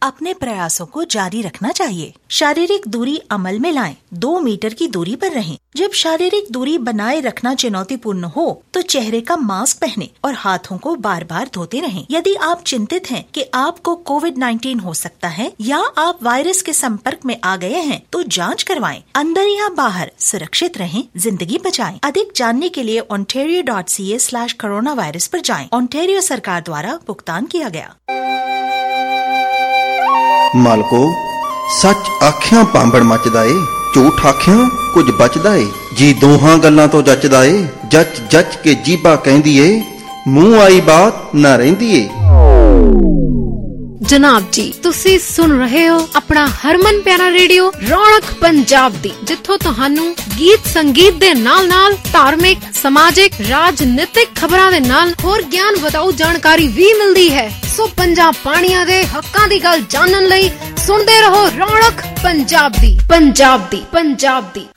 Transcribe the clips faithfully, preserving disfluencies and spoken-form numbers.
अपने प्रयासों को जारी रखना चाहिए। शारीरिक दूरी अमल में लाएं। दो मीटर की दूरी पर रहें। जब शारीरिक दूरी बनाए रखना चुनौतीपूर्ण हो तो चेहरे का मास्क पहने और हाथों को बार बार धोते रहें। यदि आप चिंतित हैं कि आपको कोविड नाइन्टीन हो सकता है या आप वायरस के संपर्क में आ गए हैं तो जांच करवाएं। अंदर या बाहर सुरक्षित रहें, जिंदगी बचाएं। अधिक जानने के लिए ontario dot c a slash corona virus पर जाएं। ओंटारियो सरकार द्वारा भुगतान किया गया। मालको सच आखियां पांबड़ मचदा ए, झूठ आखियां कुछ बचदा ए। जी दोहां गल्लां तो जचदा ए, जच जच के जीबा कहंदी ए, मूंह आई बात ना रहिंदी ए। जनाब जी तुसी सुन रहे हो अपना हरमन प्यारा रेडियो रौनक पंजाब दी, जिथों तुहानू गीत संगीत दे नाल नाल धार्मिक, समाजिक, राजनीतिक खबरां दे नाल होर ज्ञान बताऊ जानकारी भी मिलदी है। सो पंजाब पाणियां दे हक्कां दी गल जानन लई सुनदे रहो रौनक पंजाब दी पंजाब दी पंजाब दी।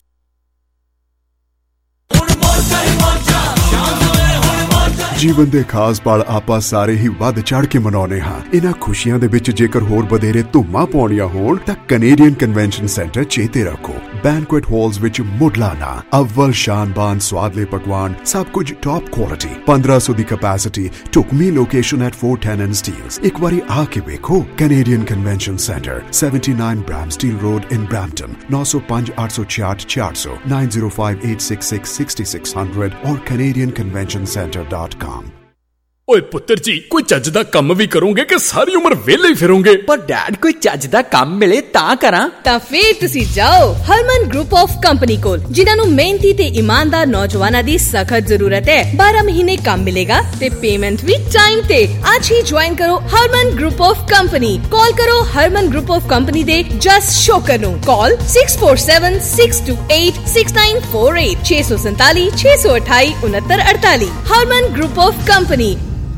ਜੀਵਨ ਦੇ ਖਾਸ ਪਲ ਆਪਾਂ ਸਾਰੇ ਹੀ ਵੱਧ ਚੜ ਕੇ ਮਨਾਉਨੇ ਹਾਂ। ਇਹਨਾਂ ਖੁਸ਼ੀਆਂ ਦੇ ਵਿੱਚ ਜੇਕਰ ਹੋਰ ਵਧੇਰੇ ਧੁੰਮਾਂ ਪਾਉਣੀਆਂ ਹੋਣ ਤਾਂ ਕੈਨੇਡੀਅਨ ਕਨਵੈਨਸ਼ਨ ਸੈਂਟਰ ਚੇਤੇ ਰੱਖੋ। ਬੈਂਕੁਏਟ ਹਾਲਸ ਵਿੱਚ ਮੁੱਢਲਾਨਾ ਅਵਲ ਸ਼ਾਨਬਾਨ ਸਵਾਦਲੇ ਪਕਵਾਨ, ਸਭ ਕੁਝ ਟੌਪ ਕੁਆਲਿਟੀ, ਪੰਦਰਾਂ ਸੌ ਦੀ ਕਪੈਸਿਟੀ, ਢੁਕਵੀਂ location at four ten and Steeles। ਇੱਕ ਵਾਰੀ ਆ ਕੇ ਵੇਖੋ। Canadian convention centre seventy-nine Bramsteele road in Brampton nine oh five eight six six four hundred nine oh five eight six six six six hundred or canadian convention center dot com। ਓਏ ਪੁੱਤਰ ਜੀ ਕੋਈ ਚੱਜ ਦਾ ਕੰਮ ਵੀ ਕਰੋਗੇ ਕਿ ਸਾਰੀ ਉਮਰ ਵਿਹਲੇ ਹੀ ਫਿਰੋਗੇ? ਪਰ ਡੈਡ ਕੋਈ ਚੱਜ ਦਾ ਕੰਮ ਮਿਲੇ ਤਾਂ ਕਰਾਂ। ਤਾਂ ਫੇਰ ਤੁਸੀਂ ਜਾਓ ਹਰਮਨ ਗਰੁੱਪ ਆਫ ਕੰਪਨੀ ਕੋਲ, ਜਿਨ੍ਹਾਂ ਨੂੰ ਮਿਹਨਤੀ ਤੇ ਇਮਾਨਦਾਰ ਨੌਜਵਾਨਾਂ ਦੀ ਸਖਤ ਜ਼ਰੂਰਤ ਹੈ। ਬਾਰਾਂ ਮਹੀਨੇ ਕੰਮ ਮਿਲੇਗਾ ਤੇ ਪੇਮੈਂਟ ਵੀ ਟਾਈਮ ਤੇ। ਅੱਜ ਹੀ ਜੁਆਇਨ ਕਰੋ Harman group of company. Call ਕਰੋ ਹਰਮਨ ਗਰੁੱਪ ਆਫ ਕੰਪਨੀ ਦੇ ਜਸ ਸ਼ੋਕਰ ਨੂੰ। ਕਾਲ six four seven six two eight six nine four eight ਛੇ ਸੌ ਸੰਤਾਲੀ ਛੇ ਸੌ ਅਠਾਈ ਉਨੱਤਰ ਅੜਤਾਲੀ। Harman group of company.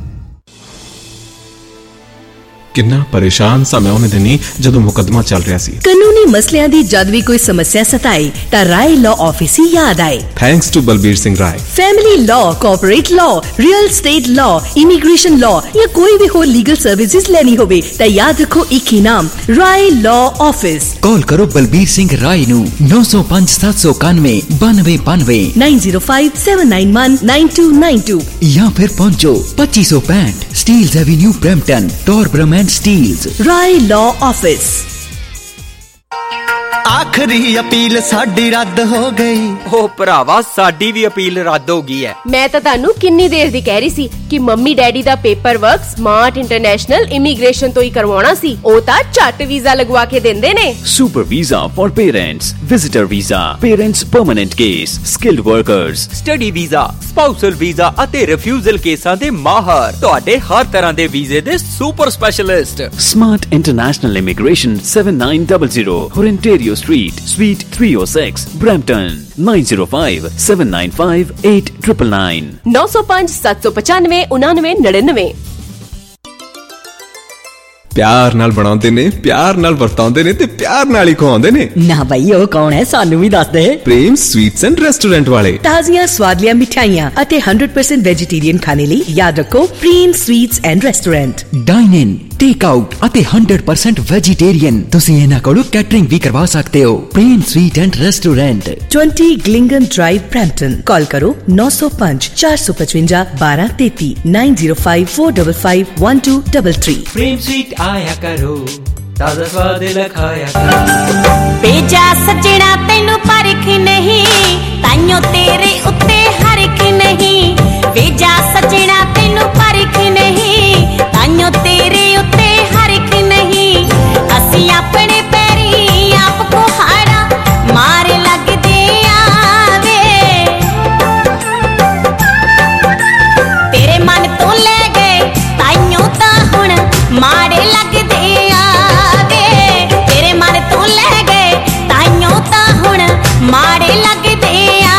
ਕਿੰਨਾ ਪਰੇਸ਼ਾਨ ਸਾਂ ਮੈਂ ਉਹਨੇ ਦਿਨੀ ਜਦੋਂ ਮੁਕੱਦਮਾ ਚੱਲ ਰਿਹਾ ਸੀ। ਕਾਨੂੰਨੀ ਮਸਲਿਆਂ ਦੀ ਜਦ ਵੀ ਕੋਈ ਸਮੱਸਿਆ ਸਤਾਏ ਤਾਂ ਰਾਏ ਲਾਅ ਆਫਿਸ ਹੀ ਯਾਦ ਆਏ। Thanks to Balbir Singh Rai. Family law, corporate law, real estate law, immigration law ਜਾਂ ਕੋਈ ਵੀ ਹੋਰ ਲੀਗਲ ਸਰਵਿਸਿਜ਼ ਲੈਣੀ ਹੋਵੇ ਤਾਂ ਯਾਦ ਰੱਖੋ ਇੱਕ ਹੀ ਨਾਮ, ਰਾਏ ਲਾਅ ਆਫਿਸ। ਕਾਲ ਕਰੋ ਬਲਬੀਰ ਸਿੰਘ ਰਾਏ ਨੂੰ nine oh five seven nine nine ninety ninety nine oh five seven nine one nine two nine two ਜਾਂ ਫਿਰ ਪਹੁੰਚੋ ਪੱਚੀ ਸੌ ਪੈਂਹਠ Steeles avenue Brampton, Torbram and Steeles. Rai law office. ਆਖਰੀ ਅਪੀਲ ਸਾਡੀ ਰੱਦ ਹੋ ਗਈ। ਓ ਭਰਾਵਾ ਸਾਡੀ ਵੀ ਅਪੀਲ ਰੱਦ ਹੋ ਗਈ ਹੈ। ਮੈਂ ਤਾਂ ਤੁਹਾਨੂੰ ਕਿੰਨੀ ਦੇਰ ਦੀ ਕਹਿ ਰਹੀ ਸੀ ਕਿ ਮੰਮੀ ਡੈਡੀ ਦਾ paper work smart international immigration ਤੋਂ ਹੀ ਕਰਵਾਉਣਾ ਸੀ। ਉਹ ਤਾਂ ਝੱਟ ਵੀਜ਼ਾ ਲਗਵਾ ਕੇ ਦਿੰਦੇ ਨੇ। Super visa for parents, visitor visa, parents permanent case, skilled workers, study visa, spousal visa ਅਤੇ ਰਿਫਿਊਜ਼ਲ ਕੇਸਾਂ ਦੇ ਮਾਹਰ, ਤੁਹਾਡੇ ਹਰ ਤਰ੍ਹਾਂ ਦੇ ਵੀਜ਼ੇ ਦੇ super specialist. Smart international immigration seven nine zero zero Ontario Street, Suite three oh six, Brampton nine oh five seven nine five eight nine nine nine nine oh five seven five five nine nine nine nine। ਪਿਆਰ ਨਾਲ ਬਣਾਉਂਦੇ ਨੇ, ਪਿਆਰ ਨਾਲ ਵਰਤਾਉਂਦੇ ਨੇ ਤੇ ਪਿਆਰ ਨਾਲ ਹੀ ਖਵਾਉਂਦੇ ਨੇ। ਨਾ ਬਈ ਉਹ ਕੌਣ ਹੈ ਸਾਨੂੰ ਵੀ ਦੱਸ ਦੇ। ਪ੍ਰੇਮ ਸਵੀਟਸ ਐਂਡ ਰੈਸਟੋਰੈਂਟ ਵਾਲੇ। ਤਾਜ਼ੀਆਂ ਸਵਾਦਲੀਆਂ ਮਿਠਾਈਆਂ ਅਤੇ one hundred percent ਵੈਜੀਟੇਰੀਅਨ ਖਾਣੇ ਲਈ ਯਾਦ ਰੱਖੋ Prem sweets and restaurant. Dine in, take out ਅਤੇ one hundred percent ਵੈਜੀਟੇਰੀਅਨ। ਤੁਸੀਂ ਇਹਨਾਂ ਕੋਲੋਂ ਕੈਟਰਿੰਗ ਵੀ ਕਰਵਾ ਸਕਦੇ ਹੋ। Prem sweet and restaurant, twenty ਗਲਿੰਗਨ ਡਰਾਈਵ, ਬ੍ਰੈਂਪਟਨ। ਕਾਲ ਕਰੋ nine oh five four five five twelve thirty nine oh five four five five one two three three। Prem sweet ਆਇਆ ਕਰੋ, ਤਾਜ਼ਾ ਸਵਾਦ ਲਖਾਇਆ ਕਰੋ। ਭੇਜਾ ਸੱਜਣਾ ਤੈਨੂੰ ਪਰਖ ਨਹੀਂ, ਤਾਈਓ ਤੇਰੇ ਉੱਤੇ ਹਰਖ ਨਹੀਂ। ਭੇਜਾ ਸੱਜਣਾ ਤੈਨੂੰ ਪਰਖ ਨਹੀਂ, ਤਾਈਓ ਤੇਰੇ ਉੱਤੇ ਹਰਖ ਨਹੀਂ। ਅਸੀਂ ਆਪਣੇ ਪੈਰੀ ਆਪ ਕੁਹਾੜਾ ਮਾਰ ਲੱਗਦੇ ਆਵੇ। ਤੇਰੇ ਮਨ ਤੋਂ ਲੈ ਗਏ ਤਾਈਓ ਤਾਂ ਹੁਣ ਮਾੜੇ ਲੱਗਦੇ ਆਵੇ। ਤੇਰੇ ਮਨ ਤੋਂ ਲੈ ਗਏ ਤਾਈਓ ਤਾਂ ਹੁਣ ਮਾੜੇ ਲੱਗਦੇ ਆ।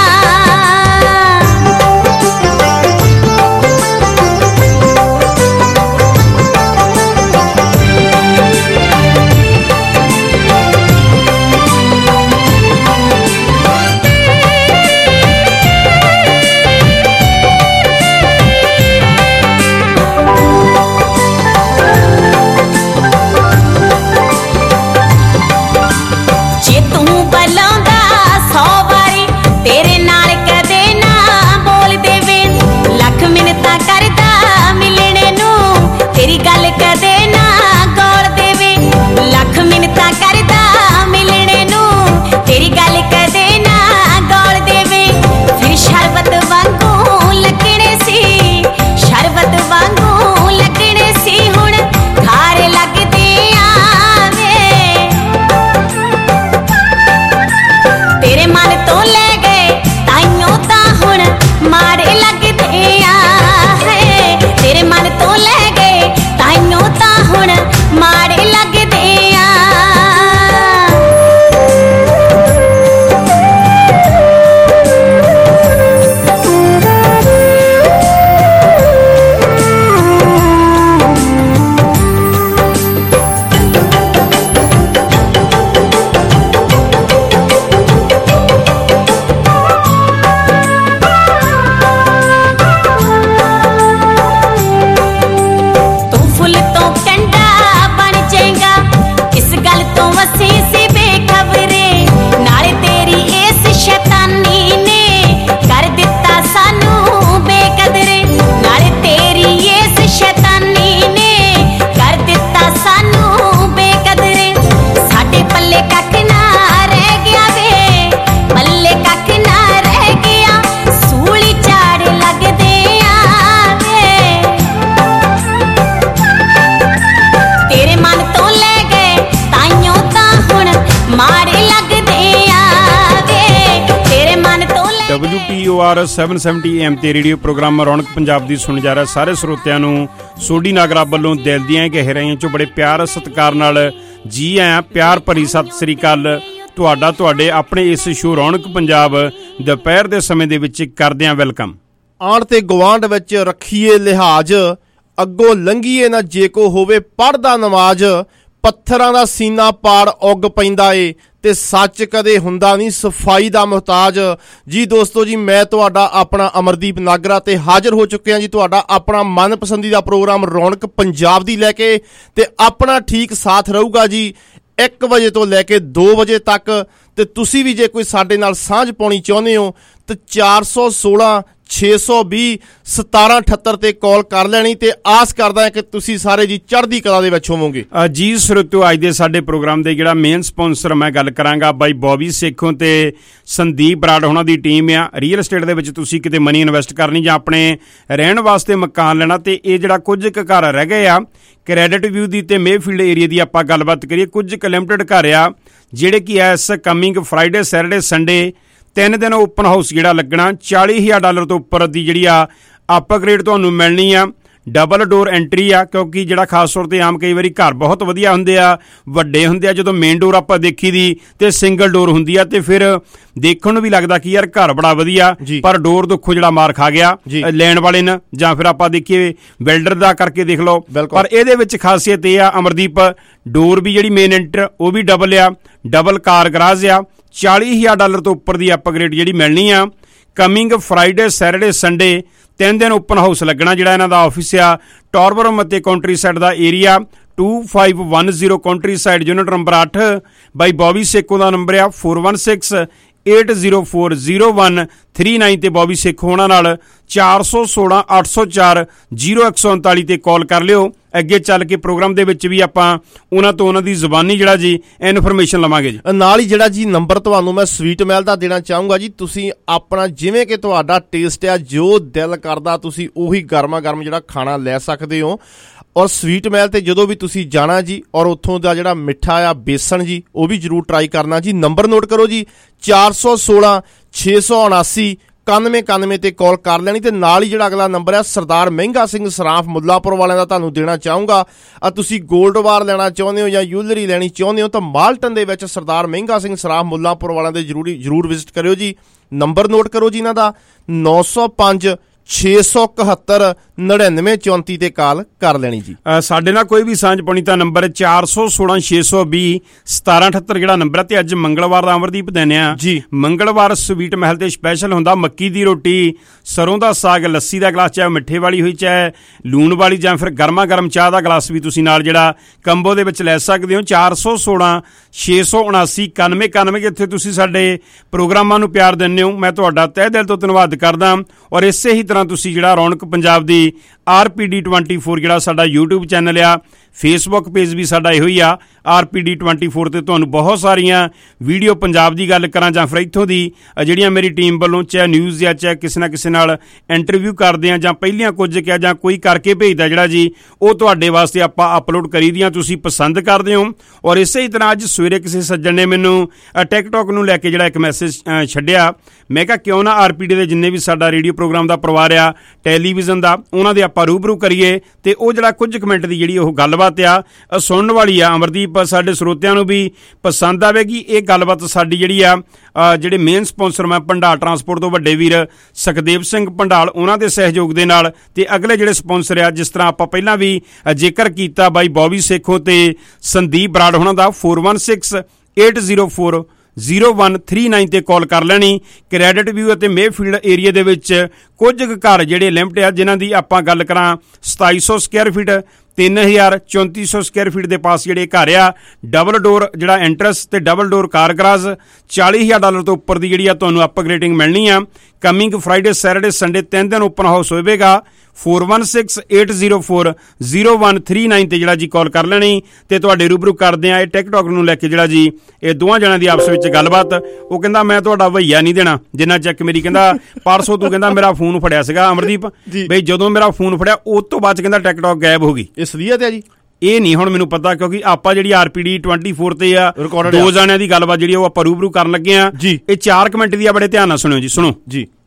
ਮੰਗਲਵਾਰ ਸੈਵਨ ਸੈਵਨਟੀ ਏ ਐਮ ਤੇ ਰੇਡੀਓ ਪ੍ਰੋਗਰਾਮ ਰੌਣਕ ਪੰਜਾਬ ਦੀ ਸੁਣ ਜਾ ਰਿਹਾ ਸਾਰੇ ਸਰੋਤਿਆਂ ਨੂੰ ਸੋਢੀ ਨਾਗਰਾ ਵੱਲੋਂ ਦਿਲ ਦੀਆਂ ਗਹਿਰਾਈਆਂ ਚੋਂ ਬੜੇ ਪਿਆਰ ਸਤਿਕਾਰ ਨਾਲ ਜੀ ਆਇਆਂ, ਪਿਆਰ ਭਰੀ ਸਤਿ ਸ੍ਰੀ ਅਕਾਲ ਤੁਹਾਡਾ ਤੁਹਾਡੇ ਆਪਣੇ ਇਸ ਸ਼ੋਅ ਰੌਣਕ ਪੰਜਾਬ ਦੁਪਹਿਰ ਦੇ ਸਮੇਂ ਦੇ ਵਿੱਚ ਕਰਦੇ ਹਾਂ ਵੈਲਕਮ। ਆਣ ਤੇ ਗੁਆਂਢ ਵਿੱਚ ਰੱਖੀਏ ਲਿਹਾਜ਼, ਅੱਗੋਂ ਲੰਘੀਏ ਨਾ ਜੇ ਕੋ ਹੋਵੇ ਪੜ੍ਹਦਾ ਨਮਾਜ਼, ਪੱਥਰਾਂ ਦਾ ਸੀਨਾ ਪਾੜ ਉੱਗ ਪੈਂਦਾ ਏ ਤੇ ਸੱਚ ਕਦੇ ਹੁੰਦਾ ਨਹੀਂ ਸਫਾਈ ਦਾ ਮੁਹਤਾਜ। ਜੀ ਦੋਸਤੋ ਜੀ, ਮੈਂ ਤੁਹਾਡਾ ਆਪਣਾ ਅਮਰਦੀਪ ਨਾਗਰਾ ਤੇ ਹਾਜ਼ਰ ਹੋ ਚੁੱਕਿਆ ਜੀ ਤੁਹਾਡਾ ਆਪਣਾ ਮਨਪਸੰਦੀਦਾ ਪ੍ਰੋਗਰਾਮ ਰੌਣਕ ਪੰਜਾਬ ਦੀ ਲੈ ਕੇ, ਤੇ ਆਪਣਾ ਠੀਕ ਸਾਥ ਰਹੂਗਾ ਜੀ ਇੱਕ ਵਜੇ ਤੋਂ ਲੈ ਕੇ ਦੋ ਵਜੇ ਤੱਕ। ਤੇ ਤੁਸੀਂ ਵੀ ਜੇ ਕੋਈ ਸਾਡੇ ਨਾਲ ਸਾਂਝ ਪਾਉਣੀ ਚਾਹੁੰਦੇ ਹੋ ਤਾਂ ਚਾਰ ਸੌ ਸੋਲਾਂ ਛੇ ਸੌ ਵੀਹ ਸਤਾਰਾਂ ਅਠੱਤਰ ਤੇ ਕਾਲ ਕਰ ਲੈਣੀ, ਤੇ ਆਸ ਕਰਦਾ ਹੈ ਕਿ ਤੁਸੀਂ ਸਾਰੇ ਜੀ ਚੜ੍ਹਦੀ ਕਲਾ ਦੇ ਵਿੱਚ ਹੋਵੋਗੇ। ਜੀ ਸਰੋਤਿਓ, ਅੱਜ ਦੇ ਸਾਡੇ ਪ੍ਰੋਗਰਾਮ ਦੇ ਜਿਹੜਾ ਮੇਨ ਸਪਾਂਸਰ ਮੈਂ ਗੱਲ ਕਰਾਂਗਾ ਬਾਈ ਬੌਬੀ ਸੇਖੋਂ ਤੇ ਸੰਦੀਪ ਬਰਾੜ ਹੋਣਾ ਦੀ ਟੀਮ ਆ। ਰੀਅਲ estate ਦੇ ਵਿੱਚ ਤੁਸੀਂ ਕਿਤੇ ਮਨੀ ਇਨਵੈਸਟ ਕਰਨੀ ਜਾਂ ਆਪਣੇ ਰਹਿਣ ਵਾਸਤੇ ਮਕਾਨ ਲੈਣਾ, ਤੇ ਇਹ ਜਿਹੜਾ ਕੁਝ ਕੁ ਘਰ ਰਹਿ ਗਏ ਆ ਕ੍ਰੈਡਿਟ ਵਿਊ ਦੀ ਤੇ ਮੇਫੀਲਡ ਏਰੀਆ ਦੀ ਆਪਾਂ ਗੱਲਬਾਤ ਕਰੀਏ। ਕੁਝ ਕੁ ਲਿਮਟਿਡ ਘਰ ਆ ਜਿਹੜੇ ਕਿ ਇਸ ਕਮਿੰਗ ਫਰਾਈਡੇ ਸੈਟਰਡੇ ਸੰਡੇ ਤਿੰਨ ਦਿਨ ਓਪਨ ਹਾਊਸ ਜਿਹੜਾ ਲੱਗਣਾ, ਚਾਲੀ ਹਜ਼ਾਰ ਡਾਲਰ ਤੋਂ ਉੱਪਰ ਦੀ ਜਿਹੜੀ ਆ ਅਪਗ੍ਰੇਡ ਤੁਹਾਨੂੰ ਮਿਲਣੀ ਆ। ਡਬਲ ਡੋਰ ਐਂਟਰੀ ਆ, ਕਿਉਂਕਿ ਜਿਹੜਾ ਖਾਸ ਤੌਰ ਤੇ ਆਮ ਕਈ ਵਾਰੀ ਘਰ ਬਹੁਤ ਵਧੀਆ ਹੁੰਦੇ ਆ, ਵੱਡੇ ਹੁੰਦੇ ਆ, ਜਦੋਂ ਮੇਨ ਡੋਰ ਆਪਾਂ ਦੇਖੀ ਦੀ ਤੇ ਸਿੰਗਲ ਡੋਰ ਹੁੰਦੀ ਆ ਤੇ ਫਿਰ ਦੇਖਣ ਨੂੰ ਵੀ ਲੱਗਦਾ ਕਿ ਯਾਰ ਘਰ ਬੜਾ ਵਧੀਆ, ਪਰ ਡੋਰ ਦੁੱਖੋ ਜਿਹੜਾ ਮਾਰ ਖਾ ਗਿਆ ਲੈਣ ਵਾਲੇ ਨੇ, ਜਾਂ ਫਿਰ ਆਪਾਂ ਦੇਖੀਏ ਬਿਲਡਰ ਦਾ ਕਰਕੇ ਦੇਖ ਲਓ। ਪਰ ਇਹਦੇ ਵਿੱਚ ਖਾਸੀਅਤ ਇਹ ਆ ਅਮਰਦੀਪ, ਡੋਰ ਵੀ ਜਿਹੜੀ ਮੇਨ ਐਂਟਰ ਉਹ ਵੀ ਡਬਲ ਆ, ਡਬਲ ਕਾਰ ਗਰਾਜ ਆ, ਚਾਲੀ ਹਜ਼ਾਰ ਡਾਲਰ ਤੋਂ ਉੱਪਰ ਦੀ ਅਪਗ੍ਰੇਡ ਜਿਹੜੀ ਮਿਲਣੀ ਆ। ਕਮਿੰਗ ਫਰਾਈਡੇ ਸੈਟਰਡੇ ਸੰਡੇ ਤਿੰਨ ਦਿਨ ਓਪਨ ਹਾਊਸ ਲੱਗਣਾ। ਜਿਹੜਾ ਇਹਨਾਂ ਦਾ ਆਫਿਸ ਆ ਟੌਰਬਰਮ ਅਤੇ ਕਾਉਂਟਰੀ ਸਾਈਡ ਦਾ area two five one zero countryside unit number ਅੱਠ। ਬਾਈ ਬੌਬੀ ਸੇਖੋਂ ਦਾ ਨੰਬਰ ਆ four one six eight zero four zero one three nine ਤੇ ਬੌਬੀ ਸੇਖੋਂ ਉਹਨਾਂ ਨਾਲ ਚਾਰ ਸੌ ਸੋਲਾਂ ਅੱਠ ਸੌ ਚਾਰ ਜ਼ੀਰੋ ਇੱਕ ਸੌ ਉਨਤਾਲੀ ਤੇ ਕਾਲ ਕਰ ਲਿਓ। ਅੱਗੇ ਚੱਲ ਕੇ ਪ੍ਰੋਗਰਾਮ ਦੇ ਵਿੱਚ ਵੀ ਆਪਾਂ ਉਹਨਾਂ ਤੋਂ ਉਹਨਾਂ ਦੀ ਜ਼ੁਬਾਨੀ ਜਿਹੜਾ ਜੀ ਇਨਫੋਰਮੇਸ਼ਨ ਲਵਾਂਗੇ ਜੀ। ਨਾਲ ਹੀ ਜਿਹੜਾ ਜੀ ਨੰਬਰ ਤੁਹਾਨੂੰ ਮੈਂ ਸਵੀਟ ਮਹਿਲ ਦਾ ਦੇਣਾ ਚਾਹੂੰਗਾ ਜੀ, ਤੁਸੀਂ ਆਪਣਾ ਜਿਵੇਂ ਕਿ ਤੁਹਾਡਾ ਟੇਸਟ ਆ, ਜੋ ਦਿਲ ਕਰਦਾ ਤੁਸੀਂ ਉਹੀ ਗਰਮਾ ਗਰਮ ਜਿਹੜਾ ਖਾਣਾ ਲੈ ਸਕਦੇ ਹੋ। ਔਰ ਸਵੀਟ ਮਹਿਲ ਤੇ ਜਦੋਂ ਵੀ ਤੁਸੀਂ ਜਾਣਾ ਜੀ, ਔਰ ਉੱਥੋਂ ਦਾ ਜਿਹੜਾ ਮਿੱਠਾ ਆ ਬੇਸਣ ਜੀ ਉਹ ਵੀ ਜ਼ਰੂਰ ਟਰਾਈ ਕਰਨਾ ਜੀ। ਨੰਬਰ ਨੋਟ ਕਰੋ ਜੀ, ਚਾਰ ਸੌ ਸੋਲਾਂ ਛੇ ਸੌ ਉਨਾਸੀ ਇਕਾਨਵੇਂ ਇਕਾਨਵੇਂ ਤੇ ਕਾਲ ਕਰ ਲੈਣੀ। ਤੇ ਨਾਲ ਹੀ ਜਿਹੜਾ ਅਗਲਾ ਨੰਬਰ ਹੈ ਸਰਦਾਰ ਮਹਿੰਗਾ ਸਿੰਘ ਸਰਾਫ ਮੁੱਲਾਪੁਰ ਵਾਲਿਆਂ ਦਾ ਤੁਹਾਨੂੰ ਦੇਣਾ ਚਾਹੂੰਗਾ। ਆ ਤੁਸੀਂ ਗੋਲਡ ਬਾਰ ਲੈਣਾ ਚਾਹੁੰਦੇ ਹੋ ਜਾਂ ਜੂਲਰੀ ਲੈਣੀ ਚਾਹੁੰਦੇ ਹੋ ਤਾਂ ਮਾਲਟਨ ਦੇ ਵਿੱਚ ਸਰਦਾਰ ਮਹਿੰਗਾ ਸਿੰਘ ਸਰਾਫ ਮੁੱਲਾਪੁਰ ਵਾਲਿਆਂ ਦੇ ਜ਼ਰੂਰੀ ਜ਼ਰੂਰ ਵਿਜ਼ਿਟ ਕਰਿਓ ਜੀ। ਨੰਬਰ ਨੋਟ ਕਰੋ ਜੀ ਇਹਨਾਂ ਦਾ ਨੌ ਸੌ ਪੰਜ ਛੇ ਸੌ ਇਕਹੱਤਰ ਨੜਿਨਵੇਂ ਚੌਂਤੀ ਤੇ ਕਾਲ ਕਰ ਲੈਣੀ ਜੀ। ਸਾਡੇ ਨਾਲ ਕੋਈ ਵੀ ਸਾਂਝ ਪਾਉਣੀ ਤਾਂ ਨੰਬਰ ਚਾਰ ਸੌ ਸੋਲਾਂ ਛੇ ਸੌ ਵੀਹ ਸਤਾਰਾਂ ਅਠੱਤਰ ਜਿਹੜਾ ਨੰਬਰ ਹੈ। ਤੇ ਅੱਜ ਮੰਗਲਵਾਰ ਦਾ ਅਮਰਦੀਪ ਦਿਨ ਆ ਜੀ। ਮੰਗਲਵਾਰ ਸਵੀਟ ਮਹਿਲ ਤੇ ਸਪੈਸ਼ਲ ਹੁੰਦਾ ਮੱਕੀ ਦੀ ਰੋਟੀ, ਸਰੋਂ ਦਾ ਸਾਗ, ਲੱਸੀ ਦਾ ਗਲਾਸ, ਚਾਹੇ ਮਿੱਠੇ ਵਾਲੀ ਹੋਈ ਚਾਹੇ ਲੂਣ ਵਾਲੀ, ਜਾਂ ਫਿਰ ਗਰਮਾ ਗਰਮ ਚਾਹ ਦਾ ਗਲਾਸ ਵੀ ਤੁਸੀਂ ਨਾਲ ਜਿਹੜਾ ਕੰਬੋ ਦੇ ਵਿੱਚ ਲੈ ਸਕਦੇ ਹੋ। ਚਾਰ ਸੌ ਸੋਲਾਂ ਛੇ ਸੌ ਉਨਾਸੀ ਇਕਾਨਵੇਂ ਇਕਾਨਵੇਂ ਜਿੱਥੇ ਤੁਸੀਂ ਸਾਡੇ ਪ੍ਰੋਗਰਾਮਾਂ ਨੂੰ ਪਿਆਰ ਦਿੰਦੇ ਹੋ, ਮੈਂ ਤੁਹਾਡਾ ਤਹਿ ਦਿਲ ਤੋਂ ਧੰਨਵਾਦ ਕਰਦਾ। ਔਰ ਇਸੇ ਹੀ ਤਰ੍ਹਾਂ ਤੁਸੀਂ ਜਿਹੜਾ ਰੌਣਕ ਪੰਜਾਬ ਦੀ R P D twenty four ਜਿਹੜਾ ਸਾਡਾ ਯੂਟਿਊਬ ਚੈਨਲ ਆ, ਫੇਸਬੁੱਕ ਪੇਜ ਵੀ ਸਾਡਾ ਇਹੋ ਹੀ ਆ R P D twenty four ਤੇ ਤੁਹਾਨੂੰ ਬਹੁਤ ਸਾਰੀਆਂ ਵੀਡੀਓ ਪੰਜਾਬ ਦੀ ਗੱਲ ਕਰਾਂ ਜਾਂ ਫਿਰ ਇੱਥੋਂ ਦੀ ਜਿਹੜੀਆਂ ਮੇਰੀ ਟੀਮ ਵੱਲੋਂ ਚਾਹੇ ਨਿਊਜ਼ ਜਾਂ ਚਾਹੇ ਕਿਸੇ ਨਾ ਕਿਸੇ ਨਾਲ ਇੰਟਰਵਿਊ ਕਰਦੇ ਆ ਜਾਂ ਪਹਿਲੀਆਂ ਕੁਝ ਕਿਹਾ ਜਾਂ ਕੋਈ ਕਰਕੇ ਭੇਜਦਾ ਜਿਹੜਾ ਜੀ ਉਹ ਤੁਹਾਡੇ ਵਾਸਤੇ ਆਪਾਂ ਅਪਲੋਡ ਕਰੀ ਦੀਆਂ, ਤੁਸੀਂ ਪਸੰਦ ਕਰਦੇ ਹੋ। ਔਰ ਇਸੇ ਹੀ ਤਰ੍ਹਾਂ ਅੱਜ ਸਵੇਰੇ ਕਿਸੇ ਸੱਜਣ ਨੇ ਮੈਨੂੰ ਟਿਕਟੋਕ ਨੂੰ ਲੈ ਕੇ ਜਿਹੜਾ ਇੱਕ ਮੈਸੇਜ ਛੱਡਿਆ, ਮੈਂ ਕਿਹਾ ਕਿਉਂ ਨਾ ਆਰ ਪੀ ਡੀ ਦੇ ਜਿੰਨੇ ਵੀ ਸਾਡਾ ਰੇਡੀਓ ਪ੍ਰੋਗਰਾਮ ਦਾ ਪਰਿਵਾਰ ਆ ਟੈਲੀਵਿਜ਼ਨ ਦਾ ਉਹਨਾਂ ਦੇ ਆਪਾਂ ਰੂਬਰੂ ਕਰੀਏ। ਤੇ ਉਹ ਜਿਹੜਾ ਕੁਝ ਕਮੈਂਟ ਦੀ ਜਿਹੜੀ ਉਹ ਗੱਲਬਾਤ ਆ ਸੁਣਨ ਵਾਲੀ ਆ ਅਮਰਦੀਪ, ਸਾਡੇ ਸਰੋਤਿਆਂ ਨੂੰ ਵੀ ਪਸੰਦ ਆਵੇਗੀ ਇਹ ਗੱਲਬਾਤ। ਸਾਡੀ ਜਿਹੜੀ ਆ ਜਿਹੜੇ ਮੇਨ ਸਪਾਂਸਰ ਮੈਂ ਭੰਡਾਲ ਟਰਾਂਸਪੋਰਟ ਤੋਂ ਵੱਡੇ ਵੀਰ ਸੁਖਦੇਵ ਸਿੰਘ ਭੰਡਾਲ ਉਹਨਾਂ ਦੇ ਸਹਿਯੋਗ ਦੇ ਨਾਲ, ਤੇ ਅਗਲੇ ਜਿਹੜੇ ਸਪਾਂਸਰ ਆ ਜਿਸ ਤਰ੍ਹਾਂ ਆਪਾਂ ਪਹਿਲਾਂ ਵੀ ਜ਼ਿਕਰ ਕੀਤਾ ਬਾਈ ਬੌਬੀ ਸੇਖੋਂ ਤੇ ਸੰਦੀਪ ਬਰਾੜ ਹੋਣਾ ਦਾ four one six eight zero four zero one three nine ਤੇ ਕਾਲ ਕਰ ਲੈਣੀ। ਕ੍ਰੈਡਿਟ ਵਿਊ ਅਤੇ ਮੇਫੀਲਡ ਏਰੀਆ ਦੇ ਵਿੱਚ ਕੁਝ ਘਰ ਜਿਹੜੇ ਲਿਮਟ ਆ ਜਿਨ੍ਹਾਂ ਦੀ ਆਪਾਂ ਗੱਲ ਕਰਾਂ ਸਤਾਈ ਸੌ ਸਕੁਅਰ ਫੀਟ ਤਿੰਨ ਹਜ਼ਾਰ ਚੌਂਤੀ ਸੌ ਸਕੁਅਰ ਫੀਟ ਦੇ ਪਾਸ ਜਿਹੜੇ ਘਰ ਆ, ਡਬਲ ਡੋਰ ਜਿਹੜਾ ਐਂਟਰਸ ਤੇ ਡਬਲ ਡੋਰ ਕਾਰ ਗਰਾਜ, ਚਾਲੀ ਹਜ਼ਾਰ ਡਾਲਰ ਤੋਂ ਉੱਪਰ ਦੀ ਜਿਹੜੀ ਆ ਤੁਹਾਨੂੰ ਅਪਗ੍ਰੇਡਿੰਗ ਮਿਲਣੀ ਆ। ਕਮਿੰਗ ਫਰਾਈਡੇ ਸੈਟਰਡੇ ਸੰਡੇ ਤਿੰਨ ਦਿਨ ਓਪਨ ਹਾਊਸ ਹੋਵੇਗਾ। Four one six eight zero four zero one three nine ਤੇ ਜਿਹੜਾ ਜੀ ਕਾਲ ਕਰ ਲੈਣੀ ਤੇ ਤੁਹਾਡੇ ਰੂਬਰੂ ਕਰਦੇ ਆ ਇਹ ਟਿਕਟੋਕ ਨੂੰ ਲੈ ਕੇ ਜਿਹੜਾ ਜੀ ਇਹ ਦੋਵਾਂ ਜਣਿਆਂ ਦੀ ਆਪਸ ਵਿੱਚ ਗੱਲਬਾਤ। ਉਹ ਕਹਿੰਦਾ ਮੈਂ ਤੁਹਾਡਾ ਭਈਆ ਨਹੀਂ ਦੇਣਾ ਜਿੰਨਾ ਚੈੱਕ ਮੇਰੀ, ਕਹਿੰਦਾ ਪਰਸੋਂ ਤੂੰ ਕਹਿੰਦਾ ਮੇਰਾ ਫੋਨ ਫੜਿਆ ਸੀਗਾ ਅਮਰਦੀਪ ਬਈ, ਜਦੋਂ ਮੇਰਾ ਫੋਨ ਫੜਿਆ ਉਸ ਤੋਂ ਬਾਅਦ ਕਹਿੰਦਾ ਟਿਕਟੋਕ ਗਾਇਬ ਹੋ ਗਈ। ਇਸ ਲਈ ਤੇ ਆ ਜੀ ਇਹ ਨਹੀਂ ਹੁਣ ਮੈਨੂੰ ਪਤਾ, ਕਿਉਂਕਿ ਆਪਾਂ ਜਿਹੜੀ R P D twenty four ਤੇ ਆ ਦੋ ਜਾਣਿਆਂ ਦੀ ਗੱਲਬਾਤ ਜਿਹੜੀ ਉਹ ਆਪਾਂ ਰੂਬਰੂ ਕਰਨ ਲੱਗੇ ਆ। ਇਹ ਚਾਰ ਕਮੈਂਟ ਦੀ ਆ, ਬੜੇ ਧਿਆਨ ਨਾਲ ਸੁਣਿਓ ਜੀ। ਸੁਣੋ ਜੀ।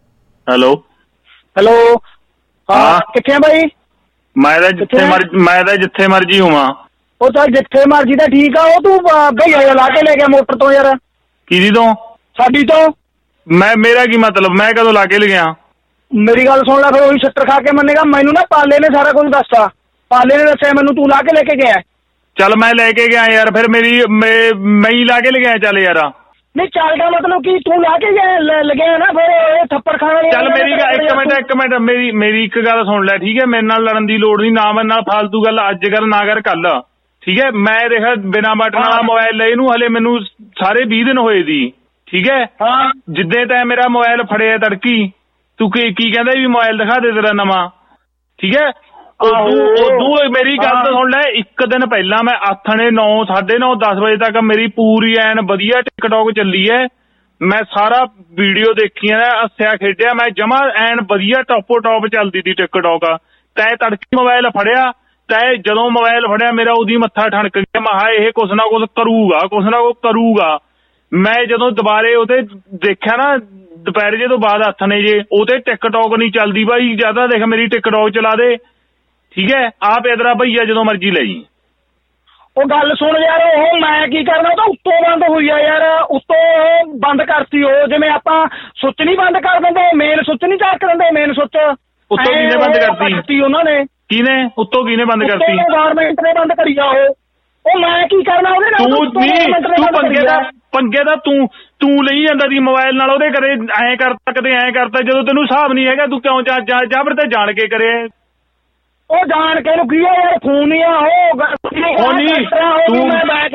ਹੈਲੋ ਹੈਲੋ ਹਾਂ ਕਿੱਥੇ ਆ ਬਾਈ? ਮੈਂ ਤਾਂ ਜਿੱਥੇ ਮਰਜੀ ਮੈਂ ਤਾਂ ਜਿੱਥੇ ਮਰਜੀ ਹੋਵਾਂ। ਉਹ ਤਾਂ ਜਿੱਥੇ ਮਰਜੀ ਤਾਂ ਠੀਕ ਆ। ਉਹ ਤੂੰ ਭਈਆ ਲਾ ਕੇ ਲੈ ਗਿਆ ਮੋਟਰ ਤੋਂ ਯਾਰ। ਕਿਹਦੀ ਤੋਂ? ਸਾਡੀ ਤੋਂ। ਮੈਂ ਮੇਰਾ ਕੀ ਮਤਲਬ? ਮੈਂ ਕਦੋਂ ਲਾ ਕੇ ਲੈ ਗਿਆ? ਮੇਰੀ ਗੱਲ ਸੁਣ ਲੈ ਫਿਰ ਉਹੀ ਛੱਤਰ ਖਾ ਕੇ ਮੰਨੇਗਾ। ਮੈਨੂੰ ਨਾ ਪਾਲੇ ਨੇ ਸਾਰਾ ਕੁਝ ਦੱਸਤਾ। ਪਾਲੇ ਨੇ ਦੱਸਿਆ ਮੈਨੂੰ ਤੂੰ ਲਾ ਕੇ ਲੈ ਕੇ ਗਿਆ। ਚੱਲ ਮੈਂ ਲੈ ਕੇ ਗਿਆ ਯਾਰ ਫਿਰ ਮੇਰੀ ਮੈਂ ਹੀ ਲਾ ਕੇ ਲੈ ਗਿਆ। ਚੱਲ ਯਾਰ ਨਹੀਂ ਚੱਲ ਦਾ ਮਤਲਬ ਕਿ ਤੂੰ ਲਾ ਕੇ ਗਿਆ ਲੱਗਿਆ ਨਾ ਫਿਰ ਇਹ ਥੱਪੜ ਖਾਣ ਵਾਲੀ। ਚੱਲ ਮੇਰੀ ਇੱਕ ਮਿੰਟ ਇੱਕ ਮਿੰਟ ਮੇਰੀ ਮੇਰੀ ਇੱਕ ਗੱਲ ਸੁਣ ਲੈ ਠੀਕ ਹੈ। ਮੇਰੇ ਨਾਲ ਲੜਨ ਦੀ ਲੋੜ ਨਹੀਂ। ਨਾ ਮੇਰੇ ਨਾਲ ਫਾਲਤੂ ਗੱਲ ਅੱਜ ਕਰ ਨਾ ਕਰ ਕੱਲ ਠੀਕ ਹੈ। ਮੈਂ ਦੇਖ ਬਿਨਾਂ ਬਟਨ ਵਾਲਾ ਮੋਬਾਈਲ ਲਏ ਨੂੰ ਹਲੇ ਮੈਨੂੰ ਸਾਰੇ ਵੀਹ ਦਿਨ ਹੋਏ ਦੀ ਠੀਕ ਹੈ। ਹਾਂ ਜਿੱਦੇ ਤੈਂ ਮੇਰਾ ਮੋਬਾਈਲ ਫੜਿਆ ਤੜਕੀ ਤੂੰ ਕੀ ਕੀ ਕਹਿੰਦਾ ਵੀ ਮੋਬਾਈਲ ਦਿਖਾ ਦੇ ਤੇਰਾ ਨਵਾਂ ਠੀਕ ਹੈ। ਉਦੋਂ ਉਦੋਂ ਮੇਰੀ ਗੱਲ ਸੁਣ ਲੈ। ਇੱਕ ਦਿਨ ਪਹਿਲਾਂ ਮੈਂ ਆਥਣੇ ਨੌ ਸਾਢੇ ਨੌ ਦਸ ਵਜੇ ਤੱਕ ਮੇਰੀ ਪੂਰੀ ਐਨ ਵਧੀਆ ਟਿਕਟੋਕ ਚੱਲੀ ਹੈ। ਮੈਂ ਸਾਰਾ ਵੀਡੀਓ ਦੇਖੀਆਂ ਨੇ ਹੱਸਿਆ ਖੇਡਿਆ। ਮੈਂ ਜਮਾ ਐਨ ਵਧੀਆ ਟੋਪੋ ਟੋਪ ਚੱਲਦੀ ਸੀ ਟਿਕਟੋਕ। ਤੈਂ ਤੜਕੀ ਮੋਬਾਈਲ ਫੜਿਆ ਤੈਂ ਜਦੋਂ ਮੋਬਾਈਲ ਫੜਿਆ ਮੇਰਾ ਉਹਦੀ ਮੱਥਾ ਠਣਕ ਗਿਆ। ਮੈਂ ਕਿਹਾ ਇਹ ਕੁਛ ਨਾ ਕੁਛ ਕਰੂਗਾ ਕੁਛ ਨਾ ਕੁਛ ਕਰੂਗਾ। ਮੈਂ ਜਦੋਂ ਦੁਬਾਰੇ ਉਹਤੇ ਦੇਖਿਆ ਨਾ ਦੁਪਹਿਰੇ ਜੇ ਤੋਂ ਬਾਅਦ ਹੱਥ ਨੇ ਜੇ ਉਹਤੇ ਟਿਕਟੋਕ ਨਹੀਂ ਚੱਲਦੀ ਬਾਈ। ਜਿਆਦਾ ਦੇਖ ਮੇਰੀ ਟਿਕਟੋਕ ਚਲਾ ਦੇ ਠੀਕ ਹੈ। ਆਪ ਇਧਰਾ ਭਈਆ ਜਦੋਂ ਮਰਜੀ ਲੈ ਜੀ। ਉਹ ਗੱਲ ਸੁਣ ਯਾਰ ਉਹ ਮੈਂ ਕੀ ਕਰਨਾ ਉਹ ਤਾਂ ਉੱਤੋਂ ਬੰਦ ਹੋਈ ਆ ਯਾਰ। ਉੱਤੋਂ ਬੰਦ ਕਰਤੀ ਉਹ ਜਿਵੇਂ ਆਪਾਂ ਸੁੱਚ ਨਹੀਂ ਬੰਦ ਕਰ ਦਿੰਦੇ ਮੇਨ ਸੁੱਚ ਨਹੀਂ ਚੱਕ ਦਿੰਦੇ ਮੇਨ ਸੁੱਚ। ਉੱਤੋਂ ਕਿਹਨੇ ਬੰਦ ਕਰਤੀ? ਉਹਨਾਂ ਨੇ ਕਿਹਨੇ ਉੱਤੋਂ ਕਿਹਨੇ ਬੰਦ ਕਰਤੀ? ਗਵਰਨਮੈਂਟ ਨੇ ਬੰਦ ਕਰੀ ਆ ਉਹ। ਉਹ ਮੈਂ ਕੀ ਕਰਨਾ ਉਹਦੇ ਨਾਲ? ਤੂੰ ਨਹੀਂ ਤੂੰ ਪੰਗੇ ਦਾ ਪੰਗੇ ਦਾ ਤੂੰ ਤੂੰ ਲਈ ਜਾਂਦਾ ਦੀ ਮੋਬਾਈਲ ਨਾਲ ਉਹਦੇ ਕਦੇ ਐਂ ਕਰਤਾ ਕਦੇ ਐਂ ਕਰਤਾ। ਜਦੋਂ ਤੈਨੂੰ ਹਿਸਾਬ ਨਹੀਂ ਹੈਗਾ ਤੂੰ ਕਿਉਂ ਜਾ ਜਾ ਫਿਰ ਤੇ ਜਾਣ ਕੇ ਕਰੇ। ਉਹ ਜਾਣ ਕੇ ਨੂੰ ਕੀ ਆ ਯਾਰ ਖੂਨ ਹੀ ਆ ਉਹ ਨਹੀਂ ਤੂੰ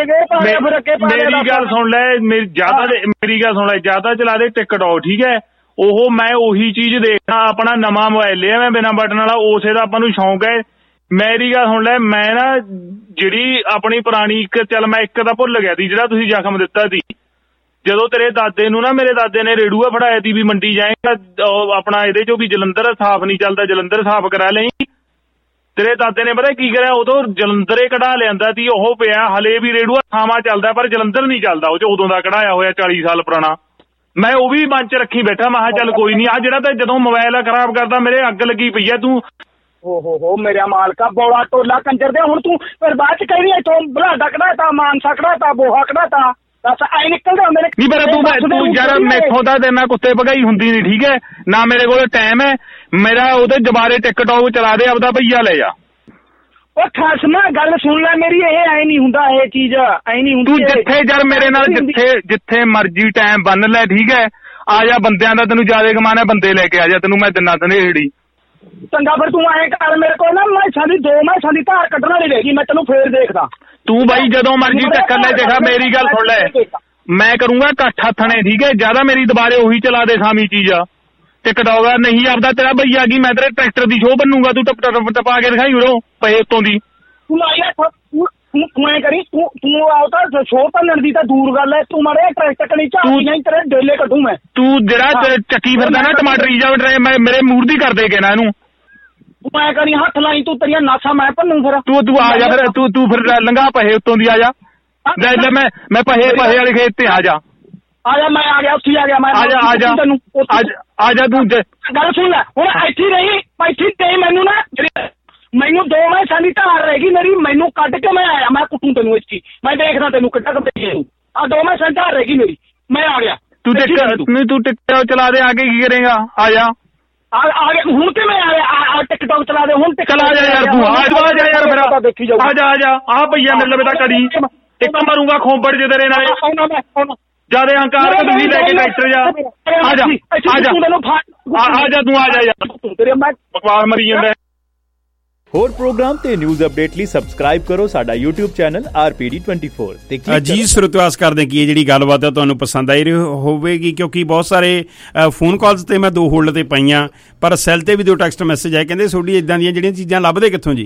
ਮੇਰੀ ਗੱਲ ਸੁਣ ਲੈ ਮੇਰੀ ਜ਼ਿਆਦਾ ਮੇਰੀ ਗੱਲ ਸੁਣ ਲੈ ਜ਼ਿਆਦਾ ਚਲਾ ਦੇ ਟਿਕਟੋਕ ਠੀਕ ਹੈ। ਉਹ ਮੈਂ ਉਹੀ ਚੀਜ਼ ਦੇਖਣਾ ਆਪਣਾ ਨਵਾਂ ਮੋਬਾਈਲ ਲਿਆ ਮੈਂ ਬਿਨਾਂ ਬਟਨ ਵਾਲਾ ਉਸੇ ਦਾ ਆਪਾਂ ਨੂੰ ਸ਼ੌਂਕ ਹੈ। ਮੇਰੀ ਗੱਲ ਸੁਣ ਲੈ ਮੈਂ ਨਾ ਜਿਹੜੀ ਆਪਣੀ ਪੁਰਾਣੀ ਇੱਕ ਚੱਲ ਮੈਂ ਇੱਕ ਤਾਂ ਭੁੱਲ ਗਿਆ ਸੀ ਜਿਹੜਾ ਤੁਸੀਂ ਜ਼ਖਮ ਦਿੱਤਾ ਸੀ ਜਦੋਂ ਤੇਰੇ ਦਾਦੇ ਨੂੰ ਨਾ ਮੇਰੇ ਦਾਦੇ ਨੇ ਰੇੜੂਆ ਫੜਾਇਆ ਸੀ ਵੀ ਮੰਡੀ ਜਾਏਗਾ ਆਪਣਾ ਇਹਦੇ ਚੋਂ ਵੀ ਜਲੰਧਰ ਸਾਫ਼ ਨਹੀਂ ਚੱਲਦਾ ਜਲੰਧਰ ਸਾਫ਼ ਕਰਾ ਲਈ। ਤੇਰੇ ਦਾਦੇ ਨੇ ਪਤਾ ਕੀ ਕਰਿਆ ਉਦੋਂ ਜਲੰਧਰੇ ਕਢਾ ਲਿਆਂਦਾ ਸੀ ਉਹ ਪਿਆ ਹਲੇ ਵੀ ਰੇੜੂਆ ਥਾਵਾਂ ਚੱਲਦਾ ਪਰ ਜਲੰਧਰ ਨਹੀਂ ਚੱਲਦਾ ਉਹ 'ਚ ਉਦੋਂ ਦਾ ਕਢਾਇਆ ਹੋਇਆ ਚਾਲੀ ਸਾਲ ਪੁਰਾਣਾ। ਮੈਂ ਉਹ ਵੀ ਮਨ 'ਚ ਰੱਖੀ ਬੈਠਾ ਮੈਂ ਕਿਹਾ ਚੱਲ ਕੋਈ ਨਹੀਂ ਆ ਜਿਹੜਾ ਤਾਂ ਜਦੋਂ ਮੋਬਾਈਲ ਖਰਾਬ ਕਰਦਾ ਮੇਰੇ ਅੱਗ ਲੱਗੀ ਪਈ ਆ ਤੂੰ। ਹੋ ਹੋ ਹੋ ਮੇਰਾ ਮਾਲਕਾ ਬੌੜਾ ਟੋਲਾ ਕੰਜਰ ਦੇ ਹੁਣ ਤੂੰ ਫਿਰ ਬਾਅਦ 'ਚ ਕਹਿੰਦੀ ਇੱਥੋਂ ਬਲਾਡਾ ਕਢਾਤਾ ਮਾਨਸਾ ਕਢਾਤਾ ਬੋਹਾ ਕਢਾਤਾ ਦੱਸ ਐ ਨਿਕਲਦਾ ਮੇਰੇ ਨਹੀਂ ਪਰ ਤੂੰ ਤੂੰ ਯਾਰ ਮੈਥੋਂ ਤਾਂ ਤੇ ਮੈਂ ਕੁੱਤੇ ਭਗਾਈ ਹੁੰਦੀ ਨਹੀਂ ਠੀਕ ਹੈ ਨਾ ਮੇਰੇ ਕੋਲ ਟਾਈਮ ਹੈ। ਮੇਰਾ ਉਹਦੇ ਦੁਬਾਰੇ ਟਿਕਟੋਕ ਚਲਾ ਦੇ ਆਪਦਾ ਭਈਆ ਲੈ ਜਾ। ਉਹ ਖਸਮਾ ਗੱਲ ਸੁਣ ਲੈ ਮੇਰੀ ਇਹ ਐ ਨਹੀਂ ਹੁੰਦਾ ਇਹ ਚੀਜ਼ ਐ ਨਹੀਂ ਹੁੰਦੀ। ਤੂੰ ਜਿੱਥੇ ਯਾਰ ਮੇਰੇ ਨਾਲ ਜਿੱਥੇ ਜਿੱਥੇ ਮਰਜ਼ੀ ਟਾਈਮ ਬੰਨ ਲੈ ਠੀਕ ਹੈ ਆ ਜਾ ਬੰਦਿਆਂ ਦਾ ਤੈਨੂੰ ਜ਼ਿਆਦਾ ਕਮਾਣਾ ਬੰਦੇ ਲੈ ਕੇ ਆ ਜਾ ਤੈਨੂੰ ਮੈਂ ਦਿਨਾ ਤਨੇੜੀ। ਚੰਗਾ ਫਿਰ ਤੂੰ ਐਂ ਕਰ ਮੇਰੇ ਕੋਲ ਨਾ ਮੈਸਾਂ ਦੀ ਦੋ ਮੈਸਾਂ ਦੀ ਧਾਰ ਕੱਢਣ ਵਾਲੀ ਰਹਿ ਗਈ ਮੈਂ ਤੈਨੂੰ ਫੇਰ ਦੇਖਦਾ। ਤੂੰ ਬਾਈ ਜਦੋਂ ਮਰਜ਼ੀ ਟੱਕਰ ਲੈ ਦੇਖਾ ਮੇਰੀ ਗੱਲ ਸੁਣ ਲੈ ਮੈਂ ਕਰੂੰਗਾ ਇਕੱਠ ਹੱਥਣੇ ਠੀਕ ਹੈ ਜਿਆਦਾ ਮੇਰੀ ਦੁਬਾਰੇ ਉਹੀ ਚਲਾ ਦੇ ਸਾਮੀ ਚੀਜ਼ ਆ ਟਿਕਟੋਕ ਨਹੀਂ ਆਪਦਾ ਤੇਰਾ ਭਈਆ ਕੀ ਮੈਂ ਤੇਰੇ ਟਰੈਕਟਰ ਦੀ ਸ਼ੋਅ ਬਣੂਗਾ ਤੂੰ ਟਪ ਟਪ ਟਪਾ ਕੇ ਦਿਖਾਈ ਉਰੋ ਪਏ ਉੱਤੋਂ ਦੀ। ਤੂੰ ਤੂੰ ਐਂ ਕਰੀ ਤੂੰ ਤੂੰ ਆਉ ਤਾਂ ਸ਼ੋਅ ਭੰਨਣ ਦੀ ਤਾਂ ਦੂਰ ਗੱਲ ਹੈ ਤੂੰ ਮਾਰੇ ਟਰੈਕਟਰ ਕਣੀ ਝਾਕੀ ਨਹੀਂ ਤੇਰੇ ਡੇਲੇ ਕੱਢੂ ਮੈਂ। ਤੂੰ ਜਿਹੜਾ ਚੱਕੀ ਫਿਰਦਾ ਨਾ ਟਮਾਟਰੀ ਜਾ ਮੈਂ ਮੇਰੇ ਮੂਰ ਦੀ ਕਰਦੇ ਕੇ ਨਾ ਇਹਨੂੰ ਤੂੰ ਐਂ ਕਰੀ ਹੱਥ ਲਾਈ ਤੂੰ ਤੇਰੀਆਂ ਨਾਸਾਂ ਮੈਂ ਭੰਨੂ ਫਿਰ। ਤੂੰ ਤੂੰ ਆ ਜਾ ਫਿਰ ਤੂੰ ਤੂੰ ਫਿਰ ਲੰਘਾ ਪਹੇ ਉੱਤੋਂ ਦੀ ਆ ਜਾ ਮੈਂ ਮੈਂ ਪਹੇ ਪਹੇ ਵਾਲੇ ਖੇਤ ਤੇ ਆ ਜਾ ਆ ਜਾ ਮੈਂ ਆ ਗਿਆ ਉੱਥੇ ਆ ਗਿਆ ਮੈਂ ਆ ਜਾ ਆ ਜਾ ਤੈਨੂੰ ਆ ਜਾ ਤੂੰ ਗੱਲ ਸੁਣ ਲੈ ਹੁਣ ਇੱਥੇ ਰਹੀ ਇੱਥੇ ਤੇ ਮੈਨੂੰ ਨਾ ਮੈਨੂੰ ਦੋ ਮੈਸਾਂ ਦੀ ਧਾਰ ਰਹੇਗੀ ਮੇਰੀ ਮੈਨੂੰ ਕੱਢ ਕੇ ਮੈਂ ਆਇਆ ਮੈਂ ਕੁੱਟੂ ਤੈਨੂੰ ਇੱਥੇ ਮੈਂ ਦੇਖਦਾ ਤੈਨੂੰ ਕਿੱਡਾ ਕੱਢੇ ਆ ਦੋ ਮੈਸਾਂ ਧਾਰ ਰਹੇਗੀ ਮੇਰੀ ਮੈਂ ਆ ਗਿਆ। ਤੂੰ ਨਹੀਂ ਤੂੰ ਟਿਕਟੋਕ ਚਲਾ ਦੇ ਆਗੇ ਕੀ ਕਰੇਗਾ ਆ ਜਾ ਆ ਗਿਆ ਹੁਣ ਤੇ ਮੈਂ ਆ ਟਿਕਟੋਕ ਚਲਾ ਦੇ ਹੁਣ ਚਲਾ ਜਾ ਯਾਰ ਤੂੰ ਆ ਜਾ ਯਾਰ ਫਿਰ ਆ ਜਾ ਆ ਜਾ ਆ ਭਈਆ ਮੇਰੇ ਲਵੇ ਤਾਂ ਕੜੀ ਇੱਕ ਮਾਰੂੰਗਾ ਖੋਂਬੜ ਜੇ ਤੇਰੇ ਨਾਲ ਜਿਆਦਾ ਹੰਕਾਰ ਕੇ ਤੁਸੀਂ ਲੈ ਕੇ ਟਰੈਕਟਰ ਜਾ ਆ ਜਾ ਆ ਜਾ ਆ ਜਾ ਤੂੰ ਆ ਜਾ ਯਾਰ ਤੇਰੇ ਮੈਂ ਬਕਵਾਸ ਮਰੀ ਜਾਂਦਾ। ਹੋਰ ਪ੍ਰੋਗਰਾਮ ਤੇ ਨਿਊਜ਼ ਅਪਡੇਟ ਲਈ ਸਬਸਕ੍ਰਾਈਬ ਕਰੋ ਸਾਡਾ YouTube channel R P D twenty four ਤੇ ਜੀ ਸਰੋਤਿਓ ਆਸ ਕਰਦੇ ਕਿ ਇਹ ਜਿਹੜੀ ਗੱਲਬਾਤ ਹੈ ਤੁਹਾਨੂੰ ਪਸੰਦ ਆਈ ਹੋਵੇਗੀ ਕਿਉਂਕਿ ਬਹੁਤ ਸਾਰੇ ਫੋਨ ਕਾਲਸ ਤੇ ਮੈਂ ਦੋ ਹੋਲਡ ਤੇ ਪਾਈਆਂ ਪਰ ਸੈੱਲ ਤੇ ਵੀ ਦੋ ਟੈਕਸਟ ਮੈਸੇਜ ਆਏ ਕਹਿੰਦੇ ਤੁਹਾਡੀ ਇਦਾਂ ਦੀਆਂ ਜਿਹੜੀਆਂ ਚੀਜ਼ਾਂ ਲੱਭਦੇ ਕਿੱਥੋਂ ਜੀ।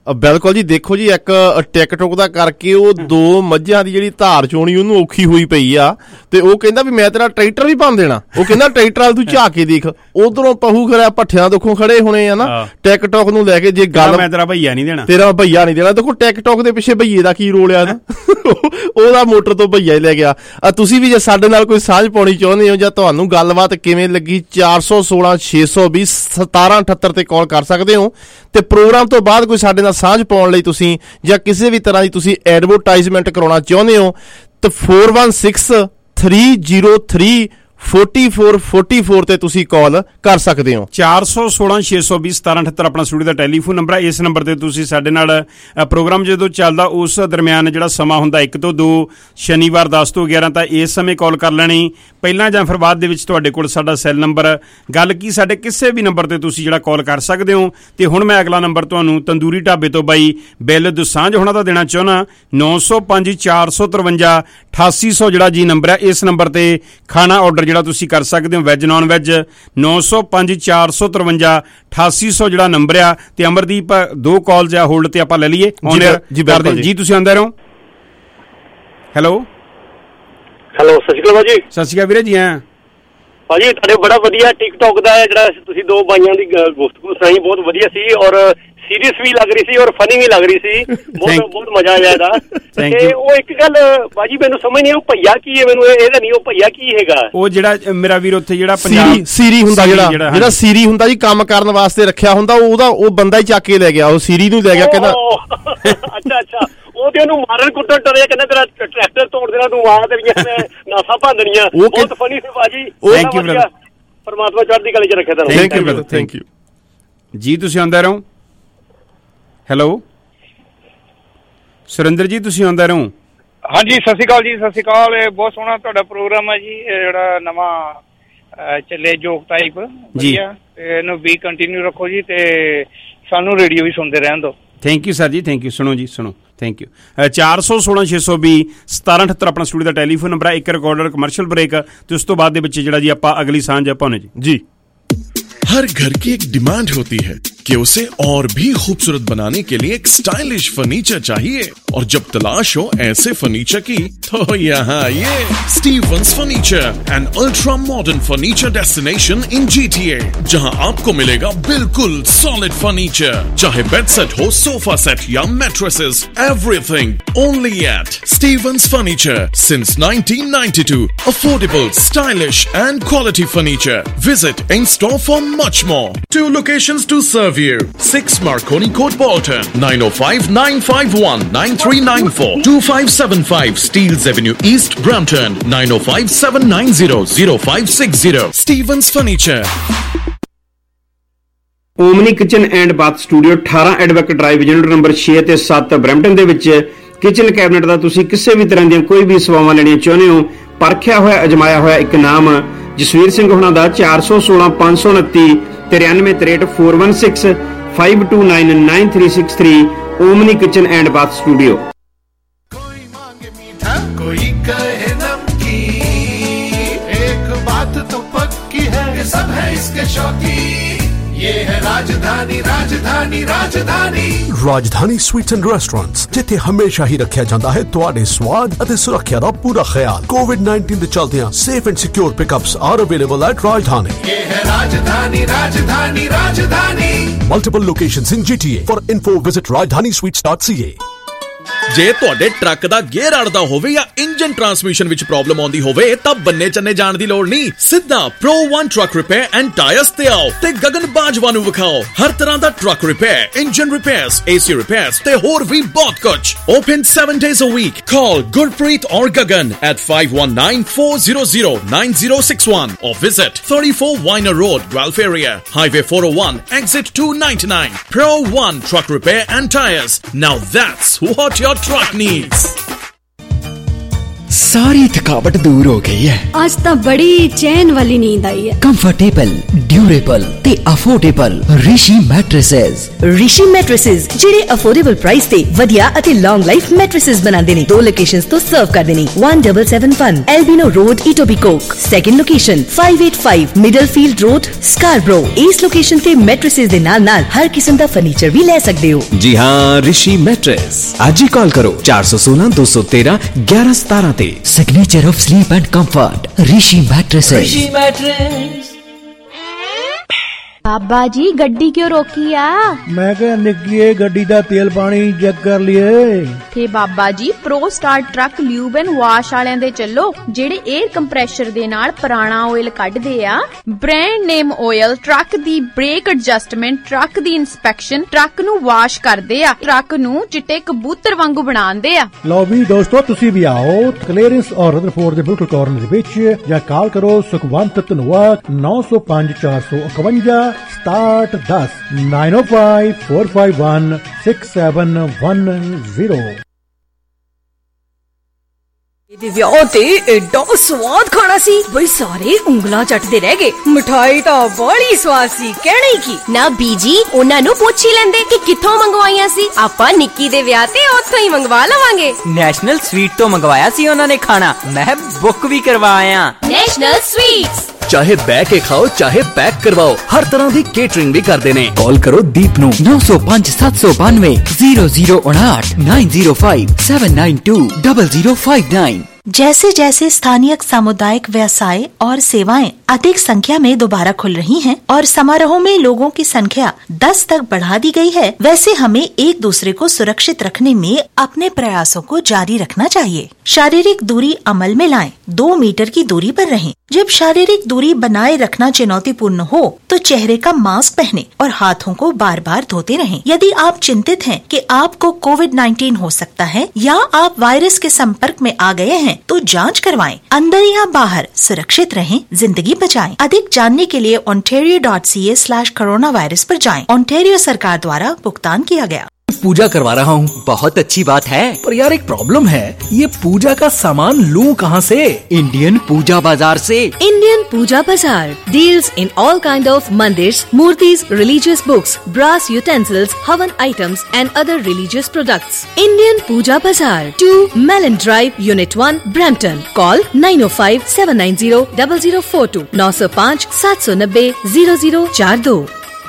ਬਿਲਕੁਲ ਜੀ। ਦੇਖੋ ਜੀ, ਇੱਕ ਟਿਕਟੋਕ ਦਾ ਕਰਕੇ ਉਹ ਦੋ ਮੱਝਾਂ ਦੀ ਜਿਹੜੀ ਧਾਰ ਚੋਣੀ ਉਹਨੂੰ ਔਖੀ ਹੋਈ ਪਈ ਆ, ਤੇ ਉਹ ਕਹਿੰਦਾ ਵੀ ਮੈਂ ਤੇਰਾ ਟਰੈਕਟਰ ਵੀ ਭੰਨ ਦੇਣਾ। ਉਹ ਕਹਿੰਦਾ ਟਰੈਕਟਰ ਵਾਲ ਤੂੰ ਝਾਕ ਕੇ ਦੇਖ, ਉਧਰੋਂ ਪਹੂ ਖੜਾ ਭੱਠਿਆਂ ਦੁੱਖੋਂ ਖੜੇ ਹੋਣੇ ਆ ਨਾ ਟਿਕਟੋਕ ਨੂੰ ਲੈ ਕੇ। ਜੇ ਗੱਲ ਮੈਂ ਤੇਰਾ ਭਈਆ ਨਹੀਂ ਦੇਣਾ, ਤੇਰਾ ਭਈਆ ਨਹੀਂ ਦੇਣਾ। ਦੇਖੋ ਟਿਕਟੋਕ ਦੇ ਪਿੱਛੇ ਭਈਏ ਦਾ ਕੀ ਰੋਲ ਆ ਨਾ ਉਹਦਾ ਮੋਟਰ ਤੋਂ ਭਈਆ ਹੀ ਲੈ ਗਿਆ। ਤੁਸੀਂ ਵੀ ਜੇ ਸਾਡੇ ਨਾਲ ਕੋਈ ਸਾਂਝ ਪਾਉਣੀ ਚਾਹੁੰਦੇ ਹੋ ਜਾਂ ਤੁਹਾਨੂੰ ਗੱਲਬਾਤ ਕਿਵੇਂ ਲੱਗੀ, ਚਾਰ ਸੌ ਸੋਲਾਂ ਛੇ ਸੌ ਵੀਹ ਸਤਾਰਾਂ ਅਠੱਤਰ ਤੇ ਕਾਲ ਕਰ ਸਕਦੇ ਹੋ। ਤੇ ਪ੍ਰੋਗਰਾਮ ਤੋਂ ਬਾਅਦ ਕੋਈ ਸਾਡੇ ਨਾਲ ਸਾਂਝ ਪਾਉਣ ਲਈ ਤੁਸੀਂ ਜਾਂ ਕਿਸੇ ਵੀ ਤਰ੍ਹਾਂ ਦੀ ਤੁਸੀਂ ਐਡਵਰਟਾਈਜ਼ਮੈਂਟ ਕਰਾਉਣਾ ਚਾਹੁੰਦੇ ਹੋ ਤਾਂ four one six three zero three forty four forty four ਤੇ ਤੁਸੀਂ ਕਾਲ ਕਰ ਸਕਦੇ ਹੋ। ਚਾਰ ਸੌ ਸੋਲਾਂ ਛੇ ਸੌ ਵੀਹ ਸਤਾਰਾਂ ਅਠੱਤਰ ਆਪਣਾ ਸਟੂਡੀਓ ਦਾ ਟੈਲੀਫੋਨ ਨੰਬਰ ਹੈ। ਇਸ ਨੰਬਰ ਤੇ ਤੁਸੀਂ ਸਾਡੇ ਨਾਲ ਪ੍ਰੋਗਰਾਮ ਜਦੋਂ ਚੱਲਦਾ ਉਸ ਦਰਮਿਆਨ ਜਿਹੜਾ ਸਮਾਂ ਹੁੰਦਾ ਇੱਕ ਤੋਂ ਦੋ, ਸ਼ਨੀਵਾਰ ਦਸ ਤੋਂ ਗਿਆਰਾਂ, ਤਾਂ ਇਸ ਸਮੇਂ ਕਾਲ ਕਰ ਲੈਣੀ ਪਹਿਲਾਂ ਜਾਂ ਫਿਰ ਬਾਅਦ ਦੇ ਵਿੱਚ। ਤੁਹਾਡੇ ਕੋਲ ਸਾਡਾ ਸੈੱਲ ਨੰਬਰ, ਗੱਲ ਕੀ ਸਾਡੇ ਕਿਸੇ ਵੀ ਨੰਬਰ ਤੇ ਤੁਸੀਂ ਜਿਹੜਾ ਕਾਲ ਕਰ ਸਕਦੇ ਹੋ। ਤੇ ਹੁਣ ਮੈਂ ਅਗਲਾ ਨੰਬਰ ਤੁਹਾਨੂੰ ਤੰਦੂਰੀ ਢਾਬੇ ਤੋਂ ਬਾਈ ਬਿੱਲ ਦੁਸਾਂਝ ਹੋਣਾ ਦਾ ਦੇਣਾ ਚਾਹੁੰਦਾ। ਨੌ ਸੌ ਪੰਜ ਚਾਰ ਸੌ ਤਰਵੰਜਾ ਅਠਾਸੀ ਸੌ ਜਿਹੜਾ ਜੀ ਨੰਬਰ ਹੈ, ਇਸ ਨੰਬਰ ਤੇ ਖਾਣਾ ਆਰਡਰ ਜਿਹੜਾ ਤੁਸੀਂ ਕਰ ਸਕਦੇ ਹੋ, ਵੈਜ ਨੌਨ ਵੈਜ। ਨੌ ਸੌ ਪੰਜ ਚਾਰ ਸੌ ਤਰਵੰਜਾ ਅਠਾਸੀ ਸੌ ਜਿਹੜਾ ਨੰਬਰ ਆ। ਤੇ ਅਮਰਦੀਪ ਦੋ ਕਾਲਸ ਆ ਹੋਲਡ ਤੇ ਆਪਾਂ ਲੈ ਲਈਏ ਔਨ 에ਅਰ ਕਰਦੇ ਜੀ। ਤੁਸੀਂ ਆਉਂਦੇ ਰਹੋ। ਹੈਲੋ ਹੈਲੋ, ਸਤਿ ਸ਼੍ਰੀ ਅਕਾਲ ਭਾਜੀ। ਸਤਿ ਸ਼੍ਰੀ ਅਕਾਲ ਵੀਰੇ ਜੀ। ਹਾਂ ਭਾਜੀ, ਤੁਹਾਡੇ ਬੜਾ ਵਧੀਆ ਟਿਕਟੋਕ ਦਾ ਜਿਹੜਾ ਤੁਸੀਂ ਦੋ ਬਾਈਆਂ ਦੀ ਗੁਫ਼ਤਗੂ ਸੁਣਾਈ, ਬਹੁਤ ਵਧੀਆ ਸੀ ਔਰ ਸੀਰੀਅਸ ਵੀ ਲੱਗ ਰਹੀ ਸੀ ਔਰ ਫਨੀ ਵੀ ਲੱਗ ਰਹੀ ਸੀ। ਬਹੁਤ ਬਹੁਤ ਮਜ਼ਾ ਆਇਆ ਇਹਦਾ। ਤੇ ਉਹ ਇੱਕ ਗੱਲ ਭਾਜੀ ਮੈਨੂੰ ਸਮਝ ਨਹੀਂ, ਉਹ ਭਈਆ ਕੀ ਹੈ? ਮੈਨੂੰ ਇਹਦਾ ਨਹੀਂ, ਉਹ ਭਈਆ ਕੀ ਹੈਗਾ? ਉਹ ਜਿਹੜਾ ਮੇਰਾ ਵੀਰ ਉੱਥੇ ਜਿਹੜਾ ਪੰਜਾਬ ਸੀਰੀ ਹੁੰਦਾ, ਜਿਹੜਾ ਜਿਹੜਾ ਸੀਰੀ ਹੁੰਦਾ ਜੀ, ਕੰਮ ਕਰਨ ਵਾਸਤੇ ਰੱਖਿਆ ਹੁੰਦਾ, ਉਹਦਾ ਉਹ ਬੰਦਾ ਹੀ ਚੱਕ ਕੇ ਲੈ ਗਿਆ, ਉਹ ਸੀਰੀ ਨੂੰ ਲੈ ਗਿਆ। ਕਹਿੰਦਾ ਅੱਛਾ ਅੱਛਾ, ਉਹ ਤੇ ਉਹਨੂੰ ਮਾਰਨ ਕੁੱਟਣ ਟਰਿਆ, ਕਹਿੰਦਾ ਤੇਰਾ ਟਰੈਕਟਰ ਤੋੜ ਦੇਣਾ, ਤੂੰ ਮਾਰ ਦੇਣੀਆਂ, ਨਾਸਾਂ ਭੰਨ ਦੇਣੀਆਂ। ਬਹੁਤ ਫਨੀ ਸੀ ਭਾਜੀ। ਥੈਂਕ ਯੂ ਬ੍ਰਦਰ, ਪਰਮਾਤਮਾ ਚੜ੍ਹਦੀ ਕਲਾ ਚ ਰੱਖੇ ਤੁਹਾਨੂੰ। Thank you brother, thank you ਜੀ। ਤੁਸੀਂ ਆਉਂਦੇ ਰਹੋ। ਹੈਲੋ ਸੁਰਿੰਦਰ ਜੀ, ਤੁਸੀਂ ਆਉਂਦੇ ਰਹੋ। ਹਾਂਜੀ, ਸਤਿ ਸ਼੍ਰੀ ਅਕਾਲ ਜੀ। ਸਤਿ ਸ਼੍ਰੀ ਅਕਾਲ। ਇਹ ਬਹੁਤ ਸੋਹਣਾ ਤੁਹਾਡਾ ਪ੍ਰੋਗਰਾਮ ਹੈ ਜੀ, ਇਹ ਜਿਹੜਾ ਨਵਾਂ ਚੱਲੇ ਜੋਕ ਟਾਈਪ ਵਧੀਆ, ਇਹਨੂੰ ਵੀ ਕੰਟੀਨਿਊ ਰੱਖੋ ਜੀ ਤੇ ਸਾਨੂੰ ਰੇਡੀਓ ਵੀ ਸੁਣਦੇ ਰਹਿਣ ਦਿਓ। ਥੈਂਕ ਯੂ ਸਰ ਜੀ, ਥੈਂਕ ਯੂ। ਸੁਣੋ ਜੀ, ਸੁਣੋ। Thank you. ਚਾਰ ਸੌ ਸੋਲਾਂ ਛੇ ਸੌ ਵੀਹ ਸਤਾਰਾਂ ਅਠੱਤਰ ਆਪਣਾ ਸਟੂਡੀਓ ਦਾ ਟੈਲੀਫੋਨ ਨੰਬਰ ਹੈ। ਇੱਕ ਰਿਕਾਰਡਰ ਕਮਰਸ਼ੀਅਲ ਬ੍ਰੇਕ ਤੇ ਉਸ ਤੋਂ ਬਾਅਦ ਦੇ ਵਿੱਚ ਜਿਹੜਾ ਜੀ ਆਪਾਂ ਅਗਲੀ ਸਾਂਝ ਪਾਉਣੇ ਜੀ ਜੀ। हर घर की एक डिमांड होती है कि उसे और भी खूबसूरत बनाने के लिए एक स्टाइलिश फर्नीचर चाहिए, और जब तलाश हो ऐसे फर्नीचर की तो यहाँ ये Stevens furniture, an ultra modern furniture destination in G T A, जहाँ आपको मिलेगा बिल्कुल सॉलिड फर्नीचर, चाहे बेड सेट हो, सोफा सेट या mattresses, everything only at Stevens furniture since nineteen ninety two. Affordable, stylish and quality furniture. Visit in store for much more. Two locations to serve you. six Marconi Court, Bolton. nine oh five, nine five one, nine three nine four. two five seven five Steeles Avenue East, Brampton. nine oh five, seven nine zero, zero five six zero. Stevens Furniture. Omni kitchen and bath studio ਅਠਾਰਾਂ Edvac drive unit number ਛੇ ਤੇ ਸੱਤ Brampton ਦੇ ਵਿੱਚ kitchen cabinet ਦਾ ਤੁਸੀਂ ਕਿਸੇ ਵੀ ਤਰ੍ਹਾਂ ਦੀਆਂ ਕੋਈ ਵੀ ਸੇਵਾਵਾਂ ਲੈਣੀਆਂ ਚਾਹੁੰਦੇ ਹੋ, ਪਰਖਿਆ ਹੋਇਆ ਅਜਮਾਇਆ ਹੋਇਆ ਇੱਕ ਨਾਮ ਜਸਵੀਰ ਸਿੰਘ ਹੋਣਾ ਦਾ। ਚਾਰ ਸੌ ਸੋਲਾਂ ਪੰਜ ਸੌ ਉਨੱਤੀ ਤਰਿਆਨਵੇਂ ਤਰੇਹਠ four one six five two nine nine three six three Omni kitchen and bath studio. कोई कहे नमकीन, एक बात तो पक्की है, ये सब है इसके शौकीन। ये है राजधानी राजधानी राजधानी ਰਾਜਧਾਨੀ ਸਵੀਟਸ ਐਂਡ ਰੈਸਟੋਰੈਂਟਸ, ਜਿੱਥੇ ਹਮੇਸ਼ਾ ਹੀ ਰੱਖਿਆ ਜਾਂਦਾ ਹੈ ਤੁਹਾਡੇ ਸਵਾਦ ਅਤੇ ਸੁਰੱਖਿਆ ਦਾ ਪੂਰਾ ਖਿਆਲ। ਕੋਵਿਡ ਨਾਈਨਟੀਨ ਦੇ ਚਲਦਿਆਂ safe and secure pickups are available at Rajdhani. ये है राजधानी राजधानी राजधानी। Multiple locations in G T A. For info visit rajdhani sweets dot c a. ਜੇ ਤੁਹਾਡੇ ਟਰੱਕ ਦਾ ਗੇਅਰ ਅੜਦਾ ਹੋਵੇ ਜਾਂ ਇੰਜਨ ਟਰਾਂਸਮਿਸ਼ਨ ਵਿੱਚ ਪ੍ਰੋਬਲਮ ਆਉਂਦੀ ਹੋਵੇ ਤਾਂ ਬੰਨੇ ਚੰਨੇ ਜਾਣ ਦੀ ਲੋੜ ਨਹੀਂ। ਸਿੱਧਾ pro one truck repair and tires ਤੇ ਆਓ ਤੇ ਗਗਨ ਬਾਜਵਾ ਨੂੰ ਵਿਖਾਓ। ਹਰ ਤਰ੍ਹਾਂ ਦਾ truck repair, engine repairs, AC repairs ਤੇ ਹੋਰ ਵੀ ਬਹੁਤ ਕੁਝ। Open seven days a week. Call Gurpreet or Gagan at five one nine, four zero zero, nine zero six one or visit thirty-four Weiner Road, Guelph area, Highway four oh one, exit two ninety-nine. Pro One Truck Repair and Tires. Now that's what your truck needs. सारी थकावट दूर हो गई है। आज तो बड़ी चैन वाली नींद आई है। कंफर्टेबल, ड्यूरेबल ते affordable Rishi mattresses. Rishi mattresses ਜਿਹੜੇ ਅਫੋਰਡੇਬਲ ਪ੍ਰਾਈਸ ਤੇ ਵਧੀਆ ਅਤੇ ਲੌਂਗ ਲਾਈਫ ਮੈਟ੍ਰੈਸਸ ਬਣਾਉਂਦੇ ਨੇ। ਦੋ ਲੋਕੇਸ਼ਨਸ ਤੋਂ ਸਰਵ ਕਰਦੇ ਨੇ। one seven seven one Albino Road, Etobicoke। Second location five eighty-five Middlefield Road, Scarborough। ਇਸ ਲੋਕੇਸ਼ਨ ਤੇ ਮੈਟ੍ਰੈਸਸ ਦੇ ਨਾਲ ਨਾਲ ਹਰ ਕਿਸਮ ਦਾ ਫਰਨੀਚਰ ਵੀ ਲੈ ਸਕਦੇ ਹੋ। जी हाँ, ऋषि मैट्रेस। आज ही कॉल करो चार सौ सोलह दो सौ तेरह ग्यारह सतारह ते। Signature of sleep and comfort Rishi mattresses. Rishi mattress. बाबा जी गड्डी क्यों रोकी आ? मैं क्या निकलिए गड्डी दा तेल पानी चेक कर लिए थे बाबा जी। Pro star truck lube and wash वाਲਿਆਂ ਦੇ ਚੱਲੋ ਜਿਹੜੇ 에ਅਰ ਕੰਪਰੈਸ਼ਰ ਦੇ ਨਾਲ ਪੁਰਾਣਾ ਆਇਲ ਕੱਢਦੇ ਆ। ਬ੍ਰਾਂਡ ਨੇਮ ਆਇਲ, ਟਰੱਕ ਦੀ ਬ੍ਰੇਕ ਐਡਜਸਟਮੈਂਟ, ਟਰੱਕ ਦੀ ਇਨਸਪੈਕਸ਼ਨ, ਟਰੱਕ ਨੂੰ ਵਾਸ਼ ਕਰਦੇ ਆ, ਟਰੱਕ ਨੂੰ ਚਿੱਟੇ ਕਬੂਤਰ ਵਾਂਗੂ ਬਣਾਉਂਦੇ ਆ। ਲਓ ਵੀ ਦੋਸਤੋ ਤੁਸੀਂ ਵੀ ਆਓ ਕਲੀਅਰੈਂਸ ਔਰ ਰਦਰਫੋਰਡ ਦੇ ਬਿਲਕੁਲ ਕਾਰਨਰ ਦੇ ਵਿੱਚ ਜਾਂ ਕਾਲ ਕਰੋ ਸੁਖਵੰਤ ਧਨੋਆ ਨੌ ਸੌ ਪੰਜ ਚਾਰ ਸੌ ਇਕਵੰਜਾ ਸਟਾਰਟ ਦਸ nine oh five four five one six seven one zero। ਵਿਆਹ ਤੇ ਏਡਾ ਸਵਾਦ ਖਾਣਾ ਸੀ ਬਈ ਸਾਰੇ ਉਂਗਲਾਂ ਚੱਟਦੇ ਰਹਿ ਗਏ। ਮਿਠਾਈ ਤਾਂ ਬੜੀ ਸਵਾਦ ਸੀ, ਕਹਿਣਾ ਹੀ ਕੀ। ਨਾ ਬੀਜੀ ਉਹਨਾਂ ਨੂੰ ਪੁੱਛ ਹੀ ਲੈਂਦੇ ਕਿ ਕਿੱਥੋਂ ਮੰਗਵਾਈਆਂ ਸੀ। ਆਪਾਂ ਨਿੱਕੀ ਦੇ ਵਿਆਹ ਤੇ ਉੱਥੋਂ ਹੀ ਮੰਗਵਾ ਲਵਾਂਗੇ। ਨੈਸ਼ਨਲ ਸਵੀਟ ਤੋਂ ਮੰਗਵਾਇਆ ਸੀ ਉਹਨਾਂ ਨੇ ਖਾਣਾ, ਮੈਂ ਬੁੱਕ ਵੀ ਕਰਵਾਇਆ। National sweets. चाहे बह के खाओ चाहे पैक करवाओ, हर तरह की केटरिंग भी करते ने। कॉल करो दीप नू नौ सौ पांच सात सौ बानवे जीरो जीरो उनाठ nine zero five seven nine two double zero five nine. जैसे जैसे स्थानीय सामुदायिक व्यवसाय और सेवाएं अधिक संख्या में दोबारा खुल रही हैं और समारोहों में लोगों की संख्या दस तक बढ़ा दी गई है, वैसे हमें एक दूसरे को सुरक्षित रखने में अपने प्रयासों को जारी रखना चाहिए। शारीरिक दूरी अमल में लाएं, दो मीटर की दूरी पर रहें। जब शारीरिक दूरी बनाए रखना चुनौतीपूर्ण हो तो चेहरे का मास्क पहने और हाथों को बार बार धोते रहें। यदि आप चिंतित हैं कि आपको कोविड नाइन्टीन हो सकता है या आप वायरस के संपर्क में आ गए हैं तो जांच करवाएं। अंदर या बाहर सुरक्षित रहें, जिंदगी बचाएं। अधिक जानने के लिए ontario dot c a slash coronavirus पर जाएं। ओंटारियो सरकार द्वारा भुगतान किया गया। पूजा करवा रहा हूँ। बहुत अच्छी बात है, पर यार एक प्रॉब्लम है, ये पूजा का सामान लूं कहाँ से? इंडियन पूजा बाजार से। Indian Puja Bazaar deals in all kind of मंदिर्स, मूर्तिज, religious books, brass utensils, havan items and other religious products. Indian Puja Bazaar, two Mellon drive, unit one, Brampton. Call nine oh five seven nine zero zero zero four two नौ सौ पाँच सात सौ नब्बे zero zero चार दो।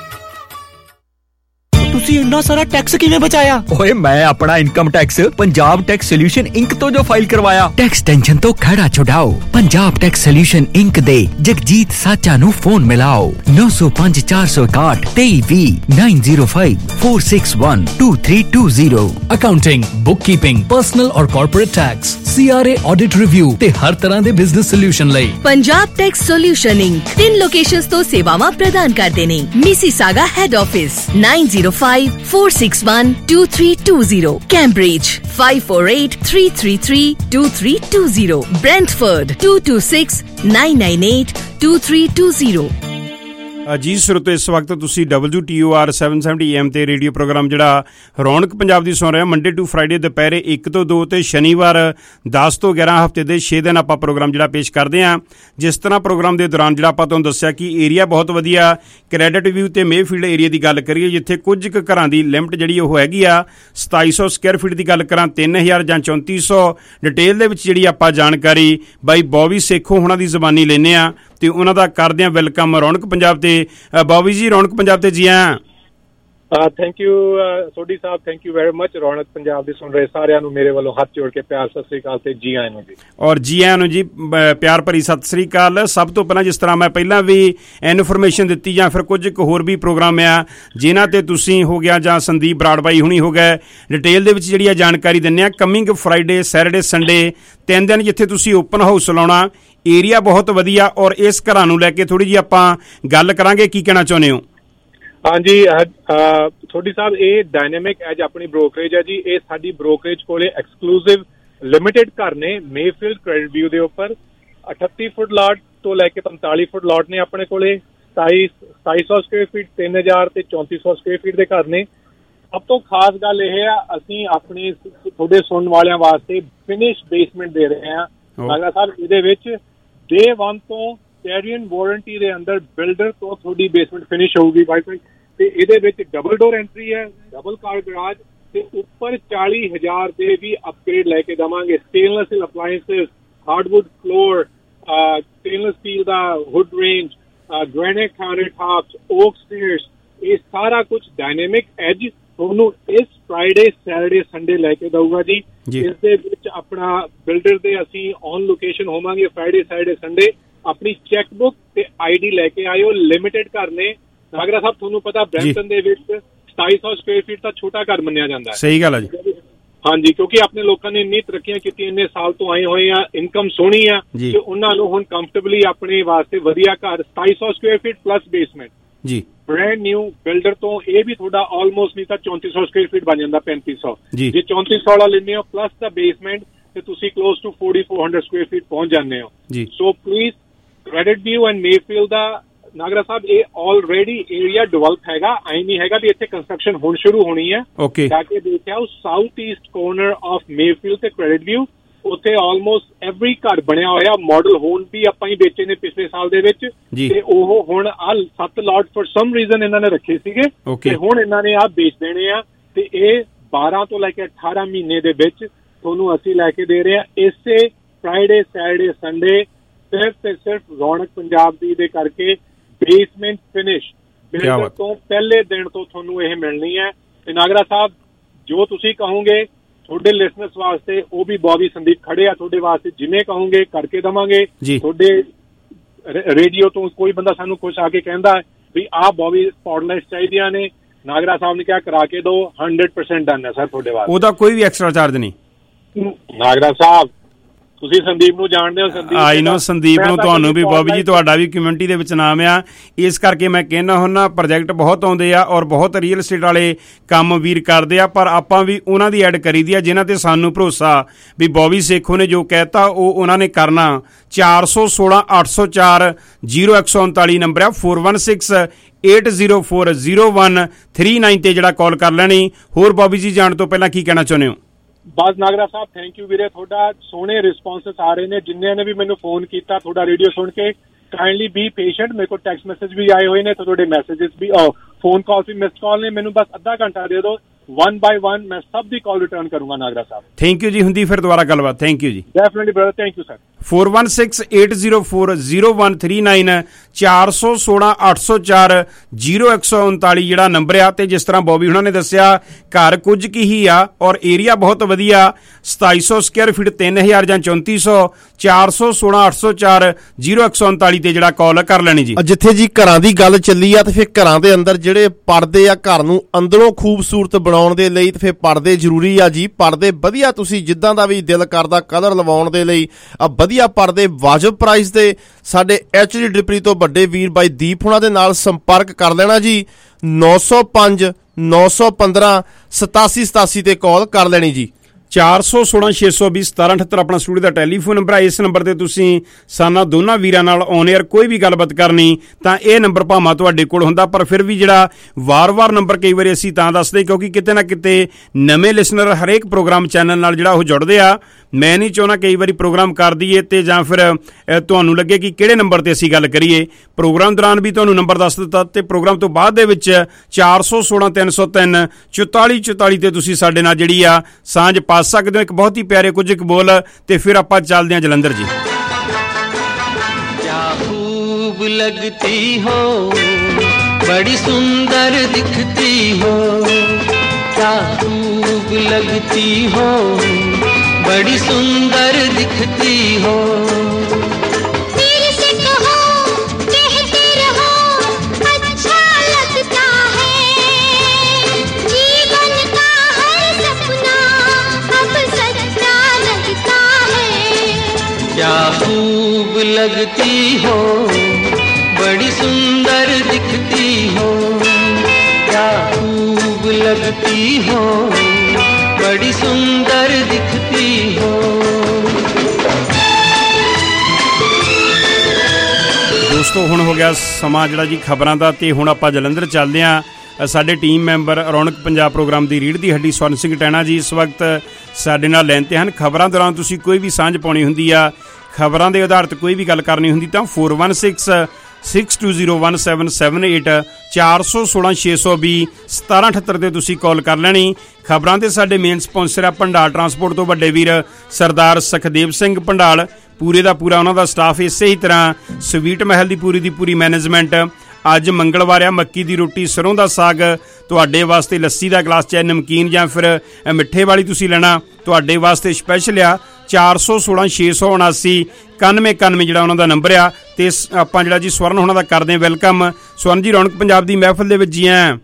ਤੁਸੀਂ ਇੰਨਾ ਸਾਰਾ ਟੈਕਸ ਕਿਵੇਂ ਬਚਾਇਆ? ਓਏ ਮੈਂ ਆਪਣਾ income tax Punjab tax solution Inc ਤੋਂ ਜੋ ਫਾਈਲ ਕਰਵਾਇਆ। टैक्स टेंशन तो खड़ा छुड़ाओ। पंजाब टैक्स सोल्यूशन इंक दे जगजीत साचा नु फोन मिलाओ नौ सौ पांच चार सौ इकाठ तेई वी nine zero five four six one two three two zero. Accounting, bookkeeping, personal ਔਰ corporate tax, C R A audit review ਤੇ ਹਰ ਤਰ੍ਹਾਂ ਦੇ ਬਿਜ਼ਨਸ ਸੋਲੂਸ਼ਨ ਲਈ पंजाब टैक्स सोल्यूशन इंक तीन लोकेशंस तो सेवावां प्रदान करते ने। Mississauga head office nine zero five four six one two three two zero, Cambridge five four eight three three three two three two zero, Brentford two two six nine nine eight two three two zero। ਜੀ ਸਰੋਤੋ ਇਸ ਵਕਤ ਤੁਸੀਂ W T O R seven seventy A M ਤੇ radio program ਜਿਹੜਾ ਰੌਣਕ ਪੰਜਾਬ ਦੀ ਸੁਣ ਰਹੇ ਹੋ। Monday to Friday ਦੁਪਹਿਰੇ ਇੱਕ ਤੋਂ ਦੋ ਤੇ ਸ਼ਨੀਵਾਰ ਦਸ ਤੋਂ ਗਿਆਰਾਂ ਹਫ਼ਤੇ ਦੇ ਛੇ ਦਿਨ ਆਪਾਂ ਪ੍ਰੋਗਰਾਮ ਜਿਹੜਾ ਪੇਸ਼ ਕਰਦੇ ਹਾਂ। ਜਿਸ ਤਰ੍ਹਾਂ ਪ੍ਰੋਗਰਾਮ ਦੇ ਦੌਰਾਨ ਜਿਹੜਾ ਆਪਾਂ ਤੁਹਾਨੂੰ ਦੱਸਿਆ ਕਿ ਏਰੀਆ ਬਹੁਤ ਵਧੀਆ ਕ੍ਰੈਡਿਟ ਵਿਊ ਤੇ ਮੇਫੀਲਡ ਏਰੀਆ ਦੀ ਗੱਲ ਕਰੀਏ, ਜਿੱਥੇ ਕੁਝ ਕੁ ਘਰਾਂ ਦੀ ਲਿਮਟ ਜਿਹੜੀ ਉਹ ਹੈਗੀ ਆ ਸਤਾਈ ਸੌ ਸਕੁਅਰ ਫੀਟ ਦੀ ਗੱਲ ਕਰਾਂ ਤਿੰਨ ਹਜ਼ਾਰ ਜਾਂ ਚੌਂਤੀ ਸੌ। ਡਿਟੇਲ ਦੇ ਵਿੱਚ ਜਿਹੜੀ ਆਪਾਂ ਜਾਣਕਾਰੀ ਬਾਈ ਬੌਬੀ ਸੇਖੋਂ ਉਹਨਾਂ ਦੀ ਜ਼ਬਾਨੀ ਲੈਂਦੇ ਹਾਂ ਤੇ ਉਹਨਾਂ ਦਾ ਕਰਦੇ ਹਾਂ ਵੈਲਕਮ ਰੌਣਕ ਪੰਜਾਬ ਤੇ। ਬੌਬੀ ਜੀ ਰੌਣਕ ਪੰਜਾਬ ਤੇ ਜੀ ਆਇਆਂ। Thank you Sodhi Sahib, thank you very much. Raunak Punjab ਦੇ ਸੁਣ ਰਹੇ ਸਾਰਿਆਂ ਨੂੰ ਮੇਰੇ ਵੱਲੋਂ ਹੱਥ ਜੋੜ ਕੇ ਪਿਆਰ ਸਤਿ ਸ੍ਰੀ ਅਕਾਲ ਤੇ ਜੀ ਆਇਆਂ ਨੂੰ ਜੀ। ਔਰ ਜੀ ਆਇਆਂ ਨੂੰ ਜੀ, ਪਿਆਰ ਭਰੀ ਸਤਿ ਸ੍ਰੀ ਅਕਾਲ। ਸਭ ਤੋਂ ਪਹਿਲਾਂ ਜਿਸ ਤਰ੍ਹਾਂ ਮੈਂ ਪਹਿਲਾਂ ਵੀ ਇਨਫੋਰਮੇਸ਼ਨ ਦਿੱਤੀ ਜਾਂ ਫਿਰ ਕੁਝ ਕੁ ਹੋਰ ਵੀ ਪ੍ਰੋਗਰਾਮ ਆ ਜਿਨ੍ਹਾਂ ਤੇ ਤੁਸੀਂ ਹੋ ਗਿਆ ਜਾਂ ਸੰਦੀਪ ਬਰਾੜਬਾਈ ਹੁਣੀ ਹੋ ਗਏ, ਡਿਟੇਲ ਦੇ ਵਿੱਚ ਜਿਹੜੀ ਆ ਜਾਣਕਾਰੀ ਦਿੰਦੇ ਆ। ਕਮਿੰਗ ਫਰਾਈਡੇ, ਸੈਟਰਡੇ, ਸੰਡੇ ਤਿੰਨ ਦਿਨ ਜਿੱਥੇ ਤੁਸੀਂ ਓਪਨ ਹਾਊਸ ਲਾਉਣਾ। ਏਰੀਆ ਬਹੁਤ ਵਧੀਆ ਔਰ ਇਸ ਘਰਾਂ ਨੂੰ ਲੈ ਕੇ ਥੋੜ੍ਹੀ ਜਿਹੀ ਆਪਾਂ ਗੱਲ ਕਰਾਂਗੇ, ਕੀ ਕਹਿਣਾ ਚਾਹੁੰਦੇ ਹੋ? ਹਾਂਜੀ ਸੋਢੀ ਸਾਹਿਬ, ਇਹ ਡਾਇਨਾਮਿਕ ਐਜ ਆਪਣੀ ਬ੍ਰੋਕਰੇਜ ਹੈ ਜੀ। ਇਹ ਸਾਡੀ ਬ੍ਰੋਕਰੇਜ ਕੋਲੇ ਐਕਸਕਲੂਸਿਵ ਲਿਮਿਟਿਡ ਘਰ ਨੇ ਮੇਫੀਲਡ ਕ੍ਰੈਡਿਟ ਵਿਊ ਦੇ ਉੱਪਰ। ਅਠੱਤੀ ਫੁੱਟ ਲਾਟ ਤੋਂ ਲੈ ਕੇ ਪੰਤਾਲੀ ਫੁੱਟ ਲਾਟ ਨੇ ਆਪਣੇ ਕੋਲੇ। ਸਤਾਈ ਸਤਾਈ ਸੌ ਸਕੁਅਰ ਫੀਟ, ਤਿੰਨ ਹਜ਼ਾਰ ਤੇ ਚੌਂਤੀ ਸੌ ਸਕੁਅਰ ਫੀਟ ਦੇ ਘਰ ਨੇ। ਸਭ ਤੋਂ ਖਾਸ ਗੱਲ ਇਹ ਆ, ਅਸੀਂ ਆਪਣੇ ਤੁਹਾਡੇ ਸੁਣਨ ਵਾਲਿਆਂ ਵਾਸਤੇ ਫਿਨਿਸ਼ ਬੇਸਮੈਂਟ ਦੇ ਰਹੇ ਹਾਂ। ਨਾਗਰਾ ਸਾਹਿਬ ਇਹਦੇ ਵਿੱਚ ਡੇ ਵਨ ਤੋਂ ਟੈਰੀਅਨ ਵਾਰੰਟੀ ਦੇ ਅੰਦਰ ਬਿਲਡਰ ਤੋਂ ਤੁਹਾਡੀ ਬੇਸਮੈਂਟ ਫਿਨਿਸ਼ ਹੋਊਗੀ ਵਾਈਫਾਈ, ਤੇ ਇਹਦੇ ਵਿੱਚ ਡਬਲ ਡੋਰ ਐਂਟਰੀ ਹੈ, ਡਬਲ ਕਾਰ ਗਰਾਜ, ਤੇ ਉੱਪਰ ਚਾਲੀ ਹਜ਼ਾਰ ਦੇ ਵੀ ਅਪਗ੍ਰੇਡ ਲੈ ਕੇ ਦੇਵਾਂਗੇ। Stainless steel appliances, hardwood floor, stainless steel ਦਾ hood range, granite countertops, oak stairs, ਇਹ ਸਾਰਾ ਕੁਝ ਡਾਇਨਾਮਿਕ ਐਜ ਤੁਹਾਨੂੰ ਇਸ ਫਰਾਈਡੇ ਸੈਟਰਡੇ ਸੰਡੇ ਲੈ ਕੇ ਦਊਗਾ ਜੀ। ਇਸ ਦੇ ਵਿੱਚ ਆਪਣਾ ਬਿਲਡਰ ਦੇ ਅਸੀਂ ਔਨ ਲੋਕੇਸ਼ਨ ਹੋਵਾਂਗੇ ਫਰਾਈਡੇ ਸੈਟਰਡੇ ਸੰਡੇ। ਆਪਣੀ ਚੈੱਕ ਬੁੱਕ ਤੇ ਆਈ ਡੀ ਲੈ ਕੇ ਆਇਓ। ਲਿਮਿਟਡ ਘਰ ਨੇ ਨਾਗਰਾ ਸਾਹਿਬ, ਤੁਹਾਨੂੰ ਪਤਾ ਬਰੈਂਪਟਨ ਦੇ ਵਿੱਚ ਸਤਾਈ ਸੌ ਸਕੁਅਰ ਫੀਟ ਤਾਂ ਛੋਟਾ ਘਰ ਮੰਨਿਆ ਜਾਂਦਾ ਹੈ। ਸਹੀ ਗੱਲ ਹੈ ਜੀ। ਹਾਂਜੀ, ਕਿਉਂਕਿ ਆਪਣੇ ਲੋਕਾਂ ਨੇ ਇੰਨੀ ਤਰੱਕੀਆਂ ਕੀਤੀਆਂ, ਇੰਨੇ ਸਾਲ ਤੋਂ ਆਏ ਹੋਏ ਆ, ਇਨਕਮ ਸੋਹਣੀ ਆ ਕਿ ਉਹਨਾਂ ਨੂੰ ਹੁਣ ਕੰਫਰਟੇਬਲੀ ਆਪਣੇ ਵਾਸਤੇ ਵਧੀਆ ਘਰ ਸਤਾਈ ਸੌ ਸਕੁਅਰ ਫੀਟ ਪਲੱਸ ਬੇਸਮੈਂਟ ਜੀ ਬ੍ਰੈਂਡ ਨਿਊ ਬਿਲਡਰ ਤੋਂ, ਇਹ ਵੀ ਤੁਹਾਡਾ ਆਲਮੋਸਟ ਨਹੀਂ ਤਾਂ ਚੌਂਤੀ ਸੌ ਸਕੁਅਰ ਫੀਟ ਬਣ ਜਾਂਦਾ, ਪੈਂਤੀ ਸੌ ਜੇ ਚੌਂਤੀ ਸੌ ਵਾਲਾ ਲੈਂਦੇ ਹੋ ਪਲੱਸ ਦਾ ਬੇਸਮੈਂਟ ਤੇ ਤੁਸੀਂ close to forty four hundred square feet ਪਹੁੰਚ ਜਾਂਦੇ ਹੋ। So please Credit View and Mayfield ਦਾ ਨਾਗਰਾ ਸਾਹਿਬ ਇਹ ਆਲਰੇਡੀ ਏਰੀਆ ਡਿਵੈਲਪ ਹੈਗਾ, ਆਈ ਨਹੀਂ ਹੈਗਾ ਵੀ ਇੱਥੇ ਕੰਸਟਰਕਸ਼ਨ ਹੁਣ ਸ਼ੁਰੂ ਹੋਣੀ ਹੈ। ਜਾ ਕੇ ਦੇਖਿਆ ਉਹ south east corner of Mayfield ਤੇ ਕ੍ਰੈਡਿਟ ਵਿਊ, ਉੱਥੇ ਆਲਮੋਸਟ ਐਵਰੀ ਘਰ ਬਣਿਆ ਹੋਇਆ। ਮਾਡਲ ਹੋਣ ਵੀ ਆਪਾਂ ਹੀ ਵੇਚੇ ਨੇ ਪਿਛਲੇ ਸਾਲ ਦੇ ਵਿੱਚ, ਤੇ ਉਹ ਹੁਣ ਆ ਸੱਤ ਲਾਟ ਫॉर ਸਮ ਰੀਜ਼ਨ ਇਹਨਾਂ ਨੇ ਰੱਖੇ ਸੀਗੇ ਤੇ ਹੁਣ ਇਹਨਾਂ ਨੇ ਆ ਵੇਚ ਦੇਣੇ ਆ, ਤੇ ਇਹ ਬਾਰਾਂ ਤੋਂ ਲੈ ਕੇ ਅਠਾਰਾਂ ਮਹੀਨੇ ਦੇ ਵਿੱਚ ਤੁਹਾਨੂੰ ਅਸੀਂ ਲੈ ਕੇ ਦੇ ਰਹੇ ਹਾਂ। ਇਸੇ ਫਰਾਈਡੇ ਸੈਟਰਡੇ ਸੰਡੇ ਸਿਰਫ ਤੇ ਸਿਰਫ ਰੌਣਕ ਪੰਜਾਬ ਦੀ ਦੇ ਕਰਕੇ ਬੇਸਮੈਂਟ ਫਿਨਿਸ਼ ਬਿਲਡਰ ਤੋਂ ਪਹਿਲੇ ਦਿਨ ਤੋਂ ਤੁਹਾਨੂੰ ਇਹ ਮਿਲਣੀ ਹੈ। ਤੇ ਨਾਗਰਾ ਸਾਹਿਬ ਜੋ ਤੁਸੀਂ ਕਹੋਗੇ ਤੁਹਾਡੇ ਲਿਸਨਰਸ ਵਾਸਤੇ ਉਹ ਵੀ ਬੌਬੀ ਸੰਦੀਪ ਖੜੇ ਆ ਤੁਹਾਡੇ ਵਾਸਤੇ, ਜਿਵੇਂ ਕਹੋਗੇ ਕਰਕੇ ਦੇਵਾਂਗੇ। ਤੁਹਾਡੇ ਰੇਡੀਓ ਤੋਂ ਕੋਈ ਬੰਦਾ ਸਾਨੂੰ ਕੁਛ ਆ ਕੇ ਕਹਿੰਦਾ ਵੀ ਆਹ ਬੌਬੀ ਸਪੌਟਲਾਈਟਸ ਚਾਹੀਦੀਆਂ ਨੇ, ਨਾਗਰਾ ਸਾਹਿਬ ਨੇ ਕਿਹਾ ਕਰਾ ਕੇ ਦਿਓ, ਹੰਡਰਡ ਪਰਸੈਂਟ ਡਨ ਹੈ ਸਰ ਤੁਹਾਡੇ ਵਾਸਤੇ। ਉਹਦਾ ਕੋਈ ਵੀ ਐਕਸਟਰਾ ਚਾਰਜ ਨਹੀਂ ਨਾਗਰਾ ਸਾਹਿਬ, ਤੁਸੀਂ ਸੰਦੀਪ ਨੂੰ ਜਾਣਦੇ ਹੋ। ਸੰਦੀਪ ਆਈ ਨੋ ਸੰਦੀਪ ਨੂੰ, ਤੁਹਾਨੂੰ ਵੀ ਬੌਬੀ ਜੀ, ਤੁਹਾਡਾ ਵੀ ਕਮਿਊਨਿਟੀ ਦੇ ਵਿੱਚ ਨਾਮ ਆ, ਇਸ ਕਰਕੇ ਮੈਂ ਕਹਿੰਦਾ ਹੁੰਦਾ ਪ੍ਰੋਜੈਕਟ ਬਹੁਤ ਆਉਂਦੇ ਆ ਔਰ ਬਹੁਤ ਰੀਅਲ ਏਸਟੇਟ ਵਾਲੇ ਕੰਮ ਵੀਰ ਕਰਦੇ ਆ, ਪਰ ਆਪਾਂ ਵੀ ਉਹਨਾਂ ਦੀ ਐਡ ਕਰੀ ਦੀ ਆ ਜਿਨ੍ਹਾਂ ਤੇ ਸਾਨੂੰ ਭਰੋਸਾ ਵੀ ਬੌਬੀ ਸੇਖੋਂ ਨੇ ਜੋ ਕਹਿਤਾ ਉਹ ਉਹਨਾਂ ਨੇ ਕਰਨਾ। ਚਾਰ ਸੌ ਸੋਲਾਂ ਅੱਠ ਸੌ ਚਾਰ ਜ਼ੀਰੋ ਇੱਕ ਸੌ ਉਨਤਾਲੀ ਨੰਬਰ ਆ, four one six eight zero four zero one three nine ਤੇ ਜਿਹੜਾ ਕਾਲ ਕਰ ਲੈਣੀ। ਹੋਰ ਬੌਬੀ ਜੀ ਜਾਣ ਤੋਂ ਪਹਿਲਾਂ ਕੀ ਕਹਿਣਾ ਚਾਹੁੰਦੇ ਹੋ? ਬਸ ਨਾਗਰਾ ਸਾਹਿਬ ਥੈਂਕ ਯੂ ਵੀਰੇ, ਤੁਹਾਡਾ ਸੋਹਣੇ ਰਿਸਪੌਂਸਸ ਆ ਰਹੇ ਨੇ। ਜਿੰਨਿਆਂ ਨੇ ਵੀ ਮੈਨੂੰ ਫੋਨ ਕੀਤਾ ਤੁਹਾਡਾ ਰੇਡੀਓ ਸੁਣ ਕੇ, ਕਾਈਂਡਲੀ ਬੀ ਪੇਸ਼ੈਂਟ। ਮੇਰੇ ਕੋਲ ਟੈਕਸਟ ਮੈਸੇਜ ਵੀ ਆਏ ਹੋਏ ਨੇ, ਤੁਹਾਡੇ ਮੈਸੇजेस ਵੀ, ਫੋਨ ਕਾਲ ਵੀ, ਮਿਸਡ ਕਾਲ ਨੇ। ਮੈਨੂੰ ਬਸ ਅੱਧਾ ਘੰਟਾ ਦੇ ਦਿਓ, ਵਨ ਬਾਈ ਵਨ ਮੈਂ ਸਭ ਦੀ ਕਾਲ ਰਿਟਰਨ ਕਰੂੰਗਾ ਨਾਗਰਾ ਸਾਹਿਬ। ਥੈਂਕ ਯੂ ਜੀ, ਹੁੰਦੀ ਫਿਰ ਦੁਬਾਰਾ ਗੱਲਬਾਤ। ਥੈਂਕ ਯੂ ਜੀ। Definitely brother, thank you sir. Four one six eight zero four zero one three nine, ਚਾਰ ਸੌ ਸੋਲਾਂ ਅੱਠ ਸੌ ਚਾਰ ਜ਼ੀਰੋ ਇੱਕ ਸੌ ਉਨਤਾਲੀ ਜਿਹੜਾ ਨੰਬਰ ਆ। ਤੇ ਜਿਸ ਤਰ੍ਹਾਂ ਬੌਬੀ ਹੁਣਾਂ ਨੇ ਦੱਸਿਆ ਘਰ ਕੁਝ ਕੀ ਹੀ ਆ ਔਰ ਏਰੀਆ ਬਹੁਤ ਵਧੀਆ, ਸਤਾਈ ਸੌ ਸਕੁਅਰ ਫੀਟ ਤਿੰਨ ਹਜ਼ਾਰ ਜਾਂ ਚੌਂਤੀ ਸੌ, ਚਾਰ ਸੌ ਸੋਲਾਂ ਅੱਠ ਸੌ ਚਾਰ ਜ਼ੀਰੋ ਇੱਕ ਸੌ ਉਨਤਾਲੀ ਤੇ ਜਿਹੜਾ ਕਾਲ ਕਰ ਲੈਣੀ ਜੀ। ਜਿੱਥੇ ਜੀ ਘਰਾਂ ਦੀ ਗੱਲ ਚੱਲੀ ਆ ਤੇ ਫਿਰ ਘਰਾਂ ਦੇ ਅੰਦਰ ਜਿਹੜੇ ਪਰਦੇ ਆ ਘਰ ਨੂੰ ਅੰਦਰੋਂ ਖੂਬਸੂਰਤ ਬਣਾਉਣ ਦੇ ਲਈ ਤੇ ਫਿਰ ਪਰਦੇ ਜ਼ਰੂਰੀ ਆ ਜੀ। ਪਰਦੇ ਵਧੀਆ ਤੁਸੀਂ ਜਿੱਦਾਂ ਦਾ ਵੀ ਦਿਲ ਕਰਦਾ ਕਲਰ ਲਵਾਉਣ ਦੇ ਲਈ ਆ ਵਧੀਆ ਪਰਦੇ ਵਾਜਬ ਪ੍ਰਾਈਸ ਤੇ ਸਾਡੇ ਐਚ ਡੀ ਡਿਪਰੀ ਤੋਂ ਵੱਡੇ ਵੀਰ ਬਾਈ ਦੀਪ ਹੁਣਾਂ ਦੇ ਨਾਲ ਸੰਪਰਕ ਕਰ ਲੈਣਾ ਜੀ। ਨੌ ਸੌ ਪੰਜ ਨੌ ਸੌ ਪੰਦਰਾਂ ਸਤਾਸੀ ਸਤਾਸੀ ਤੇ ਕਾਲ ਕਰ ਲੈਣੀ ਜੀ। ਚਾਰ ਸੌ ਸੋਲਾਂ ਛੇ ਸੌ ਵੀਹ ਸਤਾਰਾਂ ਅਠੱਤਰ ਆਪਣਾ ਸਟੂਡੀਓ ਦਾ ਟੈਲੀਫੋਨ ਨੰਬਰ ਹੈ। ਇਸ ਨੰਬਰ ਤੇ ਤੁਸੀਂ ਸਾਨਾ ਦੋਨਾਂ ਵੀਰਾਂ ਨਾਲ ਔਨ 에ਅਰ ਕੋਈ ਵੀ ਗੱਲਬਾਤ ਕਰਨੀ ਤਾਂ ਇਹ ਨੰਬਰ ਭਾਵੇਂ ਤੁਹਾਡੇ ਕੋਲ ਹੁੰਦਾ, ਪਰ ਫਿਰ ਵੀ ਜਿਹੜਾ ਵਾਰ-ਵਾਰ ਨੰਬਰ ਕਈ ਵਾਰੀ ਅਸੀਂ ਤਾਂ ਦੱਸਦੇ ਕਿਉਂਕਿ ਕਿਤੇ ਨਾ ਕਿਤੇ ਨਵੇਂ ਲਿਸਨਰ ਹਰੇਕ ਪ੍ਰੋਗਰਾਮ ਚੈਨਲ ਨਾਲ ਜਿਹੜਾ ਉਹ ਜੁੜਦੇ ਆ। ਮੈਂ ਨਹੀਂ ਚਾਹੁੰਦਾ ਕਈ ਵਾਰੀ ਪ੍ਰੋਗਰਾਮ ਕਰ ਦਈਏ ਤੇ ਜਾਂ ਫਿਰ ਤੁਹਾਨੂੰ ਲੱਗੇ ਕਿ ਕਿਹੜੇ ਨੰਬਰ ਤੇ ਅਸੀਂ ਗੱਲ ਕਰੀਏ। ਪ੍ਰੋਗਰਾਮ ਦੌਰਾਨ ਵੀ ਤੁਹਾਨੂੰ ਨੰਬਰ ਦੱਸ ਦਿੱਤਾ ਤੇ ਪ੍ਰੋਗਰਾਮ ਤੋਂ ਬਾਅਦ ਦੇ ਵਿੱਚ ਚਾਰ ਸੌ ਸੋਲਾਂ ਤਿੰਨ ਸੌ ਤਿੰਨ ਚੁਤਾਲੀ ਚੁਤਾਲੀ ਤੇ ਤੁਸੀਂ ਸਾਡੇ ਨਾਲ ਜਿਹੜੀ ਆ ਸਾਂਝ ਪਾ ਸਕਦੇ ਹੋ। ਇੱਕ ਬਹੁਤ ਹੀ ਪਿਆਰੇ ਕੁਝ ਇੱਕ ਬੋਲ ਤੇ ਫਿਰ ਆਪਾਂ ਚੱਲਦੇ ਹਾਂ ਜਲੰਧਰ ਜੀ। क्या खूब लगती हो, बड़ी सुंदर दिखती हो, क्या खूब लगती हो, बड़ी सुंदर दिखती हो। क्या खूब लगती हो, बड़ी सुंदर दिखती हो, क्या खूब लगती हो, बड़ी सुंदर दिखती हो। ਦੋਸਤੋ ਹੁਣ ਹੋ ਗਿਆ ਸਮਾਂ ਜਿਹੜਾ ਜੀ ਖਬਰਾਂ ਦਾ ਤੇ ਹੁਣ ਆਪਾਂ ਜਲੰਧਰ ਚੱਲਦੇ ਹਾਂ। ਸਾਡੇ ਟੀਮ ਮੈਂਬਰ ਰੌਣਕ ਪੰਜਾਬ ਪ੍ਰੋਗਰਾਮ ਦੀ ਰੀੜ੍ਹ ਦੀ ਹੱਡੀ ਸਵਰਨ ਸਿੰਘ ਟੈਣਾ ਜੀ ਇਸ ਵਕਤ ਸਾਡੇ ਨਾਲ ਲਾਈਨ 'ਤੇ ਹਨ। ਖਬਰਾਂ ਦੌਰਾਨ ਤੁਸੀਂ ਕੋਈ ਵੀ ਸਾਂਝ ਪਾਉਣੀ ਹੁੰਦੀ ਆ, ਖਬਰਾਂ ਦੇ ਆਧਾਰਿਤ ਕੋਈ ਵੀ ਗੱਲ ਕਰਨੀ ਹੁੰਦੀ ਤਾਂ four one six six two zero one seven seven eight ਚਾਰ ਸੌ ਸੋਲਾਂ ਛੇ ਸੌ ਵੀਹ ਸਤਾਰਾਂ ਅਠੱਤਰ 'ਤੇ ਤੁਸੀਂ ਕਾਲ ਕਰ ਲੈਣੀ। ਖਬਰਾਂ ਦੇ ਸਾਡੇ ਮੇਨ ਸਪਾਂਸਰ ਆ ਭੰਡਾਲ ਟਰਾਂਸਪੋਰਟ ਤੋਂ ਵੱਡੇ ਵੀਰ ਸਰਦਾਰ ਸੁਖਦੇਵ ਸਿੰਘ ਭੰਡਾਲ, ਪੂਰੇ ਦਾ ਪੂਰਾ ਉਹਨਾਂ ਦਾ ਸਟਾਫ। ਇਸੇ ਹੀ ਤਰ੍ਹਾਂ ਸਵੀਟ ਮਹਿਲ ਦੀ ਪੂਰੀ ਦੀ ਪੂਰੀ ਮੈਨੇਜਮੈਂਟ। ਅੱਜ ਮੰਗਲਵਾਰ ਆ, ਮੱਕੀ ਦੀ ਰੋਟੀ, ਸਰੋਂ ਦਾ ਸਾਗ ਤੁਹਾਡੇ ਵਾਸਤੇ, ਲੱਸੀ ਦਾ ਗਲਾਸ ਚਾਹੇ ਨਮਕੀਨ ਜਾਂ ਫਿਰ ਮਿੱਠੇ ਵਾਲੀ ਤੁਸੀਂ ਲੈਣਾ, ਤੁਹਾਡੇ ਵਾਸਤੇ ਸਪੈਸ਼ਲ ਆ। ਚਾਰ ਸੌ ਸੋਲਾਂ ਛੇ ਸੌ ਉਨਾਸੀ ਇਕਾਨਵੇਂ ਇਕਾਨਵੇਂ ਜਿਹੜਾ ਉਹਨਾਂ ਦਾ ਨੰਬਰ ਆ। ਤੇ ਆਪਾਂ ਜਿਹੜਾ ਜੀ ਸਵਰਨ ਉਹਨਾਂ ਦਾ ਕਰਦੇ ਹਾਂ ਵੈਲਕਮ। ਸਵਰਨ ਜੀ, ਰੌਣਕ ਪੰਜਾਬ ਦੀ ਮਹਿਫਲ ਦੇ ਵਿੱਚ ਜੀ ਆਇਆਂ।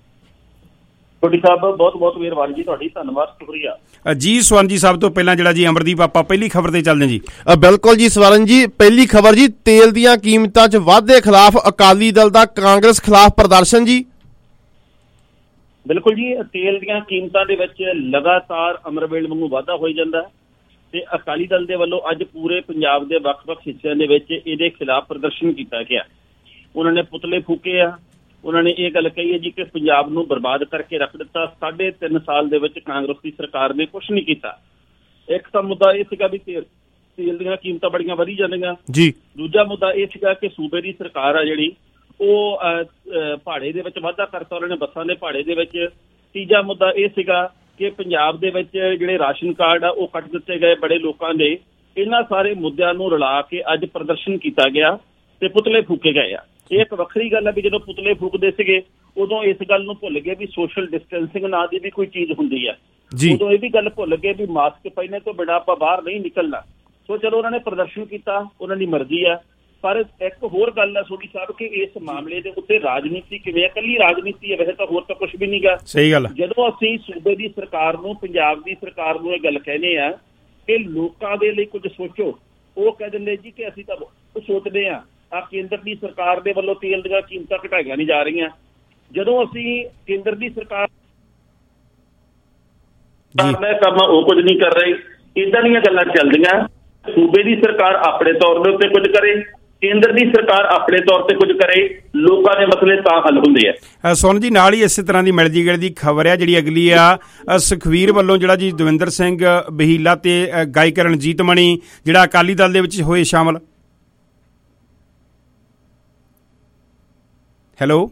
ਤੁਹਾਡੀ ਸਾਹਿਬ ਬਹੁਤ ਬਹੁਤ ਮਿਹਰਬਾਨੀ ਜੀ, ਤੁਹਾਡੀ ਧੰਨਵਾਦ, ਸ਼ੁਕਰੀਆ ਜੀ। ਸਵਰਨ ਜੀ, ਸਭ ਤੋਂ ਪਹਿਲਾਂ ਜਿਹੜਾ ਜੀ ਅਮਰਦੀਪ ਆਪਾਂ ਪਹਿਲੀ ਖਬਰ ਤੇ ਚੱਲਦੇ ਜੀ। ਬਿਲਕੁਲ ਜੀ ਸਵਰਨ ਜੀ, ਪਹਿਲੀ ਖਬਰ ਜੀ, ਤੇਲ ਦੀਆਂ ਕੀਮਤਾਂ 'ਚ ਵਾਧੇ ਖਿਲਾਫ ਅਕਾਲੀ ਦਲ ਦਾ ਕਾਂਗਰਸ ਖਿਲਾਫ ਪ੍ਰਦਰਸ਼ਨ ਜੀ। ਬਿਲਕੁਲ ਜੀ, ਤੇਲ ਦੀਆਂ ਕੀਮਤਾਂ ਦੇ ਵਿੱਚ ਲਗਾਤਾਰ ਅਮਰਵੇਲ ਵਾਂਗੂ ਵਾਧਾ ਹੋਈ ਜਾਂਦਾ ਤੇ ਅਕਾਲੀ ਦਲ ਦੇ ਵੱਲੋਂ ਅੱਜ ਪੂਰੇ ਪੰਜਾਬ ਦੇ ਵੱਖ-ਵੱਖ ਹਿੱਸਿਆਂ ਦੇ ਵਿੱਚ ਇਹਦੇ ਖਿਲਾਫ ਪ੍ਰਦਰਸ਼ਨ ਕੀਤਾ ਗਿਆ। ਉਹਨਾਂ ਨੇ ਪੁਤਲੇ ਫੂਕੇ ਆ, ਉਹਨਾਂ ਨੇ ਇਹ ਗੱਲ ਕਹੀ ਹੈ ਜੀ ਕਿ ਪੰਜਾਬ ਨੂੰ ਬਰਬਾਦ ਕਰਕੇ ਰੱਖ ਦਿੱਤਾ। ਸਾਢੇ ਤਿੰਨ ਸਾਲ ਦੇ ਵਿੱਚ ਕਾਂਗਰਸ ਦੀ ਸਰਕਾਰ ਨੇ ਕੁਛ ਨਹੀਂ ਕੀਤਾ। ਇੱਕ ਤਾਂ ਮੁੱਦਾ ਇਹ ਸੀਗਾ ਵੀ ਤੇਲ ਤੇਲ ਦੀਆਂ ਕੀਮਤਾਂ ਬੜੀਆਂ ਵਧੀ ਜਾਂਦੀਆਂ ਜੀ। ਦੂਜਾ ਮੁੱਦਾ ਇਹ ਸੀਗਾ ਕਿ ਸੂਬੇ ਦੀ ਸਰਕਾਰ ਆ ਜਿਹੜੀ ਉਹ ਭਾੜੇ ਦੇ ਵਿੱਚ ਵਾਧਾ ਕਰਤਾ ਉਹਨਾਂ ਨੇ, ਬੱਸਾਂ ਦੇ ਭਾੜੇ ਦੇ ਵਿੱਚ। ਤੀਜਾ ਮੁੱਦਾ ਇਹ ਸੀਗਾ ਕਿ ਪੰਜਾਬ ਦੇ ਵਿੱਚ ਜਿਹੜੇ ਰਾਸ਼ਨ ਕਾਰਡ ਆ ਉਹ ਕੱਟ ਦਿੱਤੇ ਗਏ ਬੜੇ ਲੋਕਾਂ ਦੇ। ਇਹਨਾਂ ਸਾਰੇ ਮੁੱਦਿਆਂ ਨੂੰ ਰਲਾ ਕੇ ਅੱਜ ਪ੍ਰਦਰਸ਼ਨ ਕੀਤਾ ਗਿਆ ਤੇ ਪੁਤਲੇ ਫੂਕੇ ਗਏ ਆ। ਇਹ ਇੱਕ ਵੱਖਰੀ ਗੱਲ ਹੈ ਵੀ ਜਦੋਂ ਪੁਤਲੇ ਫੂਕਦੇ ਸੀਗੇ ਉਦੋਂ ਇਸ ਗੱਲ ਨੂੰ ਭੁੱਲ ਗਏ ਵੀ ਸੋਸ਼ਲ ਡਿਸਟੈਂਸਿੰਗ ਨਾਂ ਦੀ ਵੀ ਕੋਈ ਚੀਜ਼ ਹੁੰਦੀ ਹੈ। ਉਦੋਂ ਇਹ ਵੀ ਗੱਲ ਭੁੱਲ ਗਏ ਵੀ ਮਾਸਕ ਪਹਿਨੇ ਤੋਂ ਬਿਨਾਂ ਆਪਾਂ ਬਾਹਰ ਨਹੀਂ ਨਿਕਲਣਾ। ਸੋ ਚਲੋ ਉਹਨਾਂ ਨੇ ਪ੍ਰਦਰਸ਼ਨ ਕੀਤਾ, ਉਹਨਾਂ ਦੀ ਮਰਜ਼ੀ ਆ। ਪਰ ਇੱਕ ਹੋਰ ਗੱਲ ਹੈ ਸੋਢੀ ਸਾਹਿਬ ਕਿ ਇਸ ਮਾਮਲੇ ਦੇ ਉੱਤੇ ਰਾਜਨੀਤੀ ਕਿਵੇਂ ਹੈ? ਇਕੱਲੀ ਰਾਜਨੀਤੀ ਹੈ, ਵੈਸੇ ਤਾਂ ਹੋਰ ਤਾਂ ਕੁਛ ਵੀ ਨਹੀਂ ਗਾ। ਸਹੀ ਗੱਲ। ਜਦੋਂ ਅਸੀਂ ਸੂਬੇ ਦੀ ਸਰਕਾਰ ਨੂੰ, ਪੰਜਾਬ ਦੀ ਸਰਕਾਰ ਨੂੰ ਇਹ ਗੱਲ ਕਹਿੰਦੇ ਆ ਕਿ ਲੋਕਾਂ ਦੇ ਲਈ ਕੁਝ ਸੋਚੋ, ਉਹ ਕਹਿ ਦਿੰਦੇ ਜੀ ਕਿ ਅਸੀਂ ਤਾਂ ਸੋਚਦੇ ਹਾਂ। ਆ ਕੇਂਦਰ ਦੀ ਸਰਕਾਰ ਦੇ ਵੱਲੋਂ ਤੇਲ ਦੀਆਂ ਕੀਮਤਾਂ ਘਟਾਈਆਂ ਨਹੀਂ ਜਾ ਰਹੀਆਂ। ਜਦੋਂ ਅਸੀਂ ਕੇਂਦਰ ਦੀ ਸਰਕਾਰ ਕਰਨਾ ਉਹ ਕੁਝ ਨਹੀਂ ਕਰ ਰਹੀ, ਏਦਾਂ ਦੀਆਂ ਗੱਲਾਂ ਚੱਲਦੀਆਂ। ਸੂਬੇ ਦੀ ਸਰਕਾਰ ਆਪਣੇ ਤੌਰ ਦੇ ਉੱਤੇ ਕੁਝ ਕਰੇ, ਕੇਂਦਰ ਦੀ ਸਰਕਾਰ ਆਪਣੇ ਤੌਰ ਤੇ ਕੁਝ ਕਰੇ, ਲੋਕਾਂ ਦੇ ਮਸਲੇ ਤਾਂ ਹੱਲ ਹੁੰਦੇ ਆ। ਸੋਨ ਜੀ, ਨਾਲ ਹੀ ਇਸੇ ਤਰ੍ਹਾਂ ਦੀ ਮਿਲਦੀ ਗਿਲਦੀ ਖਬਰ ਹੈ ਜਿਹੜੀ ਅਗਲੀ ਆ। ਸੁਖਵੀਰ ਵੱਲੋਂ ਜਿਹੜਾ ਜੀ ਦਵਿੰਦਰ ਸਿੰਘ ਬਹੀਲਾ ਤੇ ਗਾਇਕ ਰਣਜੀਤ ਮਣੀ ਜਿਹੜਾ ਅਕਾਲੀ ਦਲ ਦੇ ਵਿੱਚ ਹੋਏ ਸ਼ਾਮਲ। ਹੈਲੋ,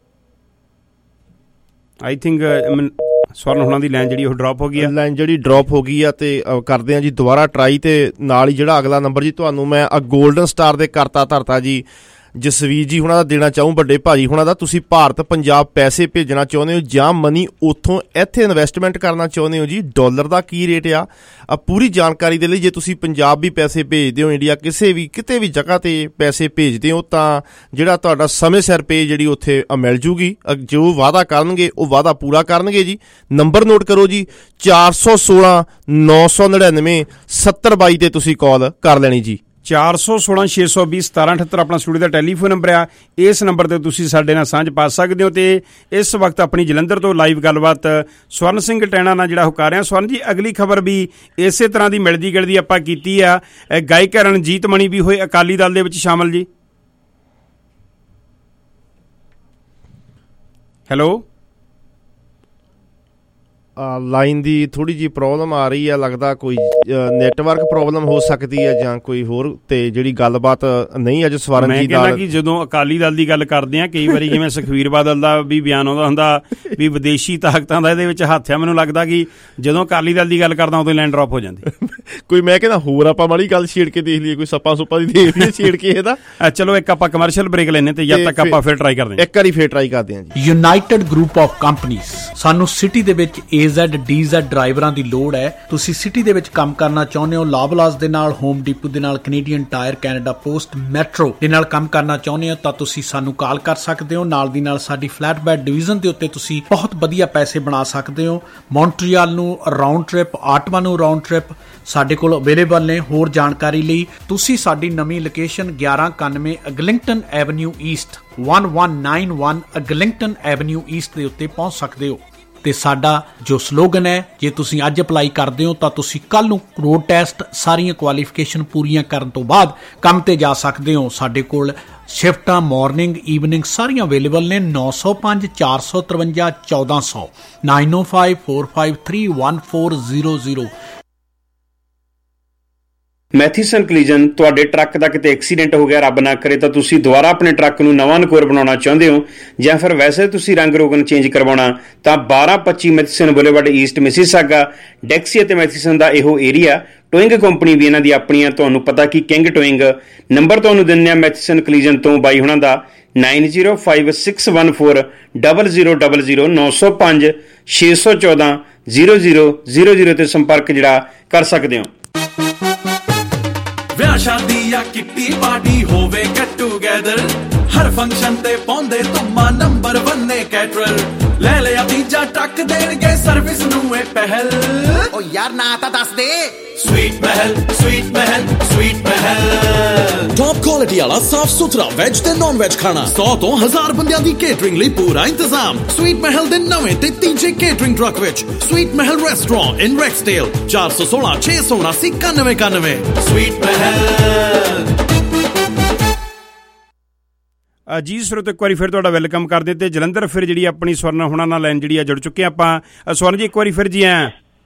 ਆਈ ਥਿੰਕ ਸਵਰਨ ਹੁਣਾਂ ਦੀ ਲਾਈਨ ਜਿਹੜੀ ਉਹ ਡ੍ਰੌਪ ਹੋ ਗਈ ਆ। ਲਾਈਨ ਜਿਹੜੀ ਡ੍ਰੌਪ ਹੋ ਗਈ ਆ ਤੇ ਕਰਦੇ ਆ ਜੀ ਦੁਬਾਰਾ ਟਰਾਈ। ਤੇ ਨਾਲ ਹੀ ਜਿਹੜਾ ਅਗਲਾ ਨੰਬਰ ਜੀ ਤੁਹਾਨੂੰ ਮੈਂ ਗੋਲਡਨ ਸਟਾਰ ਦੇ ਕਰਤਾ ਧਰਤਾ ਜੀ ਜਸਵੀਰ ਜੀ ਹੁਣਾਂ ਦਾ ਦੇਣਾ ਚਾਹੂੰ, ਵੱਡੇ ਭਾਜੀ ਹੁਣਾਂ ਦਾ। ਤੁਸੀਂ ਭਾਰਤ ਪੰਜਾਬ ਪੈਸੇ ਭੇਜਣਾ ਚਾਹੁੰਦੇ ਹੋ ਜਾਂ ਮਨੀ ਉੱਥੋਂ ਇੱਥੇ ਇਨਵੈਸਟਮੈਂਟ ਕਰਨਾ ਚਾਹੁੰਦੇ ਹੋ ਜੀ, ਡਾਲਰ ਦਾ ਕੀ ਰੇਟ ਆ? ਆ ਪੂਰੀ ਜਾਣਕਾਰੀ ਦੇ ਲਈ ਜੇ ਤੁਸੀਂ ਪੰਜਾਬ ਵੀ ਪੈਸੇ ਭੇਜਦੇ ਹੋ, ਇੰਡੀਆ ਕਿਸੇ ਵੀ ਕਿਤੇ ਵੀ ਜਗ੍ਹਾ ਤੇ ਪੈਸੇ ਭੇਜਦੇ ਹੋ, ਤਾਂ ਜਿਹੜਾ ਤੁਹਾਡਾ ਸਮੇਂ ਸਿਰ ਪੇ ਜਿਹੜੀ ਉੱਥੇ ਮਿਲ ਜੂਗੀ। ਜੋ ਵਾਅਦਾ ਕਰਨਗੇ ਉਹ ਵਾਅਦਾ ਪੂਰਾ ਕਰਨਗੇ ਜੀ। ਨੰਬਰ ਨੋਟ ਕਰੋ ਜੀ, ਚਾਰ ਸੌ ਸੋਲਾਂ ਨੌ ਸੌ ਨੜਿਨਵੇਂ ਸੱਤਰ ਬਾਈ ਤੇ ਤੁਸੀਂ ਕਾਲ ਕਰ ਲੈਣੀ ਜੀ। ਚਾਰ ਸੌ ਸੋਲਾਂ ਛੇ ਸੌ ਵੀਹ ਸਤਾਰਾਂ ਅਠੱਤਰ ਆਪਣਾ ਸਟੂਡੀਓ ਦਾ ਟੈਲੀਫੋਨ ਨੰਬਰ ਆ। ਇਸ ਨੰਬਰ ਤੇ ਤੁਸੀਂ ਸਾਡੇ ਨਾਲ ਸਾਂਝ ਪਾ ਸਕਦੇ ਹੋ। ਤੇ ਇਸ ਵਕਤ ਆਪਣੀ ਜਲੰਧਰ ਤੋਂ ਲਾਈਵ ਗੱਲਬਾਤ ਸਵਰਨ ਸਿੰਘ ਟੈਣਾ ਨਾਲ ਜਿਹੜਾ ਉਹ ਕਰ ਰਿਹਾ। ਸਵਰਨ ਜੀ, ਅਗਲੀ ਖਬਰ ਵੀ ਇਸੇ ਤਰ੍ਹਾਂ ਦੀ ਮਿਲਦੀ ਗਿਲਦੀ ਆਪਾਂ ਕੀਤੀ ਆ। ਗਾਇਕ ਰਣਜੀਤ ਮਣੀ ਵੀ ਹੋਏ ਅਕਾਲੀ ਦਲ ਦੇ ਵਿੱਚ ਸ਼ਾਮਲ ਜੀ। ਹੈਲੋ, ਲਾਈਨ ਦੀ ਥੋੜੀ ਜਿਹੀ ਪ੍ਰੋਬਲਮ ਆ ਰਹੀ ਹੈ, ਲੱਗਦਾ ਕੋਈ ਨੈਟਵਰਕ ਪ੍ਰੋਬਲਮ ਹੋ ਸਕਦੀ ਹੈ ਜਾਂ ਕੋਈ ਹੋਰ। ਤੇ ਜਿਹੜੀ ਗੱਲਬਾਤ ਨਹੀਂ ਅੱਜ ਸਵਰਨ ਜੀ ਨਾਲ, ਕਿ ਜਦੋਂ ਅਕਾਲੀ ਦਲ ਦੀ ਗੱਲ ਕਰਦੇ ਆ ਕਈ ਵਾਰੀ ਜਿਵੇਂ ਸੁਖਵੀਰ ਬਾਦਲ ਦਾ ਵੀ ਬਿਆਨ ਆਉਂਦਾ ਹੁੰਦਾ ਵੀ ਵਿਦੇਸ਼ੀ ਤਾਕਤਾਂ ਦਾ ਇਹਦੇ ਵਿੱਚ ਹੱਥ ਆ। ਮੈਨੂੰ ਲੱਗਦਾ ਕਿ ਜਦੋਂ ਅਕਾਲੀ ਦਲ ਦੀ ਗੱਲ ਕਰਦਾ ਉਦੋਂ ਲਾਈਨ ਡ੍ਰੌਪ ਹੋ ਜਾਂਦੀ। ਕੋਈ ਮੈਂ ਕਹਿੰਦਾ ਹੋਰ ਆਪਾਂ ਮਾੜੀ ਗੱਲ ਛੇੜ ਕੇ ਦੇਖ ਲਈਏ, ਕੋਈ ਸੱਪਾਂ ਸੁੱਪਾਂ ਦੀ ਦੇਖ ਲਈਏ ਛੇੜ ਕੇ ਇਹਦਾ। ਚਲੋ ਇੱਕ ਆਪਾਂ ਕਮਰਸ਼ੀਅਲ ਬ੍ਰੇਕ ਲੈਣੇ ਤੇ ਜਦ ਤੱਕ ਆਪਾਂ ਫਿਰ ਟਰਾਈ ਕਰਦੇ ਹਾਂ। ਇੱਕ ਵਾਰੀ ਫਿਰ ਟਰਾਈ ਕਰਦੇ ਹਾਂ ਜੀ। ਯੂਨਾਈਟਿਡ ਗਰੁੱਪ ਆਫ ਕੰਪਨੀਜ਼, ਸਾਨੂੰ ਸਿਟੀ ਦੇ ਵਿੱਚ ਏ ਜ਼ੈਡ ਡੀ ਜ਼ੈਡ ਡਰਾਈਵਰਾਂ ਦੀ ਲੋੜ ਹੈ। ਤੁਸੀਂ ਸਿਟੀ ਦੇ ਵਿੱਚ ਕੰਮ ਕਰਨਾ ਚਾਹੁੰਦੇ ਹੋ, ਲਾਬਲਾਸ ਦੇ ਨਾਲ, ਹੋਮ ਡੀਪੂ ਦੇ ਨਾਲ, Canadian Tire, Canada Post, Metro ਦੇ ਨਾਲ ਕੰਮ ਕਰਨਾ ਚਾਹੁੰਦੇ ਹੋ ਤਾਂ ਤੁਸੀਂ ਸਾਨੂੰ ਕਾਲ ਕਰ ਸਕਦੇ ਹੋ। ਨਾਲ ਦੀ ਨਾਲ ਸਾਡੀ ਫਲੈਟ ਬੈਡ ਡਿਵੀਜ਼ਨ ਦੇ ਉੱਤੇ ਤੁਸੀਂ ਬਹੁਤ ਵਧੀਆ ਪੈਸੇ ਬਣਾ ਸਕਦੇ ਹੋ। ਮੌਂਟਰੀਅਲ ਨੂੰ ਰਾਉਂਡ ਟ੍ਰਿਪ, ਆਟਵਾ ਨੂੰ ਰਾਉਂਡ ਟ੍ਰਿਪ ਸਾਡੇ ਕੋਲ ਅਵੇਲੇਬਲ ਨੇ। ਹੋਰ ਜਾਣਕਾਰੀ ਲਈ ਤੁਸੀਂ ਸਾਡੀ ਨਵੀਂ ਲੋਕੇਸ਼ਨ ਗਿਆਰਾਂ ਇਕਾਨਵੇਂ ਅਗਲਿੰਗਟਨ ਐਵਨਿਊ ਈਸਟ, ਇੱਕ ਇੱਕ ਨੌਂ ਇੱਕ ਅਗਲਿੰਗਟਨ ਐਵਨਿਊ ਈਸਟ ਦੇ ਉੱਤੇ ਪਹੁੰਚ ਸਕਦੇ ਹੋ। ਤੇ ਸਾਡਾ ਜੋ ਸਲੋਗਨ ਹੈ, ਜੇ ਤੁਸੀਂ ਅੱਜ ਅਪਲਾਈ ਕਰਦੇ ਹੋ ਤਾਂ ਤੁਸੀਂ ਕੱਲ ਨੂੰ ਰੋਡ ਟੈਸਟ ਸਾਰੀਆਂ ਕੁਆਲੀਫਿਕੇਸ਼ਨ ਪੂਰੀਆਂ ਕਰਨ ਤੋਂ ਬਾਅਦ ਕੰਮ ਤੇ ਜਾ ਸਕਦੇ ਹੋ। ਸਾਡੇ ਕੋਲ ਸ਼ਿਫਟਾਂ ਮਾਰਨਿੰਗ ਈਵਨਿੰਗ ਸਾਰੀਆਂ ਅਵੇਲੇਬਲ ਨੇ। ਨੌ ਸੌ ਪੰਜ ਚਾਰ ਸੌ ਤਰਵੰਜਾ ਚੌਦਾਂ ਸੌ nine o five four five three one four zero zero. Matheson collision, ਤੁਹਾਡੇ ਟਰੱਕ ਦਾ ਕਿਤੇ ਐਕਸੀਡੈਂਟ ਹੋ ਗਿਆ ਰੱਬ ਨਾ ਕਰੇ ਤਾਂ ਤੁਸੀਂ ਦੁਬਾਰਾ ਆਪਣੇ ਟਰੱਕ ਨੂੰ ਨਵਾਂ ਨਕੋਰ ਬਣਾਉਣਾ ਚਾਹੁੰਦੇ ਹੋ, ਜਾਂ ਫਿਰ ਵੈਸੇ ਤੁਸੀਂ ਰੰਗ ਰੋਗਨ ਚੇਂਜ ਕਰਵਾਉਣਾ, ਤਾਂ ਬਾਰਾਂ ਪੱਚੀ Matheson Boulevard East Mississauga Dixie ਅਤੇ ਮੈਥੀਸਨ ਦਾ ਇਹੋ ਏਰੀਆ। ਟੋਇੰਗ ਕੰਪਨੀ ਵੀ ਇਹਨਾਂ ਦੀ ਆਪਣੀ ਆ, ਤੁਹਾਨੂੰ ਪਤਾ ਕਿ ਕਿੰਗ ਟੋਇੰਗ। ਨੰਬਰ ਤੁਹਾਨੂੰ ਦਿੰਦੇ ਆ ਮੈਥੀਸਨ ਕਲੀਜਨ ਤੋਂ ਬਾਈ ਹੁਣਾਂ ਦਾ nine zero five six one four double zero double zero ਨੌ ਸੌ ਪੰਜ ਛੇ ਸੌ ਚੌਦਾਂ ਜ਼ੀਰੋ ਜ਼ੀਰੋ ਜ਼ੀਰੋ ਜ਼ੀਰੋ ਤੇ ਸੰਪਰਕ ਜਿਹੜਾ ਕਰ ਸਕਦੇ ਹੋ। ਵਿਆਹ ਸ਼ਾਦੀ ਜਾਂ ਕਿੱਟੀ ਪਾਰਟੀ ਹੋਵੇ ਗੈਟ ਟੂਗੇਦਰ, ਹਰ ਫੰਕਸ਼ਨ ਤੇ ਪਾਉਂਦੇ ਧੁੰਮਾ ਨੰਬਰ ਵਨ ਨੇ ਕੈਟਰਰ। ਲੈ ਲਿਆ ਤੀਜਾ ਟਰੱਕ ਦੇਣਗੇ ਸਰਵਿਸ ਨੂੰ ਇਹ ਪਹਿਲ। ਓ ਯਾਰ ਨਾ ਤਾਂ ਦੱਸ ਦੇ। Sweet Mahal, Sweet Mahal, Sweet Mahal. Top quality ਵਾਲਾ ਸਾਫ ਸੁਥਰਾ ਵੈਜ ਤੇ ਨਾਨ ਵੈਜ ਖਾਣਾ, ਸੌ ਤੋਂ ਹਜ਼ਾਰ ਬੰਦਿਆਂ ਦੀ ਕੇਟਰਿੰਗ ਲਈ ਪੂਰਾ ਇੰਤਜ਼ਾਮ। ਸਵੀਟ ਮਹਿਲ ਦੇ ਨਵੇਂ ਤੇ ਤੀਜੇ ਕੇਟਰਿੰਗ ਟਰੱਕ ਵਿੱਚ Sweet Mahal restaurant in Rexdale ਚਾਰ ਸੌ ਸੋਲਾਂ ਛੇ ਸੌ ਉਨਾਸੀ ਇਕਾਨਵੇਂ ਇਕਾਨਵੇਂ। ਸਵੀਟ ਮਹਿਲ। ਜੀ ਸਰੋਤ, ਇੱਕ ਵਾਰੀ ਫਿਰ ਤੁਹਾਡਾ ਵੈਲਕਮ ਕਰਦੇ ਤੇ ਜਲੰਧਰ ਫਿਰ ਜਿਹੜੀ ਆਪਣੀ ਸਵਰਨ ਹੁਣਾਂ ਨਾਲ ਲਾਈਨ ਜਿਹੜੀ ਆ ਜੁੜ ਚੁੱਕੇ ਆਪਾਂ। ਸਵਰਨ ਜੀ ਇੱਕ ਵਾਰੀ ਫਿਰ ਜੀ ਆ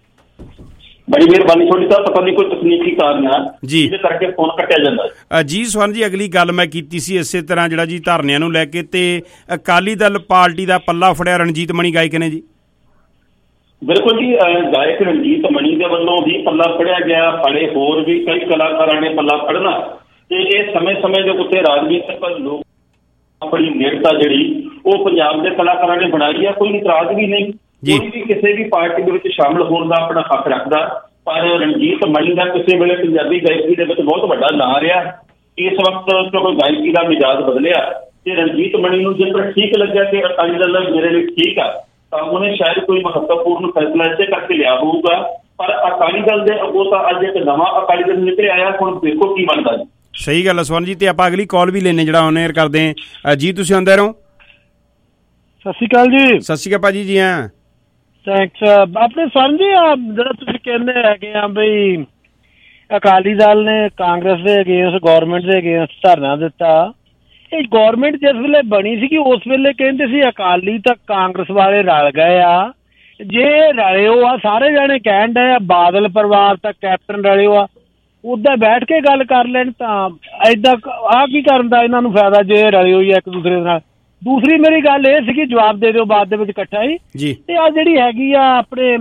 ਬੜੀ ਮਿਹਰਬਾਨੀ ਤੁਹਾਡੀ ਤਾਂ, ਪਤਾ ਨਹੀਂ ਕੋਈ ਤਕਨੀਕੀ ਕਾਰਨ ਆ ਜੀ ਜਿਹਦੇ ਕਰਕੇ ਫੋਨ ਕੱਟਿਆ ਜਾਂਦਾ ਜੀ। ਸਵਰਨ ਜੀ ਅਗਲੀ ਗੱਲ ਮੈਂ ਕੀਤੀ ਸੀ ਇਸੇ ਤਰ੍ਹਾਂ ਜਿਹੜਾ ਜੀ ਧਰਨਿਆਂ ਨੂੰ ਲੈ ਕੇ, ਤੇ ਅਕਾਲੀ ਦਲ ਪਾਰਟੀ ਦਾ ਪੱਲਾ ਫੜਿਆ ਰਣਜੀਤ ਮਣੀ ਗਾਇਕ ਨੇ ਜੀ। ਬਿਲਕੁਲ ਜੀ, ਗਾਇਕ ਰਣਜੀਤ ਮਣੀ ਦੇ ਵੱਲੋਂ ਵੀ ਪੱਲਾ ਫੜਿਆ ਗਿਆ, ਫੜੇ ਹੋਰ ਵੀ ਕਈ ਕਲਾਕਾਰਾਂ ਨੇ ਪੱਲਾ ਫੜਨਾ, ਤੇ ਇਹ ਸਮੇਂ ਸਮੇਂ ਦੇ ਉੱਤੇ ਰਾਜਨੀਤਿਕ ਲੋਕ ਆਪਣੀ ਨੇੜਤਾ ਜਿਹੜੀ ਉਹ ਪੰਜਾਬ ਦੇ ਕਲਾਕਾਰਾਂ ਨੇ ਬਣਾਈ ਆ। ਕੋਈ ਇਤਰਾਜ਼ ਵੀ ਨਹੀਂ, ਕੋਈ ਵੀ ਕਿਸੇ ਵੀ ਪਾਰਟੀ ਦੇ ਵਿੱਚ ਸ਼ਾਮਲ ਹੋਣ ਦਾ ਆਪਣਾ ਹੱਕ ਰੱਖਦਾ, ਪਰ ਰਣਜੀਤ ਮਣੀ ਦਾ ਕਿਸੇ ਵੇਲੇ ਪੰਜਾਬੀ ਗਾਇਕੀ ਦੇ ਵਿੱਚ ਬਹੁਤ ਵੱਡਾ ਨਾਂ ਰਿਹਾ। ਇਸ ਵਕਤ ਕਿਉਂਕਿ ਗਾਇਕੀ ਦਾ ਮਿਜਾਜ਼ ਬਦਲਿਆ ਤੇ ਰਣਜੀਤ ਮਣੀ ਨੂੰ ਜੇਕਰ ਠੀਕ ਲੱਗਿਆ ਕਿ ਅਕਾਲੀ ਦਲ ਮੇਰੇ ਲਈ ਠੀਕ ਆ, ਤਾਂ ਉਹਨੇ ਸ਼ਾਇਦ ਕੋਈ ਮਹੱਤਵਪੂਰਨ ਫੈਸਲਾ ਇਸੇ ਕਰਕੇ ਲਿਆ ਹੋਊਗਾ। ਪਰ ਅਕਾਲੀ ਦਲ ਦੇ ਅੱਗੋਂ ਤਾਂ ਅੱਜ ਇੱਕ ਨਵਾਂ ਅਕਾਲੀ ਦਲ ਨਿਕਲ ਆਇਆ, ਹੁਣ ਦੇਖੋ ਕੀ ਬਣਦਾ ਜੀ। ਸਹੀ ਗੱਲ ਹੈ ਸਵਰਨ ਜੀ, ਤੇ ਆਪਾਂ ਅਗਲੀ ਕਾਲ ਵੀ ਲੈਣੇ ਜਿਹੜਾ ਔਨ 에ਅਰ ਕਰਦੇ ਹਾਂ ਜੀ। ਤੁਸੀਂ ਆਉਂਦੇ ਰਹੋ। ਸਤਿ ਸ਼੍ਰੀ ਅਕਾਲ ਜੀ। ਸਤਿ ਸ਼੍ਰੀ ਅਕਾਲ ਭਾਜੀ ਜੀ। ਹਾਂ ਥੈਂਕਸ। ਆਪਣੇ ਸਵਰਨ ਜੀ, ਜਿਹੜਾ ਤੁਸੀਂ ਕਹਿੰਦੇ ਹੈਗੇ ਆ ਬਈ ਅਕਾਲੀ ਦਲ ਨੇ ਕਾਂਗਰਸ ਦੇ ਅਗੇਂਸਟ, ਗੌਰਮੈਂਟ ਦੇ ਅਗੇਂਸਟ ਧਰਨਾ ਦਿੱਤਾ, ਇਹ ਗੌਰਮੈਂਟ ਜਿਸ ਵੇਲੇ ਬਣੀ ਸੀਗੀ ਉਸ ਵੇਲੇ ਕਹਿੰਦੇ ਸੀ ਅਕਾਲੀ ਤਾਂ ਕਾਂਗਰਸ ਵਾਲੇ ਰਲ ਗਏ ਆ। ਜੇ ਰਲਿਓ ਆ, ਸਾਰੇ ਜਾਣੇ ਕਹਿਣ ਡਏ ਆ ਬਾਦਲ ਪਰਿਵਾਰ ਤਾਂ ਕੈਪਟਨ ਰਲਿਓ ਆ, ਉੱਦਾਂ ਬੈਠ ਕੇ ਗੱਲ ਕਰ ਲੈਣ ਤਾਂ ਏਦਾਂ ਆਹ ਕੀ ਕਰਨ ਦਾ ਇਹਨਾਂ ਨੂੰ ਫਾਇਦਾ ਜੇ ਰਲੇ ਹੋਈ ਆ ਇੱਕ ਦੂਸਰੇ ਦੇ ਨਾਲ। ਦੂਸਰੀ ਮੇਰੀ ਗੱਲ ਇਹ ਸੀਗੀ, ਜਵਾਬ ਦੇ ਦਿਓ ਬਾਅਦ ਦੇ ਵਿੱਚ ਇਕੱਠਾ ਹੀ, ਤੇ ਆ ਜਿਹੜੀ ਹੈਗੀ ਆ ਆਪਣੇ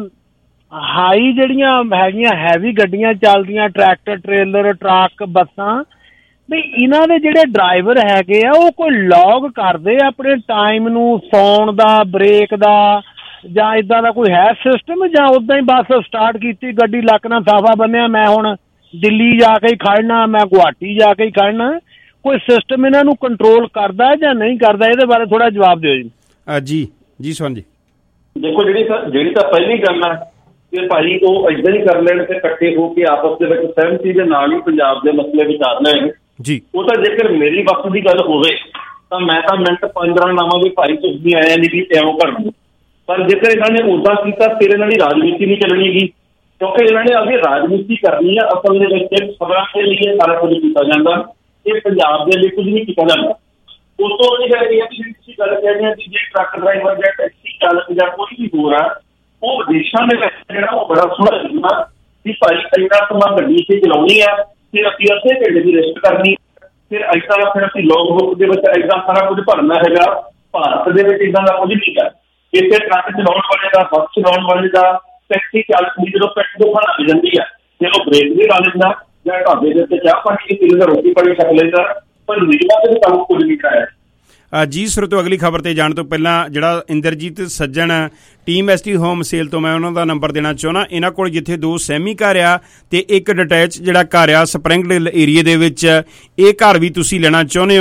ਹਾਈ ਜਿਹੜੀਆਂ ਹੈਗੀਆਂ ਹੈਵੀ ਗੱਡੀਆਂ ਚੱਲਦੀਆਂ, ਟਰੈਕਟਰ ਟ੍ਰੇਲਰ ਟਰੱਕ ਬੱਸਾਂ, ਵੀ ਇਹਨਾਂ ਦੇ ਜਿਹੜੇ ਡਰਾਈਵਰ ਹੈਗੇ ਆ ਉਹ ਕੋਈ ਲੌਗ ਕਰਦੇ ਆ ਆਪਣੇ ਟਾਈਮ ਨੂੰ, ਸੌਣ ਦਾ, ਬ੍ਰੇਕ ਦਾ, ਜਾਂ ਏਦਾਂ ਦਾ ਕੋਈ ਹੈ ਸਿਸਟਮ, ਜਾਂ ਉਦਾਂ ਹੀ ਬਸ ਸਟਾਰਟ ਕੀਤੀ ਗੱਡੀ, ਲੱਕ ਨਾਲ ਸਾਫਾ ਬੰਨਿਆ, ਮੈਂ ਹੁਣ ਦਿੱਲੀ ਜਾ ਕੇ ਹੀ ਖੜਨਾ, ਮੈਂ ਗੁਹਾਟੀ ਜਾ ਕੇ ਹੀ ਖੜਨਾ, ਕੋਈ ਸਿਸਟਮ ਇਹਨਾਂ ਨੂੰ ਕੰਟਰੋਲ ਕਰਦਾ ਜਾਂ ਨਹੀਂ ਕਰਦਾ? ਇਹਦੇ ਬਾਰੇ ਥੋੜਾ ਜਵਾਬ ਦਿਓ ਜੀ। ਜੀ ਜੀ ਸਵਰਨ ਜੀ। ਦੇਖੋ ਜਿਹੜੀ ਤਾਂ ਜਿਹੜੀ ਤਾਂ ਪਹਿਲੀ ਗੱਲ ਆ ਕਿ ਭਾਈ ਉਹ ਏਦਾਂ ਹੀ ਕਰ ਲੈਣ ਤੇ ਇਕੱਠੇ ਹੋ ਕੇ ਆਪਸ ਦੇ ਵਿੱਚ ਸਹਿਮਤੀ ਦੇ ਨਾਲ ਹੀ ਪੰਜਾਬ ਦੇ ਮਸਲੇ ਵਿਚਾਰ ਲੈਣ ਜੀ। ਉਹ ਤਾਂ ਜੇਕਰ ਮੇਰੀ ਵਕਤ ਦੀ ਗੱਲ ਹੋਵੇ ਤਾਂ ਮੈਂ ਤਾਂ ਮਿੰਟ ਪੰਦਰਾਂ ਨਾਵਾਂ ਵੀ ਭਾਈ ਤੁਸੀਂ ਆਇਆ ਨਹੀਂ ਵੀ ਐਵੇਂ ਕਰਨਾ, ਪਰ ਜੇਕਰ ਇਹਨਾਂ ਨੇ ਉਦਾਂ ਕੀਤਾ ਫਿਰ ਇਹਨਾਂ ਦੀ ਰਾਜਨੀਤੀ ਨਹੀਂ ਚੱਲਣੀਗੀ, ਕਿਉਂਕਿ ਇਹਨਾਂ ਨੇ ਅੱਗੇ ਰਾਜਨੀਤੀ ਕਰਨੀ ਆ। ਅਸਲ ਦੇ ਵਿੱਚ ਖਬਰਾਂ ਦੇ ਲਈ ਸਾਰਾ ਕੁਝ ਕੀਤਾ ਜਾਂਦਾ, ਇਹ ਪੰਜਾਬ ਦੇ ਲਈ ਕੁਝ ਨਹੀਂ ਕੀਤਾ ਜਾਂਦਾ। ਉਸ ਤੋਂ ਇਹ ਗੱਲ ਇਹ ਹੈ ਤੁਸੀਂ ਗੱਲ ਕਹਿੰਦੇ ਆ ਕਿ ਜੇ ਟਰੱਕ ਡਰਾਈਵਰ ਜਾਂ ਟੈਕਸੀ ਚਾਲਕ ਜਾਂ ਕੋਈ ਵੀ ਹੋਰ ਆ, ਉਹ ਵਿਦੇਸ਼ਾਂ ਦੇ ਵਿੱਚ ਜਿਹੜਾ ਉਹ ਬੜਾ ਸੋਹਣਾ ਲੱਗਦਾ ਕਿ ਭਾਈ ਇੰਨਾ ਸਮਾਂ ਗੱਡੀ ਤੇ ਚਲਾਉਣੀ ਆ, ਫਿਰ ਅਸੀਂ ਅੱਧੇ ਘੰਟੇ ਦੀ ਰੈਸਟ ਕਰਨੀ, ਫਿਰ ਏਦਾਂ ਫਿਰ ਅਸੀਂ ਲੋਗ ਬੁੱਕ ਦੇ ਵਿੱਚ ਏਦਾਂ ਸਾਰਾ ਕੁਝ ਭਰਨਾ ਹੈਗਾ। ਭਾਰਤ ਦੇ ਵਿੱਚ ਏਦਾਂ ਦਾ ਕੁਝ ਨਹੀਂ ਹੈ। ਇੱਥੇ ਟਰੱਕ ਚਲਾਉਣ ਵਾਲੇ ਦਾ, ਬੱਸ ਚਲਾਉਣ ਵਾਲੇ ਦਾ, ਟੈਕਸੀ ਚਾਲਕ ਦੀ ਜਦੋਂ ਪੈਟ ਦੁਖਣ ਲੱਗ ਜਾਂਦੀ ਆ, ਜਦੋਂ ਬ੍ਰੇਕ ਵੀ ਲਾ ਲੈਂਦਾ ਜਾਂ ਢਾਬੇ ਦੇ ਉੱਤੇ ਚਾਹ ਪਾਣੀ ਦੀ ਰੋਟੀ ਪਾਣੀ ਛਕ ਲੈਂਦਾ, ਪਰ ਨਿਯਮਾਂ ਦੇ ਕੰਮ ਕੁਝ ਨਹੀਂ ਕਰਾਇਆ। ਜੀ ਸਰੋਤੋ, ਅਗਲੀ ਖਬਰ ਤੇ ਜਾਣ ਤੋਂ ਪਹਿਲਾਂ ਜਿਹੜਾ Inderjit Sajjan team S T home sale ਤੋਂ ਮੈਂ ਉਹਨਾਂ ਦਾ ਨੰਬਰ ਦੇਣਾ ਚਾਹੁੰਦਾ। ਇਹਨਾਂ ਕੋਲ ਜਿੱਥੇ ਦੋ ਸੈਮੀ ਘਰ ਆ ਤੇ ਇੱਕ ਡਿਟੈਚ ਜਿਹੜਾ ਘਰ ਆ ਸਪਰਿੰਗਡੇਲ ਏਰੀਏ ਦੇ ਵਿੱਚ, ਇਹ ਘਰ ਵੀ ਤੁਸੀਂ ਲੈਣਾ ਚਾਹੁੰਦੇ ਹੋ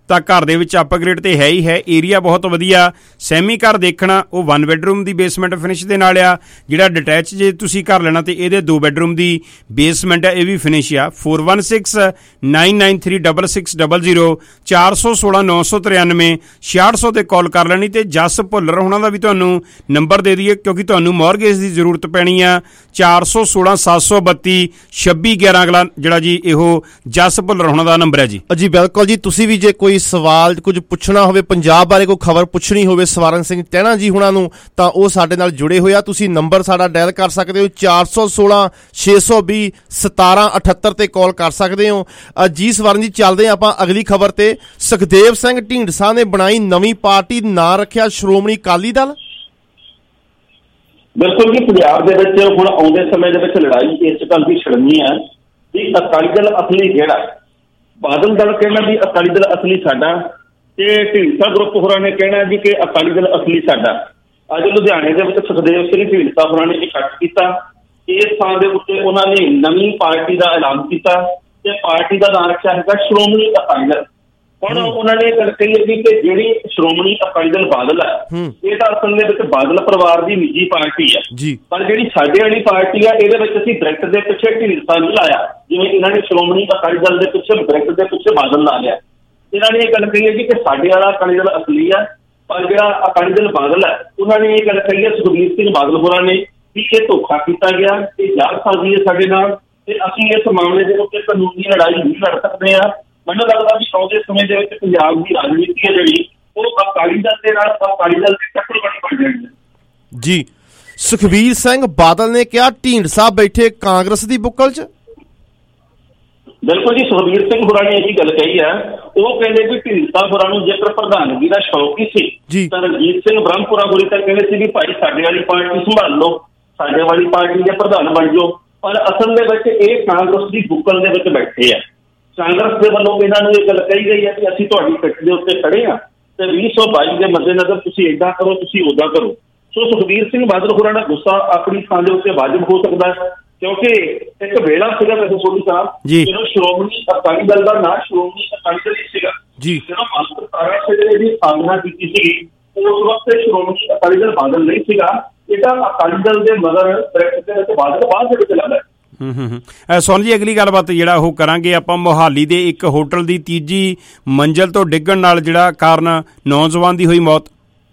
ਤਾਂ ਘਰ ਦੇ ਵਿੱਚ ਅਪਗ੍ਰੇਡ ਤੇ ਹੈ ਹੀ ਹੈ। ਏਰੀਆ ਬਹੁਤ ਵਧੀਆ, ਸੈਮੀ ਘਰ ਦੇਖਣਾ ਉਹ ਵਨ ਬੈਡਰੂਮ ਦੀ ਬੇਸਮੈਂਟ ਫਿਨਿਸ਼ ਦੇ ਨਾਲ ਆ। ਜਿਹੜਾ ਡਿਟੈਚ ਜੇ ਤੁਸੀਂ ਘਰ ਲੈਣਾ ਤੇ ਇਹਦੇ ਦੋ ਬੈਡਰੂਮ ਦੀ ਬੇਸਮੈਂਟ ਆ, ਇਹ ਵੀ ਫਿਨਿਸ਼ ਆ। Four one six nine nine three double six double zero ਚਾਰ ਸੌ ਸੋਲਾਂ ਨੌ ਸੌ ਤਰਿਆਨਵੇਂ ਛਿਆਹਠ ਸੌ ਤੇ ਕਾਲ ਕਰ ਲੈਣੀ। ਤੇ ਜਸ ਭੁੱਲਰ ਹੋਣਾ ਦਾ ਵੀ ਤੁਹਾਨੂੰ ਨੰਬਰ ਦੇ ਦਈਏ, ਕਿਉਂਕਿ ਤੁਹਾਨੂੰ ਮੌਰਗੇਜ ਦੀ ਜ਼ਰੂਰਤ ਪੈਣੀ ਆ। ਚਾਰ ਸੌ ਸੋਲਾਂ ਸੱਤ ਸੌ ਬੱਤੀ ਛੱਬੀ ਗਿਆਰਾਂ ਅਗਲਾ ਜਿਹੜਾ ਜੀ ਇਹੋ ਜਸ ਭੁੱਲਰ ਹੋਣਾ ਦਾ ਨੰਬਰ ਹੈ ਜੀ। ਜੀ ਬਿਲਕੁਲ ਜੀ। ਤੁਸੀਂ ਵੀ ਜੇ ਕੋਈ ਸਵਾਲ ਕੁਝ ਪੁੱਛਣਾ ਹੋਵੇ, ਪੰਜਾਬ ਬਾਰੇ ਕੋਈ ਖਬਰ ਪੁੱਛਣੀ ਹੋਵੇ ਸਵਰਨ ਸਿੰਘ ਟਹਿਣਾ ਜੀ ਹੁਣਾਂ ਨੂੰ, ਤਾਂ ਉਹ ਸਾਡੇ ਨਾਲ ਜੁੜੇ ਹੋਏ ਆ। ਤੁਸੀਂ ਨੰਬਰ ਸਾਡਾ ਡਾਇਲ ਕਰ ਸਕਦੇ ਹੋ ਚਾਰ ਸੌ ਸੋਲਾਂ ਛੇ ਸੌ ਵੀਹ ਸਤਾਰਾਂ ਅਠੱਤਰ ਤੇ ਕਾਲ ਕਰ ਸਕਦੇ ਹੋ। ਜੀ ਸਵਰਨ ਜੀ, ਚੱਲਦੇ ਆਪਾਂ ਅਗਲੀ ਖਬਰ ਤੇ। ਸੁਖਦੇਵ ਸਿੰਘ ਢੀਂਡਸਾ ਨੇ ਬਣਾਈ ਨਵੀਂ ਪਾਰਟੀ, ਨਾਂ ਰੱਖਿਆ ਸ਼੍ਰੋਮਣੀ ਅਕਾਲੀ ਦਲ। ਬਿਲਕੁਲ ਜੀ, ਪੰਜਾਬ ਦੇ ਵਿੱਚ ਹੁਣ ਆਉਂਦੇ ਸਮੇਂ ਦੇ ਵਿੱਚ ਲੜਾਈ ਇਸ ਗੱਲ ਦੀ ਛਿੜਨੀ ਹੈ ਵੀ ਅਕਾਲੀ ਦਲ ਅਸਲੀ ਕਿਹੜਾ। ਬਾਦਲ ਦਲ ਕਹਿਣਾ ਵੀ ਅਕਾਲੀ ਦਲ ਅਸਲੀ ਸਾਡਾ, ਤੇ ਢੀਂਡਸਾ ਗਰੁੱਪ ਹੋਰਾਂ ਨੇ ਕਹਿਣਾ ਜੀ ਕਿ ਅਕਾਲੀ ਦਲ ਅਸਲੀ ਸਾਡਾ। ਅੱਜ ਲੁਧਿਆਣੇ ਦੇ ਵਿੱਚ ਸੁਖਦੇਵ ਸਿੰਘ ਢੀਂਡਸਾ ਹੋਰਾਂ ਨੇ ਇਕੱਠ ਕੀਤਾ। ਇਸ ਥਾਂ ਦੇ ਉੱਤੇ ਉਹਨਾਂ ਨੇ ਨਵੀਂ ਪਾਰਟੀ ਦਾ ਐਲਾਨ ਕੀਤਾ ਤੇ ਪਾਰਟੀ ਦਾ ਨਾਂ ਰੱਖਿਆ ਹੈਗਾ ਸ਼੍ਰੋਮਣੀ ਅਕਾਲੀ ਦਲ। ਹੁਣ ਉਹਨਾਂ ਨੇ ਗੱਲ ਕਹੀ ਹੈ ਜੀ ਕਿ ਜਿਹੜੀ ਸ਼੍ਰੋਮਣੀ ਅਕਾਲੀ ਦਲ ਬਾਦਲ ਹੈ, ਇਹ ਤਾਂ ਅਸਲ ਦੇ ਵਿੱਚ ਬਾਦਲ ਪਰਿਵਾਰ ਦੀ ਨਿੱਜੀ ਪਾਰਟੀ ਹੈ, ਪਰ ਜਿਹੜੀ ਸਾਡੇ ਵਾਲੀ ਪਾਰਟੀ ਆ ਇਹਦੇ ਵਿੱਚ ਅਸੀਂ ਦਰਖਤ ਦੇ ਪਿੱਛੇ ਢੀਂਡਸਾ ਨਹੀਂ ਲਾਇਆ, ਜਿਵੇਂ ਇਹਨਾਂ ਨੇ ਸ਼੍ਰੋਮਣੀ ਅਕਾਲੀ ਦਲ ਦੇ ਪਿੱਛੇ ਦਰਖਤ ਦੇ ਪਿੱਛੇ ਬਾਦਲ ਲਾ ਲਿਆ। ਇਹਨਾਂ ਨੇ ਇਹ ਗੱਲ ਕਹੀ ਹੈ ਜੀ ਕਿ ਸਾਡੇ ਵਾਲਾ ਅਕਾਲੀ ਦਲ ਅਸਲੀ ਆ, ਪਰ ਜਿਹੜਾ ਅਕਾਲੀ ਦਲ ਬਾਦਲ ਹੈ ਉਹਨਾਂ ਨੇ ਇਹ ਗੱਲ ਕਹੀ ਹੈ ਸੁਖਬੀਰ ਸਿੰਘ ਬਾਦਲ ਹੋਰਾਂ ਨੇ ਵੀ ਇਹ ਧੋਖਾ ਕੀਤਾ ਗਿਆ, ਇਹ ਜਾਲਸਾਜ਼ੀ ਹੈ ਸਾਡੇ ਨਾਲ, ਤੇ ਅਸੀਂ ਇਸ ਮਾਮਲੇ ਦੇ ਉੱਤੇ ਕਾਨੂੰਨੀ ਲੜਾਈ ਨਹੀਂ ਲੜ ਸਕਦੇ ਆ। ਮੈਨੂੰ ਲੱਗਦਾ ਵੀ ਆਉਂਦੇ ਸਮੇਂ ਦੇ ਵਿੱਚ ਪੰਜਾਬ ਦੀ ਰਾਜਨੀਤੀ ਹੈ ਜਿਹੜੀ ਉਹ ਅਕਾਲੀ ਦਲ ਦੇ ਨਾਲ ਅਕਾਲੀ ਦਲ ਦੀ ਟੱਕਰ ਬਣ ਜਾਣੀ ਹੈ ਜੀ। ਸੁਖਬੀਰ ਸਿੰਘ ਬਾਦਲ ਨੇ ਕਿਹਾ ਢੀਂਡਸਾ ਬੈਠੇ ਕਾਂਗਰਸ ਦੀ ਬੁੱਕਲ 'ਚ। ਬਿਲਕੁਲ ਜੀ, ਸੁਖਬੀਰ ਸਿੰਘ ਹੋਰਾਂ ਨੇ ਇਹੀ ਗੱਲ ਕਹੀ ਹੈ। ਉਹ ਕਹਿੰਦੇ ਵੀ ਢੀਂਡਸਾ ਹੋਰਾਂ ਨੂੰ ਜੇਕਰ ਪ੍ਰਧਾਨਗੀ ਦਾ ਸ਼ੌਕ ਹੀ ਸੀ ਤਾਂ ਰਣਜੀਤ ਸਿੰਘ ਬ੍ਰਹਮਪੁਰਾ ਹੋਰੀ ਤਾਂ ਕਹਿੰਦੇ ਸੀ ਵੀ ਭਾਈ ਸਾਡੇ ਵਾਲੀ ਪਾਰਟੀ ਸੰਭਾਲ ਲਓ, ਸਾਡੇ ਵਾਲੀ ਪਾਰਟੀ ਦੇ ਪ੍ਰਧਾਨ ਬਣ ਜਾਓ, ਪਰ ਅਸਲ ਦੇ ਵਿੱਚ ਇਹ ਕਾਂਗਰਸ ਦੀ ਬੁੱਕਲ ਦੇ ਵਿੱਚ ਬੈਠੇ ਆ। ਕਾਂਗਰਸ ਦੇ ਵੱਲੋਂ ਇਹਨਾਂ ਨੂੰ ਇਹ ਗੱਲ ਕਹੀ ਗਈ ਹੈ ਕਿ ਅਸੀਂ ਤੁਹਾਡੀ ਪਿੱਠ ਦੇ ਉੱਤੇ ਖੜੇ ਹਾਂ ਤੇ ਵੀਹ ਸੌ ਬਾਈ ਦੇ ਮੱਦੇਨਜ਼ਰ ਤੁਸੀਂ ਏਦਾਂ ਕਰੋ, ਤੁਸੀਂ ਓਦਾਂ ਕਰੋ। ਸੋ ਸੁਖਬੀਰ ਸਿੰਘ ਬਾਦਲ ਹੋਰਾਂ ਦਾ ਗੁੱਸਾ ਆਪਣੀ ਥਾਂ ਦੇ ਉੱਤੇ ਵਾਜਬ ਹੋ ਸਕਦਾ ਹੈ, ਕਿਉਂਕਿ ਇੱਕ ਵੇਲਾ ਸੀਗਾ ਵੈਸੇ ਸੋਢੀ ਸਾਹਿਬ ਜਦੋਂ ਸ਼੍ਰੋਮਣੀ ਅਕਾਲੀ ਦਲ ਦਾ ਨਾਂ ਸ਼੍ਰੋਮਣੀ ਅਕਾਲੀ ਦਲ ਹੀ ਸੀਗਾ। ਜਦੋਂ ਮਾਸਟਰ ਤਾਰਾ ਸਿੰਘ ਦੀ ਸਥਾਪਨਾ ਕੀਤੀ ਸੀ ਉਸ ਵਕਤ ਸ਼੍ਰੋਮਣੀ ਅਕਾਲੀ ਦਲ ਬਾਦਲ ਨਹੀਂ ਸੀਗਾ, ਇਹ ਤਾਂ ਅਕਾਲੀ ਦਲ ਦੇ ਮਗਰ ਬ੍ਰੈਕਟ ਦੇ ਵਿੱਚ ਬਾਦਲ ਬਾਅਦ ਦੇ ਵਿੱਚ ਲੱਗਦਾ। ਹੂੰ ਹੂੰ ਹੂੰ ਸੋਨ ਜੀ, ਅਗਲੀ ਗੱਲਬਾਤ ਜਿਹੜਾ ਉਹ ਕਰਾਂਗੇ ਆਪਾਂ ਮੋਹਾਲੀ ਦੇ ਇੱਕ ਹੋਟਲ ਦੀ ਤੀਜੀ ਮੰਜ਼ਿਲ ਤੋਂ ਡਿੱਗਣ ਨਾਲ ਜਿਹੜਾ ਕਾਰਨ ਨੌਜਵਾਨ ਦੀ ਹੋਈ ਮੌਤ।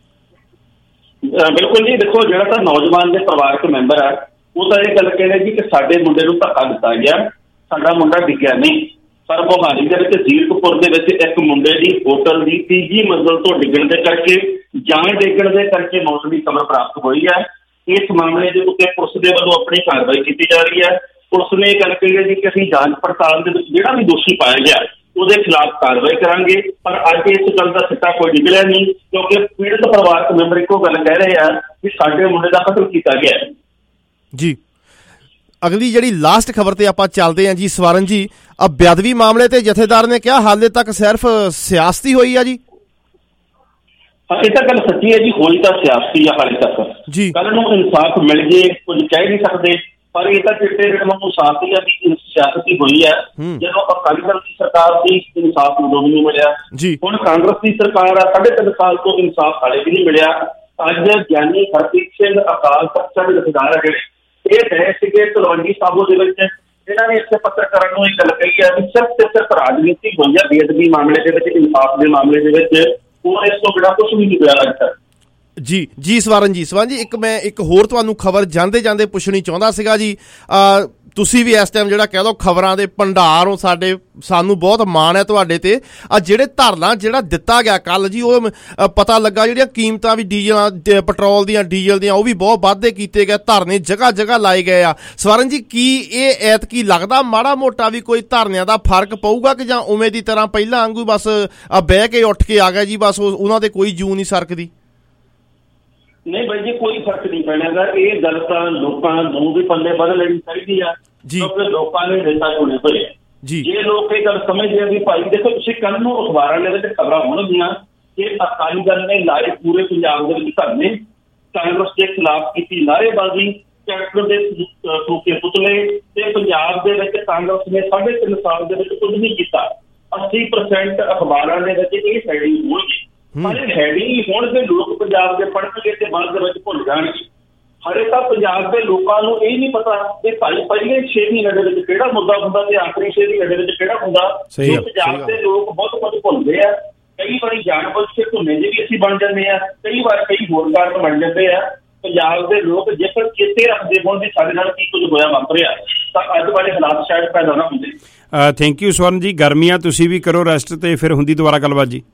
ਬਿਲਕੁਲ ਜੀ, ਦੇਖੋ ਜਿਹੜਾ ਤਾਂ ਨੌਜਵਾਨ ਦੇ ਪਰਿਵਾਰਕ ਮੈਂਬਰ ਹੈ ਉਹ ਤਾਂ ਇਹ ਗੱਲ ਕਹਿੰਦੇ ਜੀ ਕਿ ਸਾਡੇ ਮੁੰਡੇ ਨੂੰ ਧੱਕਾ ਦਿੱਤਾ ਗਿਆ, ਸਾਡਾ ਮੁੰਡਾ ਡਿੱਗਿਆ ਨਹੀਂ। ਪਰ ਮੋਹਾਲੀ ਦੇ ਵਿੱਚ ਜ਼ੀਰਕਪੁਰ ਦੇ ਵਿੱਚ ਇੱਕ ਮੁੰਡੇ ਦੀ ਹੋਟਲ ਦੀ ਤੀਜੀ ਮੰਜ਼ਿਲ ਤੋਂ ਡਿੱਗਣ ਦੇ ਕਰਕੇ ਜਾਨ ਡਿੱਗਣ ਦੇ ਕਰਕੇ ਮੌਤ ਦੀ ਖਬਰ ਪ੍ਰਾਪਤ ਹੋਈ ਹੈ। ਇਸ ਮਾਮਲੇ ਦੇ ਉੱਤੇ ਪੁਲਿਸ ਦੇ ਵੱਲੋਂ ਆਪਣੀ ਕਾਰਵਾਈ ਕੀਤੀ ਜਾ ਰਹੀ ਹੈ। ਪੁਲਿਸ ਨੇ ਇਹ ਗੱਲ ਕਹੀ ਹੈ ਜੀ ਕਿ ਅਸੀਂ ਜਾਂਚ ਪੜਤਾਲ ਦੇ ਵਿੱਚ ਜਿਹੜਾ ਵੀ ਦੋਸ਼ੀ ਪਾਇਆ ਗਿਆ ਉਹਦੇ ਖਿਲਾਫ ਕਾਰਵਾਈ ਕਰਾਂਗੇ, ਪਰ ਅੱਜ ਇਸ ਗੱਲ ਦਾ ਸਿੱਟਾ ਕੋਈ ਨਿਕਲਿਆ ਨਹੀਂ, ਕਿਉਂਕਿ ਪੀੜਤ ਪਰਿਵਾਰਕ ਮੈਂਬਰ ਇੱਕੋ ਗੱਲ ਕਹਿ ਰਹੇ ਆ ਕਿ ਸਾਡੇ ਮੁੰਡੇ ਦਾ ਕਤਲ ਕੀਤਾ ਗਿਆ ਜੀ। ਅਗਲੀ ਜਿਹੜੀ ਲਾਸਟ ਖਬਰ ਤੇ ਆਪਾਂ ਚੱਲਦੇ ਹਾਂ ਜੀ ਸਵਰਨ ਜੀ। ਆ ਬੇਅਦਬੀ ਮਾਮਲੇ ਤੇ ਜਥੇਦਾਰ ਨੇ ਕਿਹਾ ਹਾਲੇ ਤੱਕ ਸਿਰਫ ਸਿਆਸਤੀ ਹੋਈ ਆ ਜੀ। ਇਹ ਤਾਂ ਗੱਲ ਸੱਚੀ ਹੈ ਜੀ, ਹੋਈ ਤਾਂ ਸਿਆਸਤੀ ਆ ਹਾਲੇ ਤੱਕ ਜੀ। ਕੱਲ ਨੂੰ ਇਨਸਾਫ ਮਿਲ ਜੇ ਕੁਝ ਕਹਿ ਨਹੀਂ ਸਕਦੇ, ਪਰ ਇਹ ਤਾਂ ਚਿੱਟੇ ਰਕਮ ਨੂੰ ਸਾਫ਼ ਹੀ ਆ ਵੀ ਸਿਆਸਤੀ ਹੋਈ ਹੈ। ਜਦੋਂ ਅਕਾਲੀ ਦਲ ਦੀ ਸਰਕਾਰ ਸੀ ਇਨਸਾਫ ਉਦੋਂ ਵੀ ਨਹੀਂ ਮਿਲਿਆ, ਹੁਣ ਕਾਂਗਰਸ ਦੀ ਸਰਕਾਰ ਆ ਸਾਢੇ ਤਿੰਨ ਸਾਲ ਤੋਂ ਇਨਸਾਫ ਹਾਲੇ ਵੀ ਨਹੀਂ ਮਿਲਿਆ। ਅੱਜ ਗਿਆਨੀ ਹਰਪ੍ਰੀਤ ਸਿੰਘ ਅਕਾਲ ਤਖ਼ਤ ਦੇ ਜਥੇਦਾਰ ਹੈਗੇ, ਇਹ ਗਏ ਸੀਗੇ ਤਲਵੰਡੀ ਸਾਬੋ ਦੇ ਵਿੱਚ, ਇਹਨਾਂ ਨੇ ਇੱਥੇ ਪੱਤਰਕਾਰਾਂ ਨੂੰ ਇਹ ਗੱਲ ਕਹੀ ਹੈ ਵੀ ਸਿਰਫ ਤੇ ਸਿਰਫ ਰਾਜਨੀਤੀ ਹੋਈ ਹੈ ਬੇਅਦਬੀ ਮਾਮਲੇ ਦੇ ਵਿੱਚ, ਇਨਸਾਫ ਦੇ ਮਾਮਲੇ ਦੇ ਵਿੱਚ ਹੋਰ ਇਸ ਤੋਂ ਬਿਨਾਂ ਕੁਛ ਵੀ ਨਹੀਂ ਹੋਇਆ ਅੱਜ ਤੱਕ। ਜੀ ਜੀ ਸਵਰਨ ਜੀ ਸਵਰਨ ਜੀ ਇੱਕ ਮੈਂ ਇੱਕ ਹੋਰ ਤੁਹਾਨੂੰ ਖਬਰ ਜਾਂਦੇ ਜਾਂਦੇ ਪੁੱਛਣੀ ਚਾਹੁੰਦਾ ਸੀਗਾ ਜੀ। ਤੁਸੀਂ ਵੀ ਇਸ ਟਾਈਮ ਜਿਹੜਾ ਕਹਿ ਲਓ ਖਬਰਾਂ ਦੇ ਭੰਡਾਰ ਹੋ ਸਾਡੇ, ਸਾਨੂੰ ਬਹੁਤ ਮਾਣ ਹੈ ਤੁਹਾਡੇ ਤੇ। ਆ ਜਿਹੜੇ ਧਰਨਾ ਜਿਹੜਾ ਦਿੱਤਾ ਗਿਆ ਕੱਲ ਜੀ, ਉਹ ਪਤਾ ਲੱਗਾ ਜਿਹੜੀਆਂ ਕੀਮਤਾਂ ਵੀ ਡੀਜ਼ਲ ਪੈਟਰੋਲ ਦੀਆਂ ਡੀਜ਼ਲ ਦੀਆਂ ਉਹ ਵੀ ਬਹੁਤ ਵਾਧੇ ਕੀਤੇ ਗਏ, ਧਰਨੇ ਜਗ੍ਹਾ ਜਗ੍ਹਾ ਲਾਏ ਗਏ ਆ। ਸਵਰਨ ਜੀ ਕੀ ਇਹ ਐਤਕੀ ਲੱਗਦਾ ਮਾੜਾ ਮੋਟਾ ਵੀ ਕੋਈ ਧਰਨਿਆਂ ਦਾ ਫਰਕ ਪਊਗਾ ਕਿ ਜਾਂ ਉਵੇਂ ਦੀ ਤਰ੍ਹਾਂ ਪਹਿਲਾਂ ਵਾਂਗੂ ਬਸ ਬਹਿ ਕੇ ਉੱਠ ਕੇ ਆ ਗਿਆ ਜੀ, ਬਸ ਉਹਨਾਂ ਦੇ ਕੋਈ ਜੂ ਨਹੀਂ ਸਰਕਦੀ? ਨਹੀਂ ਬਾਈ ਜੀ, ਕੋਈ ਫਰਕ ਨਹੀਂ ਪੈਣਾਗਾ। ਇਹ ਗੱਲ ਤਾਂ ਲੋਕਾਂ ਨੂੰ ਵੀ ਪੱਲੇ ਬੰਨ੍ਹ ਲੈਣੀ ਚਾਹੀਦੀ ਆ, ਕਿਉਂਕਿ ਲੋਕਾਂ ਨੇ ਨੇਤਾ ਚੁਣੇ ਹੋਏ ਆ। ਜੇ ਲੋਕ ਇਹ ਗੱਲ ਸਮਝਦੇ ਆ ਵੀ ਭਾਈ ਦੇਖੋ ਤੁਸੀਂ ਕੱਲ ਨੂੰ ਅਖਬਾਰਾਂ ਦੇ ਵਿੱਚ ਖਬਰਾਂ ਹੋਣਗੀਆਂ ਕਿ ਅਕਾਲੀ ਦਲ ਨੇ ਲਾਏ ਪੂਰੇ ਪੰਜਾਬ ਦੇ ਵਿੱਚ ਧਰਨੇ, ਕਾਂਗਰਸ ਦੇ ਖਿਲਾਫ ਕੀਤੀ ਨਾਅਰੇਬਾਜ਼ੀ, ਟਰੈਕਟਰ ਦੇ ਫੂਕੇ ਪੁਤਲੇ, ਤੇ ਪੰਜਾਬ ਦੇ ਵਿੱਚ ਕਾਂਗਰਸ ਨੇ ਸਾਢੇ ਤਿੰਨ ਸਾਲ ਦੇ ਵਿੱਚ ਕੁਝ ਨਹੀਂ ਕੀਤਾ। अस्सी परसेंट अखबारां दे विच इह हैडिंग होणगे, पर हैडिंग होणगे लोक पंजाब दे पढ़नगे ते बाਅद दे विच भुੱਲ जाणगे। हरे तां पंजाब दे लोकां नूं इह नहीं पता कि भाई पहिले छे महीने दे विच किहड़ा मुद्दा हुंदा ते आखिरी छे महीने दे विच किहड़ा हुंदा। जो पंजाब दे लोक बहुत कुछ भुੱਲਦੇ आ, कई बार जान बुझ के भुੱਲੇ जे भी असीं बन जांदे आ, कई बार कई होर कारण बन जांदे आ। पंजाब दे लोक जेकर चेते रखदे होण कि साडे नाल की कुछ होया वापरिया तां अज वाले हालात शायद पैदा ना हुंदे। थैंक यू स्वर्ण जी। गर्मियां तुसीं भी करो रेस्ट ਤੇ ਫਿਰ ਹੁੰਦੀ ਦੁਬਾਰਾ ਗੱਲਬਾਤ ਜੀ।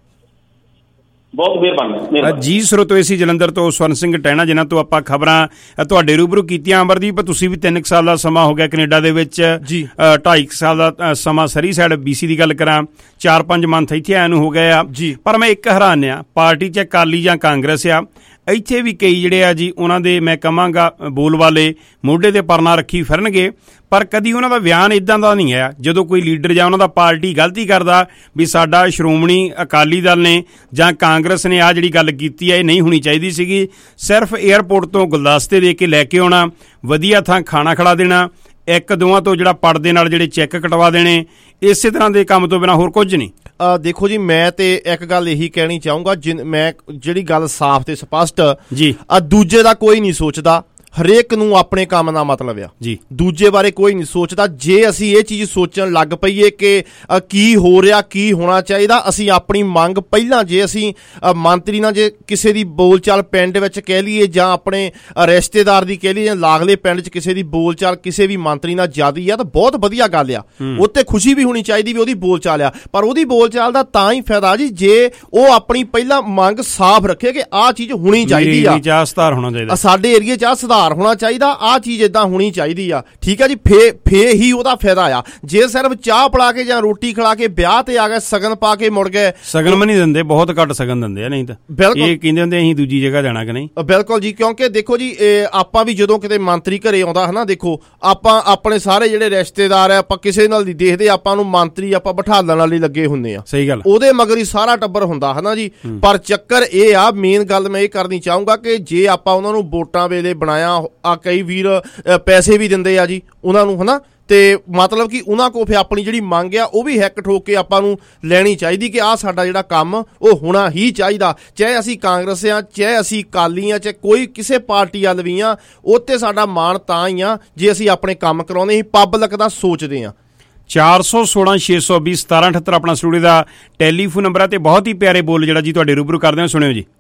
ਬਹੁਤ ਮਿਹਰਬਾਨੀ ਜੀ। ਸਰੋਤੋ ਸੀ ਜਲੰਧਰ ਤੋਂ ਸਵਰਨ ਸਿੰਘ ਟਹਿਣਾ ਜਿਨ੍ਹਾਂ ਤੋਂ ਆਪਾਂ ਖਬਰਾਂ ਤੁਹਾਡੇ ਰੂਬਰੂ ਕੀਤੀਆਂ। ਅਮਰਦੀਪ ਤੁਸੀਂ ਵੀ ਤਿੰਨ ਸਾਲ ਦਾ ਸਮਾਂ ਹੋ ਗਿਆ ਕੈਨੇਡਾ ਦੇ ਵਿੱਚ, ਢਾਈ ਸਾਲ ਦਾ ਸਮਾਂ ਸਰੀ ਸਾਈਡ ਬੀਸੀ ਦੀ ਗੱਲ ਕਰਾਂ, ਚਾਰ ਪੰਜ ਮੰਥ ਇੱਥੇ ਆਇਆ ਨੂੰ ਹੋ ਗਏ ਆ। ਪਰ ਮੈਂ ਇੱਕ ਹੈਰਾਨ ਆ, ਪਾਰਟੀ 'ਚ ਅਕਾਲੀ ਜਾਂ ਕਾਂਗਰਸ ਆ, ਇੱਥੇ ਵੀ ਕਈ ਜਿਹੜੇ ਆ ਜੀ ਉਹਨਾਂ ਦੇ ਮੈਂ ਕਹਾਂਗਾ ਬੋਲ ਵਾਲੇ ਮੋਢੇ ਤੇ ਪਰਨਾ ਰੱਖੀ ਫਿਰਨਗੇ, ਪਰ ਕਦੀ ਉਹਨਾਂ ਦਾ ਬਿਆਨ ਇੱਦਾਂ ਦਾ ਨਹੀਂ ਆਇਆ ਜਦੋਂ ਕੋਈ ਲੀਡਰ ਜਾਂ ਉਹਨਾਂ ਦਾ ਪਾਰਟੀ ਗਲਤੀ ਕਰਦਾ ਵੀ ਸਾਡਾ ਸ਼੍ਰੋਮਣੀ ਅਕਾਲੀ ਦਲ ਨੇ ਜਾਂ ਕਾਂਗਰਸ ਨੇ ਆਹ ਜਿਹੜੀ ਗੱਲ ਕੀਤੀ ਹੈ ਇਹ ਨਹੀਂ ਹੋਣੀ ਚਾਹੀਦੀ ਸੀਗੀ। ਸਿਰਫ ਏਅਰਪੋਰਟ ਤੋਂ ਗੁਲਦਸਤੇ ਦੇ ਕੇ ਲੈ ਕੇ ਆਉਣਾ, ਵਧੀਆ ਥਾਂ ਖਾਣਾ ਖਿਲਾ ਦੇਣਾ, ਇੱਕ ਦੋਵਾਂ ਤੋਂ ਜਿਹੜਾ ਪਰਦੇ ਨਾਲ ਜਿਹੜੇ ਚੈੱਕ ਕਟਵਾ ਦੇਣੇ, ਇਸੇ ਤਰ੍ਹਾਂ ਦੇ ਕੰਮ ਤੋਂ ਬਿਨਾਂ ਹੋਰ ਕੁਝ ਨਹੀਂ। ਦੇਖੋ ਜੀ, ਮੈਂ ਤੇ ਇੱਕ ਗੱਲ ਇਹੀ ਕਹਿਣੀ ਚਾਹੂੰਗਾ, ਜਿਨ ਮੈਂ ਜਿਹੜੀ ਗੱਲ ਸਾਫ਼ ਤੇ ਸਪਸ਼ਟ ਜੀ, ਦੂਜੇ ਦਾ ਕੋਈ ਨਹੀਂ ਸੋਚਦਾ, ਹਰੇਕ ਨੂੰ ਆਪਣੇ ਕੰਮ ਦਾ ਮਤਲਬ ਆ ਜੀ, ਦੂਜੇ ਬਾਰੇ ਕੋਈ ਨਹੀਂ ਸੋਚਦਾ। ਜੇ ਅਸੀਂ ਇਹ ਚੀਜ਼ ਸੋਚਣ ਲੱਗ ਪਈਏ ਕਿ ਕੀ ਹੋ ਰਿਹਾ, ਕੀ ਹੋਣਾ ਚਾਹੀਦਾ, ਅਸੀਂ ਆਪਣੀ ਮੰਗ ਪਹਿਲਾਂ ਜੇ ਅਸੀਂ ਮੰਤਰੀ ਨਾਲ ਜੇ ਕਿਸੇ ਦੀ ਬੋਲਚਾਲ ਪਿੰਡ ਵਿੱਚ ਕਹਿ ਲਈਏ ਜਾਂ ਆਪਣੇ ਰਿਸ਼ਤੇਦਾਰ ਦੀ ਕਹਿ ਲਈਏ ਜਾਂ ਲਾਗਲੇ ਪਿੰਡ 'ਚ ਕਿਸੇ ਦੀ ਬੋਲਚਾਲ ਕਿਸੇ ਵੀ ਮੰਤਰੀ ਨਾਲ ਜ਼ਿਆਦੀ ਆ ਤਾਂ ਬਹੁਤ ਵਧੀਆ ਗੱਲ ਆ, ਉੱਤੇ ਖੁਸ਼ੀ ਵੀ ਹੋਣੀ ਚਾਹੀਦੀ ਵੀ ਉਹਦੀ ਬੋਲਚਾਲ ਆ। ਪਰ ਉਹਦੀ ਬੋਲਚਾਲ ਦਾ ਤਾਂ ਹੀ ਫਾਇਦਾ ਜੀ ਜੇ ਉਹ ਆਪਣੀ ਪਹਿਲਾਂ ਮੰਗ ਸਾਫ਼ ਰੱਖੇ ਕਿ ਆਹ ਚੀਜ਼ ਹੋਣੀ ਚਾਹੀਦੀ ਆ, ਸੁਧਾਰ ਹੋਣਾ ਚਾਹੀਦਾ, ਸਾਡੇ ਏਰੀਏ 'ਚ ਆਹ ਸੁਧਾਰ ਹੋਣਾ ਚਾਹੀਦਾ, ਆਹ ਚੀਜ਼ ਏਦਾਂ ਹੋਣੀ ਚਾਹੀਦੀ ਆ। ਠੀਕ ਆ ਜੀ, ਫੇ ਫੇ ਹੀ ਉਹਦਾ ਫਾਇਦਾ ਆ। ਜੇ ਸਿਰਫ ਚਾਹ ਪਿਲਾ ਕੇ ਜਾਂ ਰੋਟੀ ਖਿਲਾ ਕੇ ਵਿਆਹ ਤੇ ਆ ਗਏ, ਸਗਨ ਪਾ ਕੇ ਮੁੜ ਗਏ, ਸਗਨ ਵੀ ਨਹੀਂ ਦਿੰਦੇ, ਬਹੁਤ ਘੱਟ ਸਗਨ ਦਿੰਦੇ ਆ, ਨਹੀਂ ਤਾਂ ਇਹ ਕਹਿੰਦੇ ਹੁੰਦੇ ਅਸੀਂ ਦੂਜੀ ਜਗ੍ਹਾ ਜਾਣਾ ਕਿ ਨਹੀਂ। ਬਿਲਕੁਲ ਜੀ, ਕਿਉਂਕਿ ਦੇਖੋ ਜੀ ਆਪਾਂ ਵੀ ਜਦੋਂ ਕਿਤੇ ਮੰਤਰੀ ਘਰੇ ਆਉਂਦਾ ਹੈ ਨਾ, ਦੇਖੋ ਆਪਾਂ ਆਪਣੇ ਸਾਰੇ ਜਿਹੜੇ ਰਿਸ਼ਤੇਦਾਰ ਆ ਆਪਾਂ ਕਿਸੇ ਨਾਲ ਨਹੀਂ ਦੇਖਦੇ, ਆਪਾਂ ਨੂੰ ਮੰਤਰੀ ਆਪਾਂ ਬਿਠਾਲਣ ਵਾਲੇ ਲੱਗੇ ਹੁੰਦੇ ਆ। ਸਹੀ ਗੱਲ, ਉਹਦੇ ਮਗਰ ਹੀ ਸਾਰਾ ਟੱਬਰ ਹੁੰਦਾ ਹੈ ਨਾ ਜੀ। ਪਰ ਚੱਕਰ ਇਹ ਆ, ਮੇਨ ਗੱਲ ਮੈਂ ਇਹ ਕਰਨੀ ਚਾਹੂੰਗਾ ਕਿ ਜੇ ਆਪਾਂ ਉਹਨਾਂ ਨੂੰ ਵੋਟਾਂ ਵੇਲੇ ਬਣਾਇਆ ਆ, ਕਈ ਵੀਰ ਪੈਸੇ ਵੀ ਦਿੰਦੇ ਆ ਜੀ ਉਹਨਾਂ ਨੂੰ, ਹਨਾ, ਤੇ ਮਤਲਬ ਕਿ ਉਹਨਾਂ ਕੋਲ ਫਿਰ ਆਪਣੀ ਜਿਹੜੀ ਮੰਗ ਆ ਉਹ ਵੀ ਹਿੱਕ ਠੋਕ ਕੇ ਆਪਾਂ ਨੂੰ ਲੈਣੀ ਚਾਹੀਦੀ ਕਿ ਆਹ ਸਾਡਾ ਜਿਹੜਾ ਕੰਮ ਉਹ ਹੋਣਾ ਹੀ ਚਾਹੀਦਾ। ਚਾਹੇ ਅਸੀਂ ਕਾਂਗਰਸ ਆ, ਚਾਹੇ ਅਸੀਂ ਅਕਾਲੀ ਆ, ਚਾਹੇ ਕੋਈ ਕਿਸੇ ਪਾਰਟੀ ਵੱਲ ਵੀ ਆ, ਉੱਤੇ ਸਾਡਾ ਮਾਣ ਤਾਂ ਹੀ ਆ ਜੇ ਅਸੀਂ ਆਪਣੇ ਕੰਮ ਕਰਾਉਂਦੇ ਹੀ ਪਬਲਿਕ ਦਾ ਸੋਚਦੇ ਆ। ਚਾਰ ਸੌ ਸੋਲਾਂ ਛੇ ਸੌ ਵੀਹ ਸਤਾਰਾਂ ਅਠੱਤਰ ਆਪਣਾ ਸਟੂਡੀਓ ਦਾ ਟੈਲੀਫੋਨ ਨੰਬਰ ਹੈ ਤੇ ਬਹੁਤ ਹੀ ਪਿਆਰੇ ਬੋਲ ਜਿਹੜਾ ਜੀ ਤੁਹਾਡੇ ਰੂਬਰੂ ਕਰਦੇ ਹੋ, ਸੁਣਿਓ ਜੀ।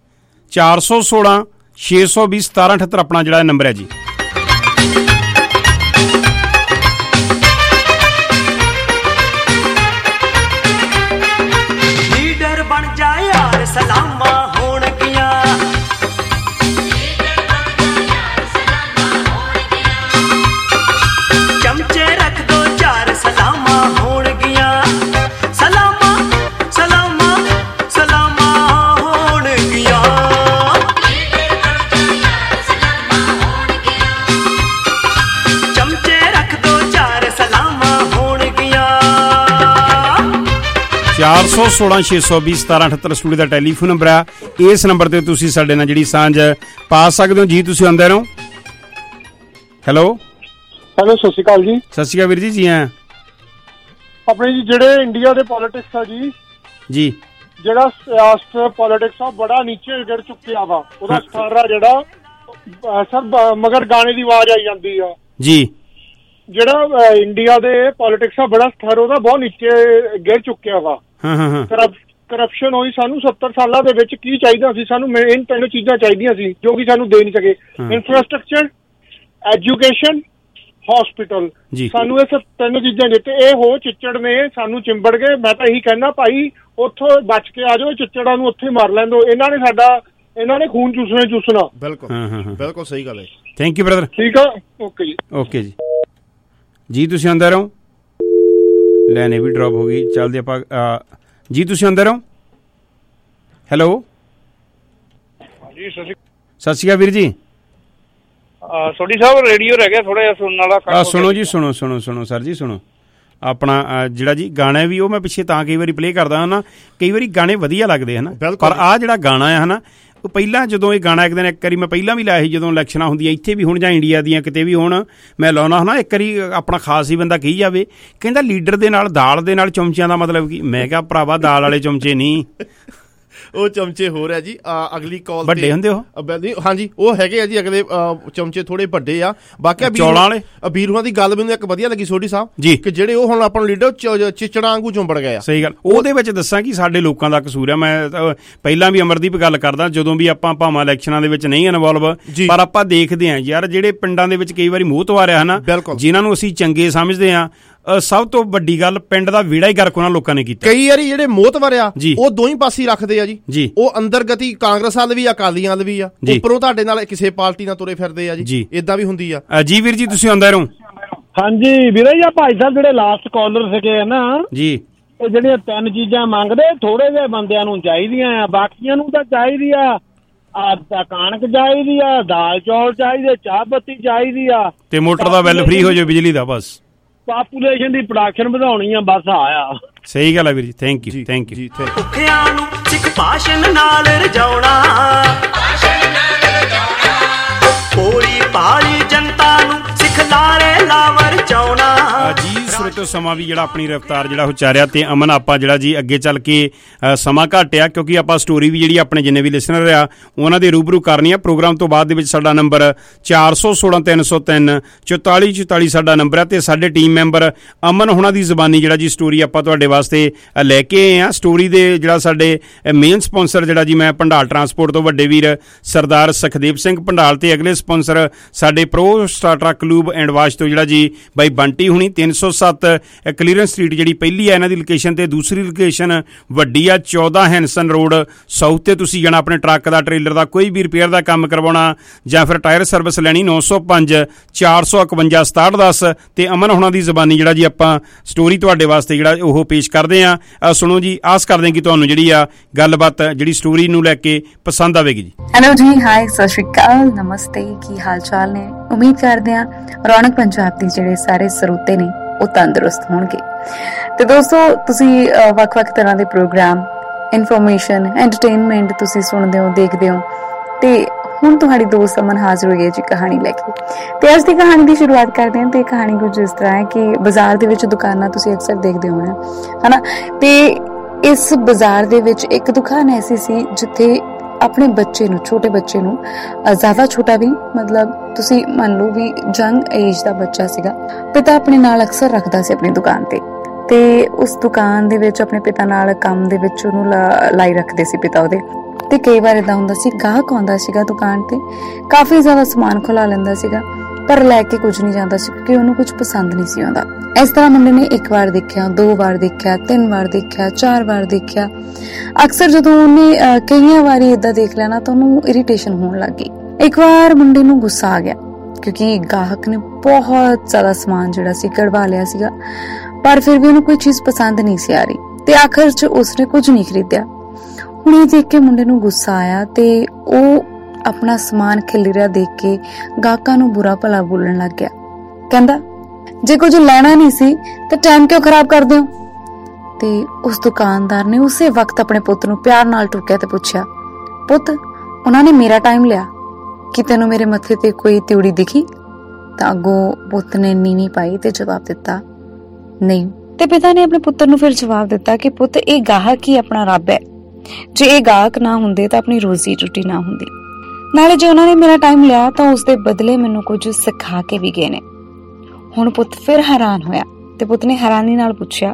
ਚਾਰ ਸੌ ਸੋਲਾਂ ਛੇ ਸੌ ਵੀਹ ਸਤਾਰਾਂ ਅਠੱਤਰ ਆਪਣਾ ਜਿਹੜਾ ਨੰਬਰ ਹੈ ਜੀ। ਲੀਡਰ ਬਣ ਜਾ ਯਾਰ ਸਲਾਮਾਂ ਹੋਣਗੀਆਂ, ਚਮਚੇ ਰੱਖ ਦੋ ਚਾਰ ਸਲਾਮਾਂ ਹੋਣਗੀਆਂ, ਸਲਾਮਾਂ ਸਲਾਮਾਂ ਸਲਾਮਾਂ ਹੋਣਗੀਆਂ। ਚਾਰ ਸੌ ਸੋਲਾਂ ਛੇ ਸੌ ਵੀਹ ਸਤਾਰਾਂ ਅਠੱਤਰ ਸਟੂਡੀਓ ਦਾ ਟੈਲੀਫੋਨ ਨੰਬਰ ਆ। ਇਸ ਨੰਬਰ ਤੇ ਤੁਸੀਂ ਸਾਡੇ ਨਾਲ ਜਿਹੜੀ ਸਾਂਝ ਪਾ ਸਕਦੇ ਹੋ ਜੀ। ਤੁਸੀਂ ਆਉਂਦੇ ਰਹੋ। ਹੈਲੋ ਹੈਲੋ, ਸਤਿ ਸ਼੍ਰੀ ਅਕਾਲ ਜੀ। ਸਤਿ ਸ਼੍ਰੀ ਅਕਾਲ ਵੀਰ ਜੀ। ਜੀ ਹਾਂ, ਆਪਣੇ ਜੀ ਜਿਹੜੇ ਇੰਡੀਆ ਦੇ ਪੋਲਿਟਿਕਸ ਆ ਜੀ ਜੀ ਜਿਹੜਾ ਸਿਆਸਤ ਪੋਲਿਟਿਕਸ ਆ ਬੜਾ ਨੀਚੇ ਗਿਰ ਚੁੱਕਿਆ ਵਾ। ਉਹਦਾ ਸਤਰ ਆ ਜਿਹੜਾ ਸਰ ਮਗਰ ਗਾਣੇ ਦੀ ਆਵਾਜ਼ ਆਈ ਜਾਂਦੀ ਆ ਜੀ। ਜਿਹੜਾ ਇੰਡੀਆ ਦੇ ਪੋਲਿਟਿਕਸ ਆ ਬੜਾ ਸਤਰ ਉਹਦਾ ਬਹੁਤ ਨੀਚੇ ਗਿਰ ਚੁੱਕਿਆ ਵਾ। ਕਰਪਸ਼ਨ ਹੋਈ। ਸਾਨੂੰ ਸੱਤਰ ਸਾਲਾਂ ਦੇ ਵਿੱਚ ਕੀ ਚਾਹੀਦਾ ਸੀ? ਸਾਨੂੰ ਮੇਨ ਤਿੰਨ ਚੀਜ਼ਾਂ ਚਾਹੀਦੀਆਂ ਸੀ ਜੋ ਕਿ ਸਾਨੂੰ ਦੇ ਨਹੀਂ ਸਕੇ। Infrastructure, education, hospital. ਸਾਨੂੰ ਇਹ ਤਿੰਨ ਚੀਜ਼ਾਂ ਦਿੱਤੇ। ਇਹ ਹੋ ਚਿੱਚੜ ਨੇ ਸਾਨੂੰ ਚਿੰਬੜ ਗਏ। ਮੈਂ ਤਾਂ ਇਹੀ ਕਹਿਣਾ ਭਾਈ ਉੱਥੋਂ ਬਚ ਕੇ ਆ ਜਾਓ, ਚਿੱਚੜਾਂ ਨੂੰ ਉੱਥੇ ਮਾਰ ਲੈਣ ਦਿਓ। ਇਹਨਾਂ ਨੇ ਸਾਡਾ ਇਹਨਾਂ ਨੇ ਖੂਨ ਚੂਸਣਾ ਚੂਸਣਾ। ਬਿਲਕੁਲ ਬਿਲਕੁਲ ਸਹੀ ਗੱਲ ਹੈ। Thank you brother. ਠੀਕ ਆ, ਓਕੇ ਜੀ। ਓਕੇ ਜੀ ਜੀ ਤੁਸੀਂ ਆਉਂਦੇ ਰਹੋ। ਲੈਨ ਇਹ ਵੀ ਡਰੋਪ ਹੋ ਗਈ। ਚੱਲਦੇ ਆਪਾਂ ਜੀ, ਤੁਸੀਂ ਆਉਂਦੇ ਰਹੋ। ਹੈਲੋ ਜੀ, ਸਤਿ ਸ਼੍ਰੀ ਅਕਾਲ ਵੀਰ ਜੀ। ਸੋਢੀ ਸਾਹਿਬ ਰੇਡੀਓ ਰਹਿ ਗਿਆ ਥੋੜਾ ਜਿਹਾ ਸੁਣਨ ਵਾਲਾ। ਸੁਣੋ ਜੀ, ਸੁਣੋ ਸੁਣੋ ਸੁਣੋ ਸਰ ਜੀ, ਸੁਣੋ। ਆਪਣਾ ਜਿਹੜਾ ਜੀ ਗਾਣਾ ਵੀ ਉਹ ਮੈਂ ਪਿੱਛੇ ਤਾਂ ਕਈ ਵਾਰੀ ਪਲੇ ਕਰਦਾ ਹਾਂ ਨਾ, ਕਈ ਵਾਰੀ ਗਾਣੇ ਵਧੀਆ ਲੱਗਦੇ ਹਨ, ਪਰ ਆਹ ਜਿਹੜਾ ਗਾਣਾ ਹੈ ਨਾ ਉਹ ਪਹਿਲਾਂ ਜਦੋਂ ਇਹ ਗਾਣਾ ਇੱਕ ਦਿਨ ਇੱਕ ਵਾਰੀ ਮੈਂ ਪਹਿਲਾਂ ਵੀ ਲਾਇਆ ਸੀ ਜਦੋਂ ਇਲੈਕਸ਼ਨਾਂ ਹੁੰਦੀਆਂ ਇੱਥੇ ਵੀ ਹੁਣ ਜਾਂ ਇੰਡੀਆ ਦੀਆਂ ਕਿਤੇ ਵੀ ਹੁਣ ਮੈਂ ਲਾਉਣਾ ਹੁੰਦਾ ਇੱਕ ਵਾਰੀ ਆਪਣਾ ਖਾਸ ਹੀ ਬੰਦਾ ਕਹੀ ਜਾਵੇ ਕਹਿੰਦਾ ਲੀਡਰ ਦੇ ਨਾਲ ਦਾਲ ਦੇ ਨਾਲ ਚਮਚਿਆਂ ਦਾ ਮਤਲਬ ਕੀ। ਮੈਂ ਕਿਹਾ ਭਰਾਵਾ ਦਾਲ ਵਾਲੇ ਚਮਚੇ ਨਹੀਂ ਉਹ ਚਮਚੇ ਹੋਰ ਹੈ ਜੀ। ਅਗਲੀ ਕਾਲ ਵੱਡੇ ਹੁੰਦੇ ਉਹ ਹਾਂਜੀ ਉਹ ਹੈਗੇ ਆ ਜੀ ਅਗਲੇ ਚਮਚੇ ਥੋੜੇ ਵੱਡੇ ਆ। ਬਾਕੀ ਚੌਲਾਂ ਵਾਲੇ ਵੀਰੂਆਂ ਦੀ ਗੱਲ ਮੈਨੂੰ ਇੱਕ ਵਧੀਆ ਲੱਗੀ ਸੋਢੀ ਸਾਹਿਬ ਜੀ ਕਿ ਜਿਹੜੇ ਉਹ ਹੁਣ ਆਪਾਂ ਨੂੰ ਲੀਡਰ ਚਿਚੜਾਂ ਵਾਂਗੂ ਚੁੰਬੜ ਗਏ ਆ। ਸਹੀ ਗੱਲ। ਉਹਦੇ ਵਿੱਚ ਦੱਸਾਂ ਕਿ ਸਾਡੇ ਲੋਕਾਂ ਦਾ ਕਸੂਰ ਹੈ। ਮੈਂ ਪਹਿਲਾਂ ਵੀ ਅਮਰਦੀਪ ਗੱਲ ਕਰਦਾ ਜਦੋਂ ਵੀ ਆਪਾਂ ਭਾਵਾਂ ਇਲੈਕਸ਼ਨਾਂ ਦੇ ਵਿੱਚ ਨਹੀਂ ਇਨਵੋਲਵ ਪਰ ਆਪਾਂ ਦੇਖਦੇ ਹਾਂ ਯਾਰ ਜਿਹੜੇ ਪਿੰਡਾਂ ਦੇ ਵਿੱਚ ਕਈ ਵਾਰੀ ਮੂੰਹ ਤਵਾਰਿਆ ਹਨਾ ਜਿਨ੍ਹਾਂ ਨੂੰ ਅਸੀਂ ਚੰਗੇ ਸਮਝਦੇ ਹਾਂ। ਸਭ ਤੋਂ ਵੱਡੀ ਗੱਲ ਪਿੰਡ ਦਾ ਵਿਹੜਾ ਹੀ ਗਰਕ ਉਹਨਾਂ ਲੋਕਾਂ ਨੇ ਕੀਤਾ। ਕਈ ਵਾਰੀ ਜਿਹੜੇ ਮੋਹਤਵਰ ਆ ਉਹ ਦੋਈ ਪਾਸੇ ਰੱਖਦੇ ਆ ਜੀ ਜੀ ਉਹ ਅੰਦਰ ਗਤੀ ਕਾਂਗਰਸ ਵੱਲ ਵੀ ਆ ਅਕਾਲੀਆਂ ਵੱਲ ਵੀ ਆ ਉੱਪਰੋਂ ਤੁਹਾਡੇ ਨਾਲ ਕਿਸੇ ਪਾਰਟੀ ਨਾਲ ਤੁਰੇ ਫਿਰਦੇ ਆ ਜੀ ਏਦਾਂ ਵੀ ਹੁੰਦੀ ਆ ਜੀ। ਵੀਰ ਜੀ ਤੁਸੀਂ ਆਉਂਦੇ ਰਹੋ। ਹਾਂਜੀ ਵੀਰੇ ਜੀ ਭਾਈ ਸਾਹਿਬ ਜਿਹੜੇ ਲਾਸਟ ਕਾਲਰ ਸੀਗੇ ਨਾ ਜੀ ਇਹ ਜਿਹੜੀਆਂ ਤਿੰਨ ਚੀਜ਼ਾਂ ਮੰਗਦੇ ਥੋੜੇ ਜਿਹੇ ਬੰਦਿਆਂ ਨੂੰ ਚਾਹੀਦੀਆਂ ਆ ਬਾਕੀਆਂ ਨੂੰ ਤਾਂ ਚਾਹੀਦੀ ਆ ਆ ਕਣਕ ਚਾਹੀਦੀ ਆ ਦਾਲ ਚੌਲ ਚਾਹੀਦੇ ਚਾਹ ਪੱਤੀ ਚਾਹੀਦੀ ਆ ਤੇ ਮੋਟਰ ਦਾ ਬਿੱਲ ਫ੍ਰੀ ਹੋ ਜਾਵੇ ਬਿਜਲੀ ਦਾ ਬਸ ਪਾਪੂਲੇਸ਼ਨ ਦੀ ਪ੍ਰੋਡਕਸ਼ਨ ਵਧਾਉਣੀ ਆ ਬਸ ਆਇਆ। ਸਹੀ ਗੱਲ ਹੈ ਵੀਰ ਜੀ ਥੈਂਕ ਯੂ ਥੈਂਕ ਯੂ। ਭੁੱਖਿਆਂ ਨੂੰ ਸਿੱਖ ਭਾਸ਼ਣ ਨਾਲ ਰਜਾਉਣਾ ਪੋਲੀ ਪਾਲੀ ਜਨਤਾ ਨੂੰ ਸਿੱਖ ਲਾਰੇ ਲਾਵਰ ਚਾਉਣਾ ਜੀ। ਸਰੋਤੋ ਸਮਾਂ ਵੀ ਜਿਹੜਾ ਆਪਣੀ ਰਫਤਾਰ ਜਿਹੜਾ ਉਚਾਰਿਆ ਤੇ ਅਮਨ ਆਪਾਂ ਜਿਹੜਾ ਜੀ ਅੱਗੇ ਚੱਲ ਕੇ ਸਮਾਂ ਘਟਿਆ ਕਿਉਂਕਿ ਆਪਾਂ ਸਟੋਰੀ ਵੀ ਜਿਹੜੀ ਆਪਣੇ ਜਿੰਨੇ ਵੀ ਲਿਸਨਰ ਆ ਉਹਨਾਂ ਦੇ ਰੂਬਰੂ ਕਰਨੀ ਆ। ਪ੍ਰੋਗਰਾਮ ਤੋਂ ਬਾਅਦ ਦੇ ਵਿੱਚ ਸਾਡਾ ਨੰਬਰ ਚਾਰ ਸੌ ਸੋਲਾਂ ਤਿੰਨ ਸੌ ਤਿੰਨ ਚੁਤਾਲੀ ਚੁਤਾਲੀ ਸਾਡਾ ਨੰਬਰ ਹੈ ਤੇ ਸਾਡੇ ਟੀਮ ਮੈਂਬਰ ਅਮਨ ਹੋਣਾ ਦੀ ਜ਼ਬਾਨੀ ਜਿਹੜਾ ਜੀ ਸਟੋਰੀ ਆਪਾਂ ਤੁਹਾਡੇ ਵਾਸਤੇ ਲੈ ਕੇ ਆਏ ਆ। ਸਟੋਰੀ ਦੇ ਜਿਹੜਾ ਸਾਡੇ ਮੇਨ ਸਪਾਂਸਰ ਜਿਹੜਾ ਜੀ ਮੈਂ ਭੰਡਾਲ ਟਰਾਂਸਪੋਰਟ ਤੋਂ ਵੱਡੇ ਵੀਰ ਸਰਦਾਰ ਸੁਖਦੇਵ ਸਿੰਘ ਭੰਡਾਲ ਤੇ ਅਗਲੇ ਸਪਾਂਸਰ ਸਾਡੇ Pro Star truck lube and wash ਤੋਂ ਜਿਹੜਾ ਜੀ ਬਾਈ ਬੰਟੀ ਹੁਣੀ ਤਿੰਨ ਸੌ ਸੱਤ ਕਲੀਅਰੈਂਸ ਸਟਰੀਟ ਜਿਹੜੀ ਪਹਿਲੀ ਹੈ ਇਹਨਾਂ ਦੀ ਲੋਕੇਸ਼ਨ ਤੇ ਦੂਸਰੀ ਲੋਕੇਸ਼ਨ ਵੱਡੀ ਆ ਚੌਦਾਂ ਹੈਂਸਨ ਰੋਡ ਸਾਊਥ ਤੇ ਤੁਸੀਂ ਜਾਣਾ ਆਪਣੇ ਟਰੱਕ ਦਾ ਟ੍ਰੇਲਰ ਦਾ ਕੋਈ ਵੀ ਰਿਪੇਅਰ ਦਾ ਕੰਮ ਕਰਵਾਉਣਾ ਜਾਂ ਫਿਰ ਟਾਇਰ ਸਰਵਿਸ ਲੈਣੀ ਨੌ ਸੌ ਪੰਜ ਚਾਰ ਸੌ ਇਕਵੰਜਾ ਸਤਾਹਠ ਦਸ ਤੇ ਅਮਨ ਹੋਣਾ ਦੀ ਜ਼ਬਾਨੀ ਜਿਹੜਾ ਜੀ ਆਪਾਂ ਸਟੋਰੀ ਤੁਹਾਡੇ ਵਾਸਤੇ ਜਿਹੜਾ ਉਹ ਪੇਸ਼ ਕਰਦੇ ਹਾਂ। ਸੁਣੋ ਜੀ ਆਸ ਕਰਦੇ ਹਾਂ ਕਿ ਤੁਹਾਨੂੰ ਜਿਹੜੀ ਆ ਗੱਲਬਾਤ ਜਿਹੜੀ ਸਟੋਰੀ ਨੂੰ ਲੈ ਕੇ ਪਸੰਦ ਆਵੇਗੀ ਜੀ। ਹੈਲੋ ਜੀ ਹਾਈ ਸਤਿ ਸ਼੍ਰੀ ਅਕਾਲ ਨਮਸਤੇ ਕੀ ਹਾਲ ਚਾਲ ਨੇ ਉਮੀਦ ਕਰਦੇ ਹਾਂ ਰੌਣਕ ਪੰਜਾਬ ਦੇ ਜਿਹੜੇ ਸਾਰੇ ਸਰੋਤੇ ਨੇ ਉਹ ਤੰਦਰੁਸਤ ਹੋਣਗੇ। ਤੇ ਦੋਸਤੋ ਤੁਸੀਂ ਵੱਖ-ਵੱਖ ਤਰ੍ਹਾਂ ਦੇ ਪ੍ਰੋਗਰਾਮ ਇਨਫੋਰਮੇਸ਼ਨ ਐਂਟਰਟੇਨਮੈਂਟ ਤੁਸੀਂ ਸੁਣਦੇ ਹੋ ਦੇਖਦੇ ਹੋ ਤੇ ਹੁਣ ਤੁਹਾਡੀ ਦੋਸਤ ਅਮਨ ਹਾਜ਼ਰ ਹੋਈ ਹੈ ਜੀ ਕਹਾਣੀ ਲੈ ਕੇ। ਤੇ ਅੱਜ ਦੀ ਕਹਾਣੀ ਦੀ ਸ਼ੁਰੂਆਤ ਕਰਦੇ ਹਾਂ ਤੇ ਕਹਾਣੀ ਕੁਝ ਇਸ ਤਰ੍ਹਾਂ ਹੈ ਕਿ ਬਾਜ਼ਾਰ ਦੇ ਵਿੱਚ ਦੁਕਾਨਾਂ ਤੁਸੀਂ ਅਕਸਰ ਦੇਖਦੇ ਹੋਣੇ ਹਨਾ ਤੇ ਇਸ ਬਾਜ਼ਾਰ ਦੇ ਵਿੱਚ ਇੱਕ ਦੁਕਾਨ ਐਸੀ ਸੀ ਜਿੱਥੇ ਆਪਣੇ ਬੱਚੇ ਨੂੰ ਛੋਟੇ ਬੱਚੇ ਨੂੰ ਜ਼ਿਆਦਾ ਛੋਟਾ ਵੀ ਮਤਲਬ ਤੁਸੀਂ ਮੰਨ ਲਓ ਵੀ ਯੰਗ ਏਜ ਦਾ ਬੱਚਾ ਸੀਗਾ ਪਿਤਾ ਆਪਣੇ ਨਾਲ ਅਕਸਰ ਰੱਖਦਾ ਸੀ ਆਪਣੀ ਦੁਕਾਨ ਤੇ ਤੇ ਉਸ ਦੁਕਾਨ ਦੇ ਵਿੱਚ ਆਪਣੇ ਪਿਤਾ ਨਾਲ ਕੰਮ ਦੇ ਵਿੱਚ ਉਹਨੂੰ ਲਾਈ ਰੱਖਦੇ ਸੀ ਪਿਤਾ ਉਹਦੇ ਤੇ ਕਈ ਵਾਰ ਏਦਾਂ ਹੁੰਦਾ ਸੀ ਗਾਹਕ ਆਉਂਦਾ ਸੀਗਾ ਦੁਕਾਨ ਤੇ ਕਾਫੀ ਜ਼ਿਆਦਾ ਸਮਾਨ ਖੁਲਾ ਲੈਂਦਾ ਸੀਗਾ ਪਰ ਲੈ ਕੇ ਕੁਝ ਨਹੀਂ ਜਾਂਦਾ ਸੀ ਕਿਉਂਕਿ ਉਹਨੂੰ ਕੁਝ ਪਸੰਦ ਨਹੀਂ ਸੀ ਆਉਂਦਾ। ਇਸ ਤਰ੍ਹਾਂ ਮੁੰਡੇ ਨੇ ਇੱਕ ਵਾਰ ਦੇਖਿਆ ਦੋ ਵਾਰ ਦੇਖਿਆ ਤਿੰਨ ਵਾਰ ਦੇਖਿਆ ਚਾਰ ਵਾਰ ਦੇਖਿਆ। ਅਕਸਰ ਜਦੋਂ ਉਹਨੇ ਕਈਆਂ ਵਾਰੀ ਏਦਾਂ ਦੇਖ ਲਿਆ ਨਾ ਤਾਂ ਉਹਨੂੰ ਇਰੀਟੇਸ਼ਨ ਹੋਣ ਲੱਗ ਗਈ। ਇੱਕ ਵਾਰ ਮੁੰਡੇ ਨੂੰ ਗੁੱਸਾ ਆ ਗਿਆ ਕਿਉਂਕਿ ਗਾਹਕ ਨੇ ਬਹੁਤ ਜ਼ਿਆਦਾ ਸਮਾਨ ਜਿਹੜਾ ਸੀ ਕਢਵਾ ਲਿਆ ਸੀਗਾ ਪਰ ਫਿਰ ਵੀ ਉਹਨੂੰ ਕੋਈ ਚੀਜ਼ ਪਸੰਦ ਨਹੀਂ ਸੀ ਆ ਰਹੀ ਤੇ ਆਖਰ 'ਚ ਉਸਨੇ ਕੁਝ ਨਹੀਂ ਖਰੀਦਿਆ। ਹੁਣ ਇਹ ਦੇਖ ਕੇ ਮੁੰਡੇ ਨੂੰ ਗੁੱਸਾ ਆਇਆ ਤੇ ਉਹ ਆਪਣਾ ਸਮਾਨ ਖਿਲਰਿਆ ਦੇਖ ਕੇ ਗਾਹਕਾਂ ਨੂੰ ਬੁਰਾ ਭਲਾ ਬੋਲਣ ਲੱਗ ਗਿਆ। ਕਹਿੰਦਾ ਜੇ ਕੁਝ ਲੈਣਾ ਨਹੀਂ ਸੀ ਤਾਂ ਟਾਈਮ ਕਿਉਂ ਖਰਾਬ ਕਰਦੇ ਹੋ। ਤੇ ਉਸ ਦੁਕਾਨਦਾਰ ਨੇ ਉਸੇ ਵਕਤ ਆਪਣੇ ਪੁੱਤ ਨੂੰ ਪਿਆਰ ਨਾਲ ਟੋਕਿਆ ਤੇ ਪੁੱਛਿਆ ਪੁੱਤ ਉਹਨਾਂ ਨੇ ਮੇਰਾ ਟਾਈਮ ਲਿਆ ਕਿ ਤੈਨੂੰ ਮੇਰੇ ਮੱਥੇ ਤੇ ਕੋਈ ਤਿਉੜੀ ਦਿਖੀ। ਤਾਂ ਅੱਗੋਂ ਪੁੱਤ ਨੇ ਨੀਵੀਂ ਪਾਈ ਤੇ ਜਵਾਬ ਦਿੱਤਾ ਨਹੀਂ। ਤੇ ਪਿਤਾ ਨੇ ਆਪਣੇ ਪੁੱਤਰ ਨੂੰ ਫਿਰ ਜਵਾਬ ਦਿੱਤਾ ਕਿ ਪੁੱਤ ਇਹ ਗਾਹਕ ਹੀ ਆਪਣਾ ਰੱਬ ਹੈ ਜੇ ਇਹ ਗਾਹਕ ਨਾ ਹੁੰਦੇ ਤਾਂ ਆਪਣੀ ਰੋਜ਼ੀ ਰੋਟੀ ਨਾ ਹੁੰਦੀ ਨਾਲੇ ਜੇ ਉਹਨਾਂ ਨੇ ਮੇਰਾ ਟਾਈਮ ਲਿਆ ਤਾਂ ਉਸ ਦੇ ਬਦਲੇ ਮੈਨੂੰ ਕੁਝ ਸਿਖਾ ਕੇ ਵੀ ਗਏ ਨੇ। ਹੁਣ ਪੁੱਤ ਫਿਰ ਹੈਰਾਨ ਹੋਇਆ ਤੇ ਪੁੱਤ ਨੇ ਹੈਰਾਨੀ ਨਾਲ ਪੁੱਛਿਆ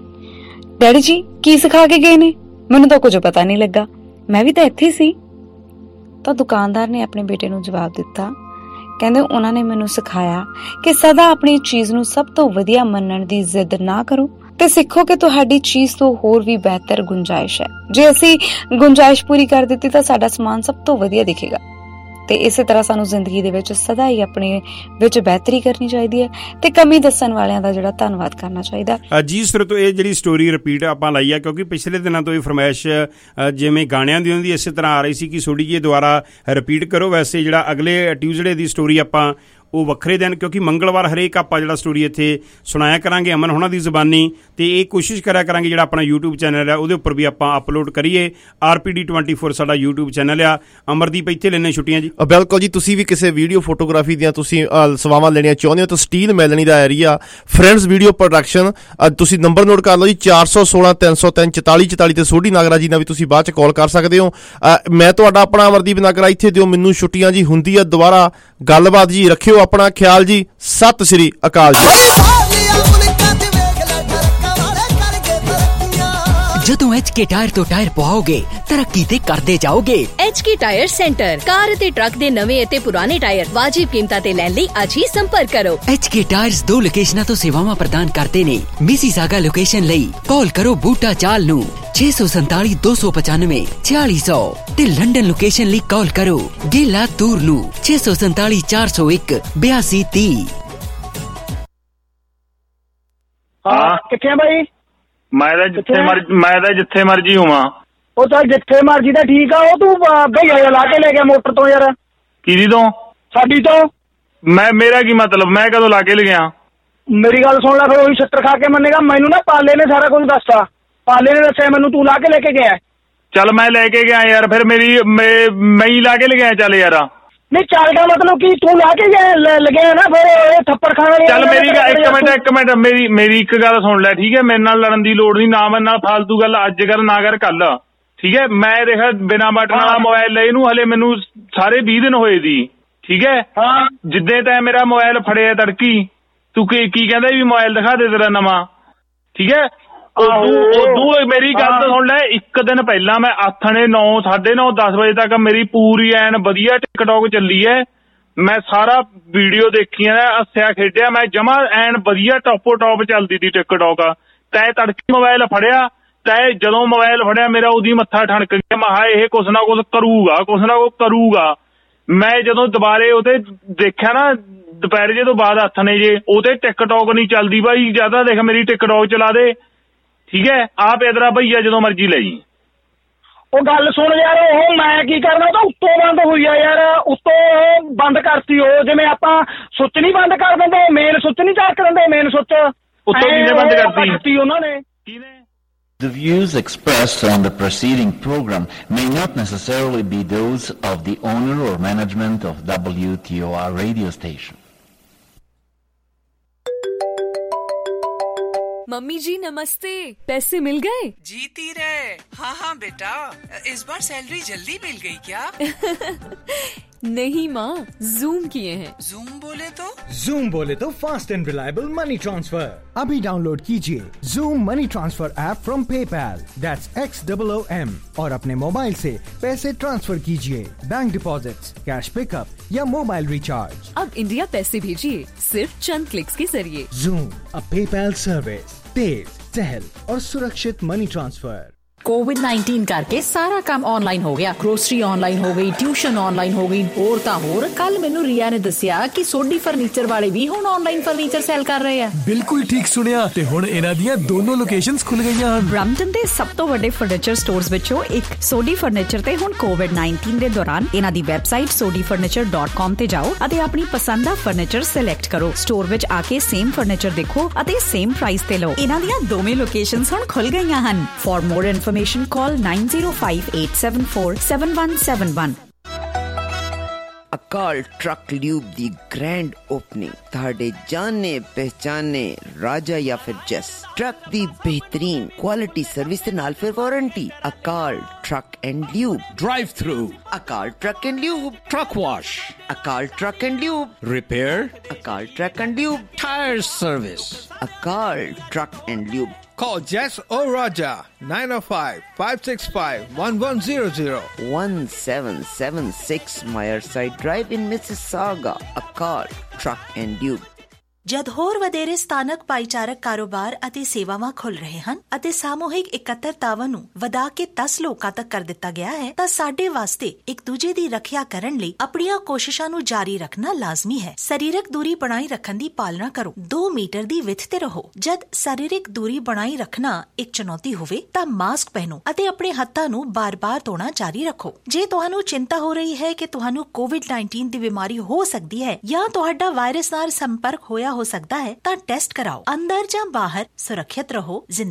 ਡੈਡੀ ਜੀ ਕੀ ਸਿਖਾ ਕੇ ਗਏ ਨੇ ਮੈਨੂੰ ਤਾਂ ਕੁਝ ਪਤਾ ਨਹੀਂ ਲੱਗਾ ਮੈਂ ਵੀ ਤਾਂ ਇੱਥੇ ਸੀ। ਤਾਂ ਦੁਕਾਨਦਾਰ ਨੇ ਆਪਣੇ ਬੇਟੇ ਨੂੰ ਜਵਾਬ ਦਿੱਤਾ ਕਹਿੰਦੇ ਉਹਨਾਂ ਨੇ ਮੈਨੂੰ ਸਿਖਾਇਆ ਕਿ ਸਦਾ ਆਪਣੀ ਚੀਜ਼ ਨੂੰ ਸਭ ਤੋਂ ਵਧੀਆ ਮੰਨਣ ਦੀ ਜ਼ਿੱਦ ਨਾ ਕਰੋ ਤੇ ਸਿੱਖੋ ਕਿ ਤੁਹਾਡੀ ਚੀਜ਼ ਤੋਂ ਹੋਰ ਵੀ ਬਿਹਤਰ ਗੁੰਜਾਇਸ਼ ਹੈ। ਜੇ ਅਸੀਂ ਗੁੰਜਾਇਸ਼ ਪੂਰੀ ਕਰ ਦਿੱਤੀ ਤਾਂ ਸਾਡਾ ਸਮਾਨ ਸਭ ਤੋਂ ਵਧੀਆ ਦਿਖੇਗਾ ਤੇ ਇਸੇ ਤਰ੍ਹਾਂ ਸਾਨੂੰ ਜ਼ਿੰਦਗੀ ਦੇ ਵਿੱਚ ਸਦਾ ਹੀ ਆਪਣੇ ਵਿੱਚ ਬਿਹਤਰੀ ਕਰਨੀ ਚਾਹੀਦੀ ਹੈ ਤੇ ਕਮੀ ਦੱਸਣ ਵਾਲਿਆਂ ਦਾ ਜਿਹੜਾ ਧੰਨਵਾਦ ਕਰਨਾ ਚਾਹੀਦਾ। ਜੀ ਸਰ ਤੋਂ ਇਹ ਜਿਹੜੀ ਸਟੋਰੀ ਰਿਪੀਟ ਆਪਾਂ ਲਾਈ ਆ ਕਿਉਂਕਿ ਪਿਛਲੇ ਦਿਨਾਂ ਤੋਂ ਇਹ ਫਰਮਾਇਸ਼ ਜਿਵੇਂ ਗਾਣਿਆਂ ਦੀ ਹੁੰਦੀ ਇਸੇ ਤਰ੍ਹਾਂ ਆ ਰਹੀ ਸੀ ਕਿ ਸੋਡੀ ਜੀ ਦੁਬਾਰਾ ਰਿਪੀਟ ਕਰੋ। ਵੈਸੇ ਜਿਹੜਾ ਅਗਲੇ ਟਿਊਜ਼ਡੇ ਦੀ ਸਟੋਰੀ ਆਪਾਂ ਉਹ ਵੱਖਰੇ ਦਿਨ, ਕਿਉਂਕਿ ਮੰਗਲਵਾਰ ਹਰੇਕ ਆਪਾਂ ਜਿਹੜਾ ਸਟੋਰੀ ਇੱਥੇ ਸੁਣਾਇਆ ਕਰਾਂਗੇ ਅਮਨ ਹੋਣਾ ਦੀ ਜ਼ਬਾਨੀ, ਤੇ ਇਹ ਕੋਸ਼ਿਸ਼ ਕਰਿਆ ਕਰਾਂਗੇ ਜਿਹੜਾ ਆਪਣਾ ਯੂਟਿਊਬ ਚੈਨਲ ਹੈ ਉਹਦੇ ਉੱਪਰ ਵੀ ਆਪਾਂ ਅਪਲੋਡ ਕਰੀਏ। R P D twenty four ਸਾਡਾ ਯੂਟਿਊਬ ਚੈਨਲ ਆ। ਅਮਰਦੀਪ ਇੱਥੇ ਲੈਣੇ ਛੁੱਟੀਆਂ ਜੀ? ਬਿਲਕੁਲ ਜੀ, ਤੁਸੀਂ ਵੀ ਕਿਸੇ ਵੀਡੀਓ ਫੋਟੋਗ੍ਰਾਫੀ ਦੀਆਂ ਤੁਸੀਂ ਸੇਵਾਵਾਂ ਲੈਣੀਆਂ ਚਾਹੁੰਦੇ ਹੋ ਤਾਂ ਸਟੀਲ ਮੈਲਨੀ ਦਾ ਏਰੀਆ ਫਰੈਂਡਸ ਵੀਡੀਓ ਪ੍ਰੋਡਕਸ਼ਨ, ਤੁਸੀਂ ਨੰਬਰ ਨੋਟ ਕਰ ਲਓ ਜੀ, ਚਾਰ ਸੌ ਸੋਲਾਂ ਤਿੰਨ ਸੌ ਤਿੰਨ ਚੁਤਾਲੀ ਚੁਤਾਲੀ ਤੇ ਸੋਢੀ ਨਾਗਰਾ ਜੀ ਨਾਲ ਵੀ ਤੁਸੀਂ ਬਾਅਦ ਚ ਕਾਲ ਕਰ ਸਕਦੇ ਹੋ। ਮੈਂ ਤੁਹਾਡਾ ਆਪਣਾ ਅਮਰਦੀਪ ਨਾਗਰਾ, ਇੱਥੇ ਦਿਓ ਮੈਨੂੰ ਛੁੱਟੀਆਂ ਜੀ, ਹੁੰਦੀ ਆ ਦੁਬਾਰਾ ਗੱਲਬਾਤ ਜੀ, ਰੱਖਿਓ ਆਪਣਾ ਖਿਆਲ ਜੀ, ਸਤਿ ਸ਼੍ਰੀ ਅਕਾਲ ਜੀ। ਜਦੋਂ ਐਚ ਕੇ ਟਾਇਰ ਤੋਂ ਟਾਇਰ ਪਵਾਓਗੇ ਤਰੱਕੀ ਤੇ ਕਰਦੇ ਜਾਓਗੇ। H K tyre centre, car ਅਤੇ ਟਰੱਕ ਦੇ ਨਵੇਂ ਅਤੇ ਪੁਰਾਣੇ ਟਾਇਰ ਵਾਜਿਬ ਕੀਮਤਾਂ ਤੇ ਲੈਣ ਲਈ ਅੱਜ ਹੀ ਸੰਪਰਕ ਕਰੋ। ਐਚ ਕੇ ਟਾਇਰਸ ਦੋ ਲੋਕੇਸ਼ਨਾਂ ਤੋਂ ਸੇਵਾਵਾਂ ਪ੍ਰਦਾਨ ਕਰਦੇ ਨੇ। ਮਿਸੀਸਾਗਾ ਲੋਕੇਸ਼ਨ ਲਈ ਕਾਲ ਕਰੋ ਬੂਟਾ ਚਾਲ ਨੂੰ ਛੇ ਸੌ ਸੰਤਾਲੀ ਦੋ ਸੌ ਪਚਾਨਵੇਂ ਛਿਆਲੀ ਸੌ ਤੇ ਲੰਡਨ ਲੋਕੇਸ਼ਨ ਲਈ ਕਾਲ ਕਰੋ ਗੇਲਾ ਤੂਰ ਨੂੰ ਛੇ ਸੌ ਸੰਤਾਲੀ ਚਾਰ ਸੌ ਇੱਕ ਬਿਆਸੀ ਤੀਹ। ਹਾਂ ਕਿੱਥੇ ਬਾਈ? ਮੈਂ ਤਾਂ ਜਿੱਥੇ ਮਰਜੀ ਮੈਂ ਤਾਂ ਜਿੱਥੇ ਮਰਜੀ ਹੋਵਾਂ। ਉਹ ਤਾਂ ਜਿੱਥੇ ਮਰਜੀ ਤਾਂ ਠੀਕ ਆ, ਉਹ ਤੂੰ ਭਈਆ ਲਾ ਕੇ ਲੈ ਗਿਆ ਮੋਟਰ ਤੋਂ ਯਾਰ। ਕਿਹਦੀ ਤੋਂ? ਸਾਡੀ ਤੋਂ। ਮੈਂ ਮੇਰਾ ਕੀ ਮਤਲਬ, ਮੈਂ ਕਦੋਂ ਲਾ ਕੇ ਲੈ ਗਿਆ? ਮੇਰੀ ਗੱਲ ਸੁਣ ਲੈ, ਫਿਰ ਉਹੀ ਛੱਤਰ ਖਾ ਕੇ ਮੰਨੇਗਾ। ਮੈਨੂੰ ਨਾ ਪਾਲੇ ਨੇ ਸਾਰਾ ਕੁਝ ਦੱਸਤਾ, ਪਾਲੇ ਨੇ ਦੱਸਿਆ ਮੈਨੂੰ ਤੂੰ ਲਾ ਕੇ ਲੈ ਕੇ ਗਿਆ। ਚੱਲ ਮੈਂ ਲੈ ਕੇ ਗਿਆ ਯਾਰ, ਫਿਰ ਮੇਰੀ ਮੈਂ ਹੀ ਲਾ ਕੇ ਲੈ ਗਿਆ। ਚੱਲ ਯਾਰ ਨਹੀਂ ਚੱਲ ਦਾ ਮਤਲਬ ਕੀ ਤੂੰ ਲਾ ਕੇ ਲੱਗਿਆ ਨਾ, ਫਿਰ ਇਹ ਥੱਪੜ ਖਾਣ ਵਾਲੀ। ਚੱਲ ਮੇਰੀ ਇੱਕ ਮਿੰਟ ਇੱਕ ਮਿੰਟ ਮੇਰੀ ਮੇਰੀ ਇੱਕ ਗੱਲ ਸੁਣ ਲੈ, ਠੀਕ ਹੈ? ਮੇਰੇ ਨਾਲ ਲੜਨ ਦੀ ਲੋੜ ਨਹੀਂ, ਨਾ ਮੇਰੇ ਨਾਲ ਫਾਲਤੂ ਗੱਲ ਅੱਜ ਕਰ ਨਾ ਕਰ ਕੱਲ, ਠੀਕ ਹੈ? ਮੈਂ ਦੇਖ ਬਿਨਾਂ ਬਟਨ ਵਾਲਾ ਮੋਬਾਈਲ ਲਏ ਨੂੰ ਹਲੇ ਮੈਨੂੰ ਸਾਰੇ ਵੀਹ ਦਿਨ ਹੋਏ ਦੀ, ਠੀਕ ਹੈ? ਜਿੱਦੇ ਤੈਂ ਮੇਰਾ ਮੋਬਾਈਲ ਫੜਿਆ ਤੜਕੀ, ਤੂੰ ਕੀ ਕੀ ਕਹਿੰਦਾ ਵੀ ਮੋਬਾਈਲ ਦਿਖਾ ਦੇ ਤੇਰਾ ਨਵਾਂ, ਠੀਕ ਹੈ? ਉਦੋਂ ਮੇਰੀ ਗੱਲ ਤਾਂ ਸੁਣ ਲੈ, ਇੱਕ ਦਿਨ ਪਹਿਲਾਂ ਮੈਂ ਆਥਣੇ ਨੌ ਸਾਢੇ ਨੌ ਦਸ ਵਜੇ ਤੱਕ ਮੇਰੀ ਪੂਰੀ ਐਨ ਵਧੀਆ ਟਿਕਟੋਕ ਚੱਲੀ ਹੈ। ਮੈਂ ਸਾਰਾ ਵੀਡੀਓ ਦੇਖੀਆਂ, ਹੱਸਿਆ ਖੇਡਿਆ, ਮੈਂ ਜਮਾ ਐਨ ਵਧੀਆ ਟੋਪੋ ਟੋਪ ਚੱਲਦੀ ਤੀ ਟਿਕਟੋਕ। ਤੈ ਤੜਕੇ ਮੋਬਾਈਲ ਫੜਿਆ, ਤੈ ਜਦੋਂ ਮੋਬਾਈਲ ਫੜਿਆ ਮੇਰਾ ਉਹਦੀ ਮੱਥਾ ਠਣਕ ਗਿਆ। ਮੈਂ ਕਿਹਾ ਇਹ ਕੁਛ ਨਾ ਕੁਛ ਕਰੂਗਾ, ਕੁਛ ਨਾ ਕੁਛ ਕਰੂਗਾ। ਮੈਂ ਜਦੋਂ ਦੁਬਾਰੇ ਉਹਤੇ ਦੇਖਿਆ ਨਾ ਦੁਪਹਿਰ ਜੇ ਤੋਂ ਬਾਅਦ ਆਥਣੇ ਜੇ, ਉਹਤੇ ਟਿਕਟੋਕ ਨਹੀਂ ਚੱਲਦੀ ਬਾਈ। ਜਿਆਦਾ ਦੇਖ ਮੇਰੀ ਟਿਕਟੋਕ ਚਲਾ ਦੇ, ਠੀਕ ਹੈ? ਆਪ ਇਧਰਾ ਭਈਆ ਜਦੋਂ ਮਰਜੀ ਲੈ ਜੀ। ਉਹ ਗੱਲ ਸੁਣ ਯਾਰ, ਉਹ ਮੈਂ ਕੀ ਕਰਨਾ, ਉਹ ਤਾਂ ਉੱਤੋਂ ਬੰਦ ਹੋਈ ਆ ਯਾਰ, ਉੱਤੋਂ ਬੰਦ ਕਰਤੀ। ਉਹ ਜਿਵੇਂ ਆਪਾਂ ਸੁੱਚ ਨਹੀਂ ਬੰਦ ਕਰ ਦਿੰਦੇ, ਮੇਨ ਸੁੱਚ ਨਹੀਂ ਚੱਕ ਦਿੰਦੇ, ਮੇਨ ਸੁੱਚ ਉੱਤੋਂ ਕਿਹਨੇ ਬੰਦ ਕਰਤੀ ਉਹਨਾਂ ਨੇ? The views expressed on the preceding program may not necessarily be those of the owner or management of W T O R radio station. Mummy जी नमस्ते, पैसे मिल गए? जीती रहे। हाँ हाँ बेटा, इस बार सैलरी जल्दी मिल गई क्या? नहीं माँ, जूम किए हैं। जूम बोले तो? जूम बोले तो fast and reliable money transfer. अभी डाउनलोड कीजिए Zoom money transfer app from PayPal, that's X double O M, और अपने मोबाइल से पैसे ट्रांसफर कीजिए, बैंक डिपॉजिट्स, कैश पिकअप या मोबाइल रिचार्ज। अब इंडिया पैसे भेजिए सिर्फ चंद क्लिक्स के जरिए। जूम, अ पेपैल सर्विस, तेज, सहल और सुरक्षित मनी ट्रांसफर। कोविड नाइनटीन करके सारा काम ऑनलाइन हो गया। ग्रोसरी ऑनलाइन हो गई, ट्यूशन ऑनलाइन हो गई, होर तां होर। कल मैनू रिया ने दसिया कि सोडी फर्नीचर वाले भी हुण ऑनलाइन फर्नीचर सेल कर रहे हैं। बिल्कुल ठीक सुनिया, ते हुण इन्हां दीयां दोनों लोकेशंस खुल गईयां हन। ब्रैम्पटन दे सब तो वड्डे फर्नीचर स्टोर्स विचों एक सोडी फर्नीचर ते हुण कोविड नाइनटीन दे दौरान इन्हां दी website Sodhi furniture dot com ते जाओ अते अपनी पसंद दा फर्नीचर सिलेक्ट करो। स्टोर विच आके सेम फर्नीचर देखो अते सेम प्राइस ते लो। इन्हां दीयां दोवें लोकेशंस हुण खुल गईयां हन। For more information call nine zero five eight seven four seven one seven one। Akal truck lube दी ग्रैंड ओपनिंग ਤੁਹਾਡੇ ਜਾਣੇ ਪਹਿਚਾਨੇ ਰਾਜਾ ਜਾਂ ਫਿਰ ਜੈਸ ਟਰੱਕ ਦੀ ਬਿਹਤਰੀਨ ਕੁਆਲਿਟੀ ਸਰਵਿਸ ਦੇ ਨਾਲ ਫਿਰ warranty. Akal truck and lube drive through, Akal truck and lube truck wash, Akal truck and lube repair, Akal truck and lube tyre service, Akal truck and lube. Call Jess or Raja nine oh five, five six five, one one zero zero one seven seven six Meyerside Drive in Mississauga. Akal Truck and Tube. ਜਦ ਹੋਰ ਵਧੇਰੇ ਸਥਾਨਕ ਭਾਈਚਾਰਕ ਕਾਰੋਬਾਰ ਅਤੇ ਸੇਵਾਵਾਂ ਖੁੱਲ ਰਹੇ ਹਨ ਅਤੇ ਸਾਮੂਹਿਕ ਇਕੱਤਰਤਾਵਾਂ ਨੂੰ ਵਧਾ ਕੇ ਦਸ ਲੋਕਾਂ ਤੱਕ ਕਰ ਦਿੱਤਾ ਗਿਆ ਹੈ ਤਾਂ ਸਾਡੇ ਵਾਸਤੇ ਇੱਕ ਦੂਜੇ ਦੀ ਰੱਖਿਆ ਕਰਨ ਲਈ ਆਪਣੀਆਂ ਕੋਸ਼ਿਸ਼ਾਂ ਨੂੰ ਜਾਰੀ ਰੱਖਣਾ ਲਾਜ਼ਮੀ ਹੈ। ਸਰੀਰਕ ਦੂਰੀ ਬਣਾਈ ਰੱਖਣ ਦੀ ਪਾਲਣਾ ਕਰੋ। ਦੋ ਮੀਟਰ ਦੀ ਵਿੱਥ ਤੇ ਰਹੋ। ਜਦ ਸਰੀਰਕ ਦੂਰੀ ਬਣਾਈ ਰੱਖਣਾ ਇੱਕ ਚੁਣੌਤੀ ਹੋਵੇ ਤਾਂ ਮਾਸਕ ਪਹਿਨੋ ਅਤੇ ਆਪਣੇ ਹੱਥਾਂ ਨੂੰ ਬਾਰ-ਬਾਰ ਧੋਣਾ ਜਾਰੀ ਰੱਖੋ। ਜੇ ਤੁਹਾਨੂੰ ਚਿੰਤਾ ਹੋ ਰਹੀ ਹੈ ਕਿ ਤੁਹਾਨੂੰ ਕੋਵਿਡ ਉੱਨੀ ਦੀ ਬਿਮਾਰੀ ਹੋ ਸਕਦੀ ਹੈ ਜਾਂ ਤੁਹਾਡਾ ਵਾਇਰਸ ਨਾਲ ਸੰਪਰਕ ਹੋਇਆ ਹੋ ਸਕਦਾ ਹੈ ਤਾਂ ਟੈਸਟ ਕਰਾਓ। ਅੰਦਰ ਜਾਂ ਬਾਹਰ ਸੁਰੱਖਿਅਤ ਰਹੋ।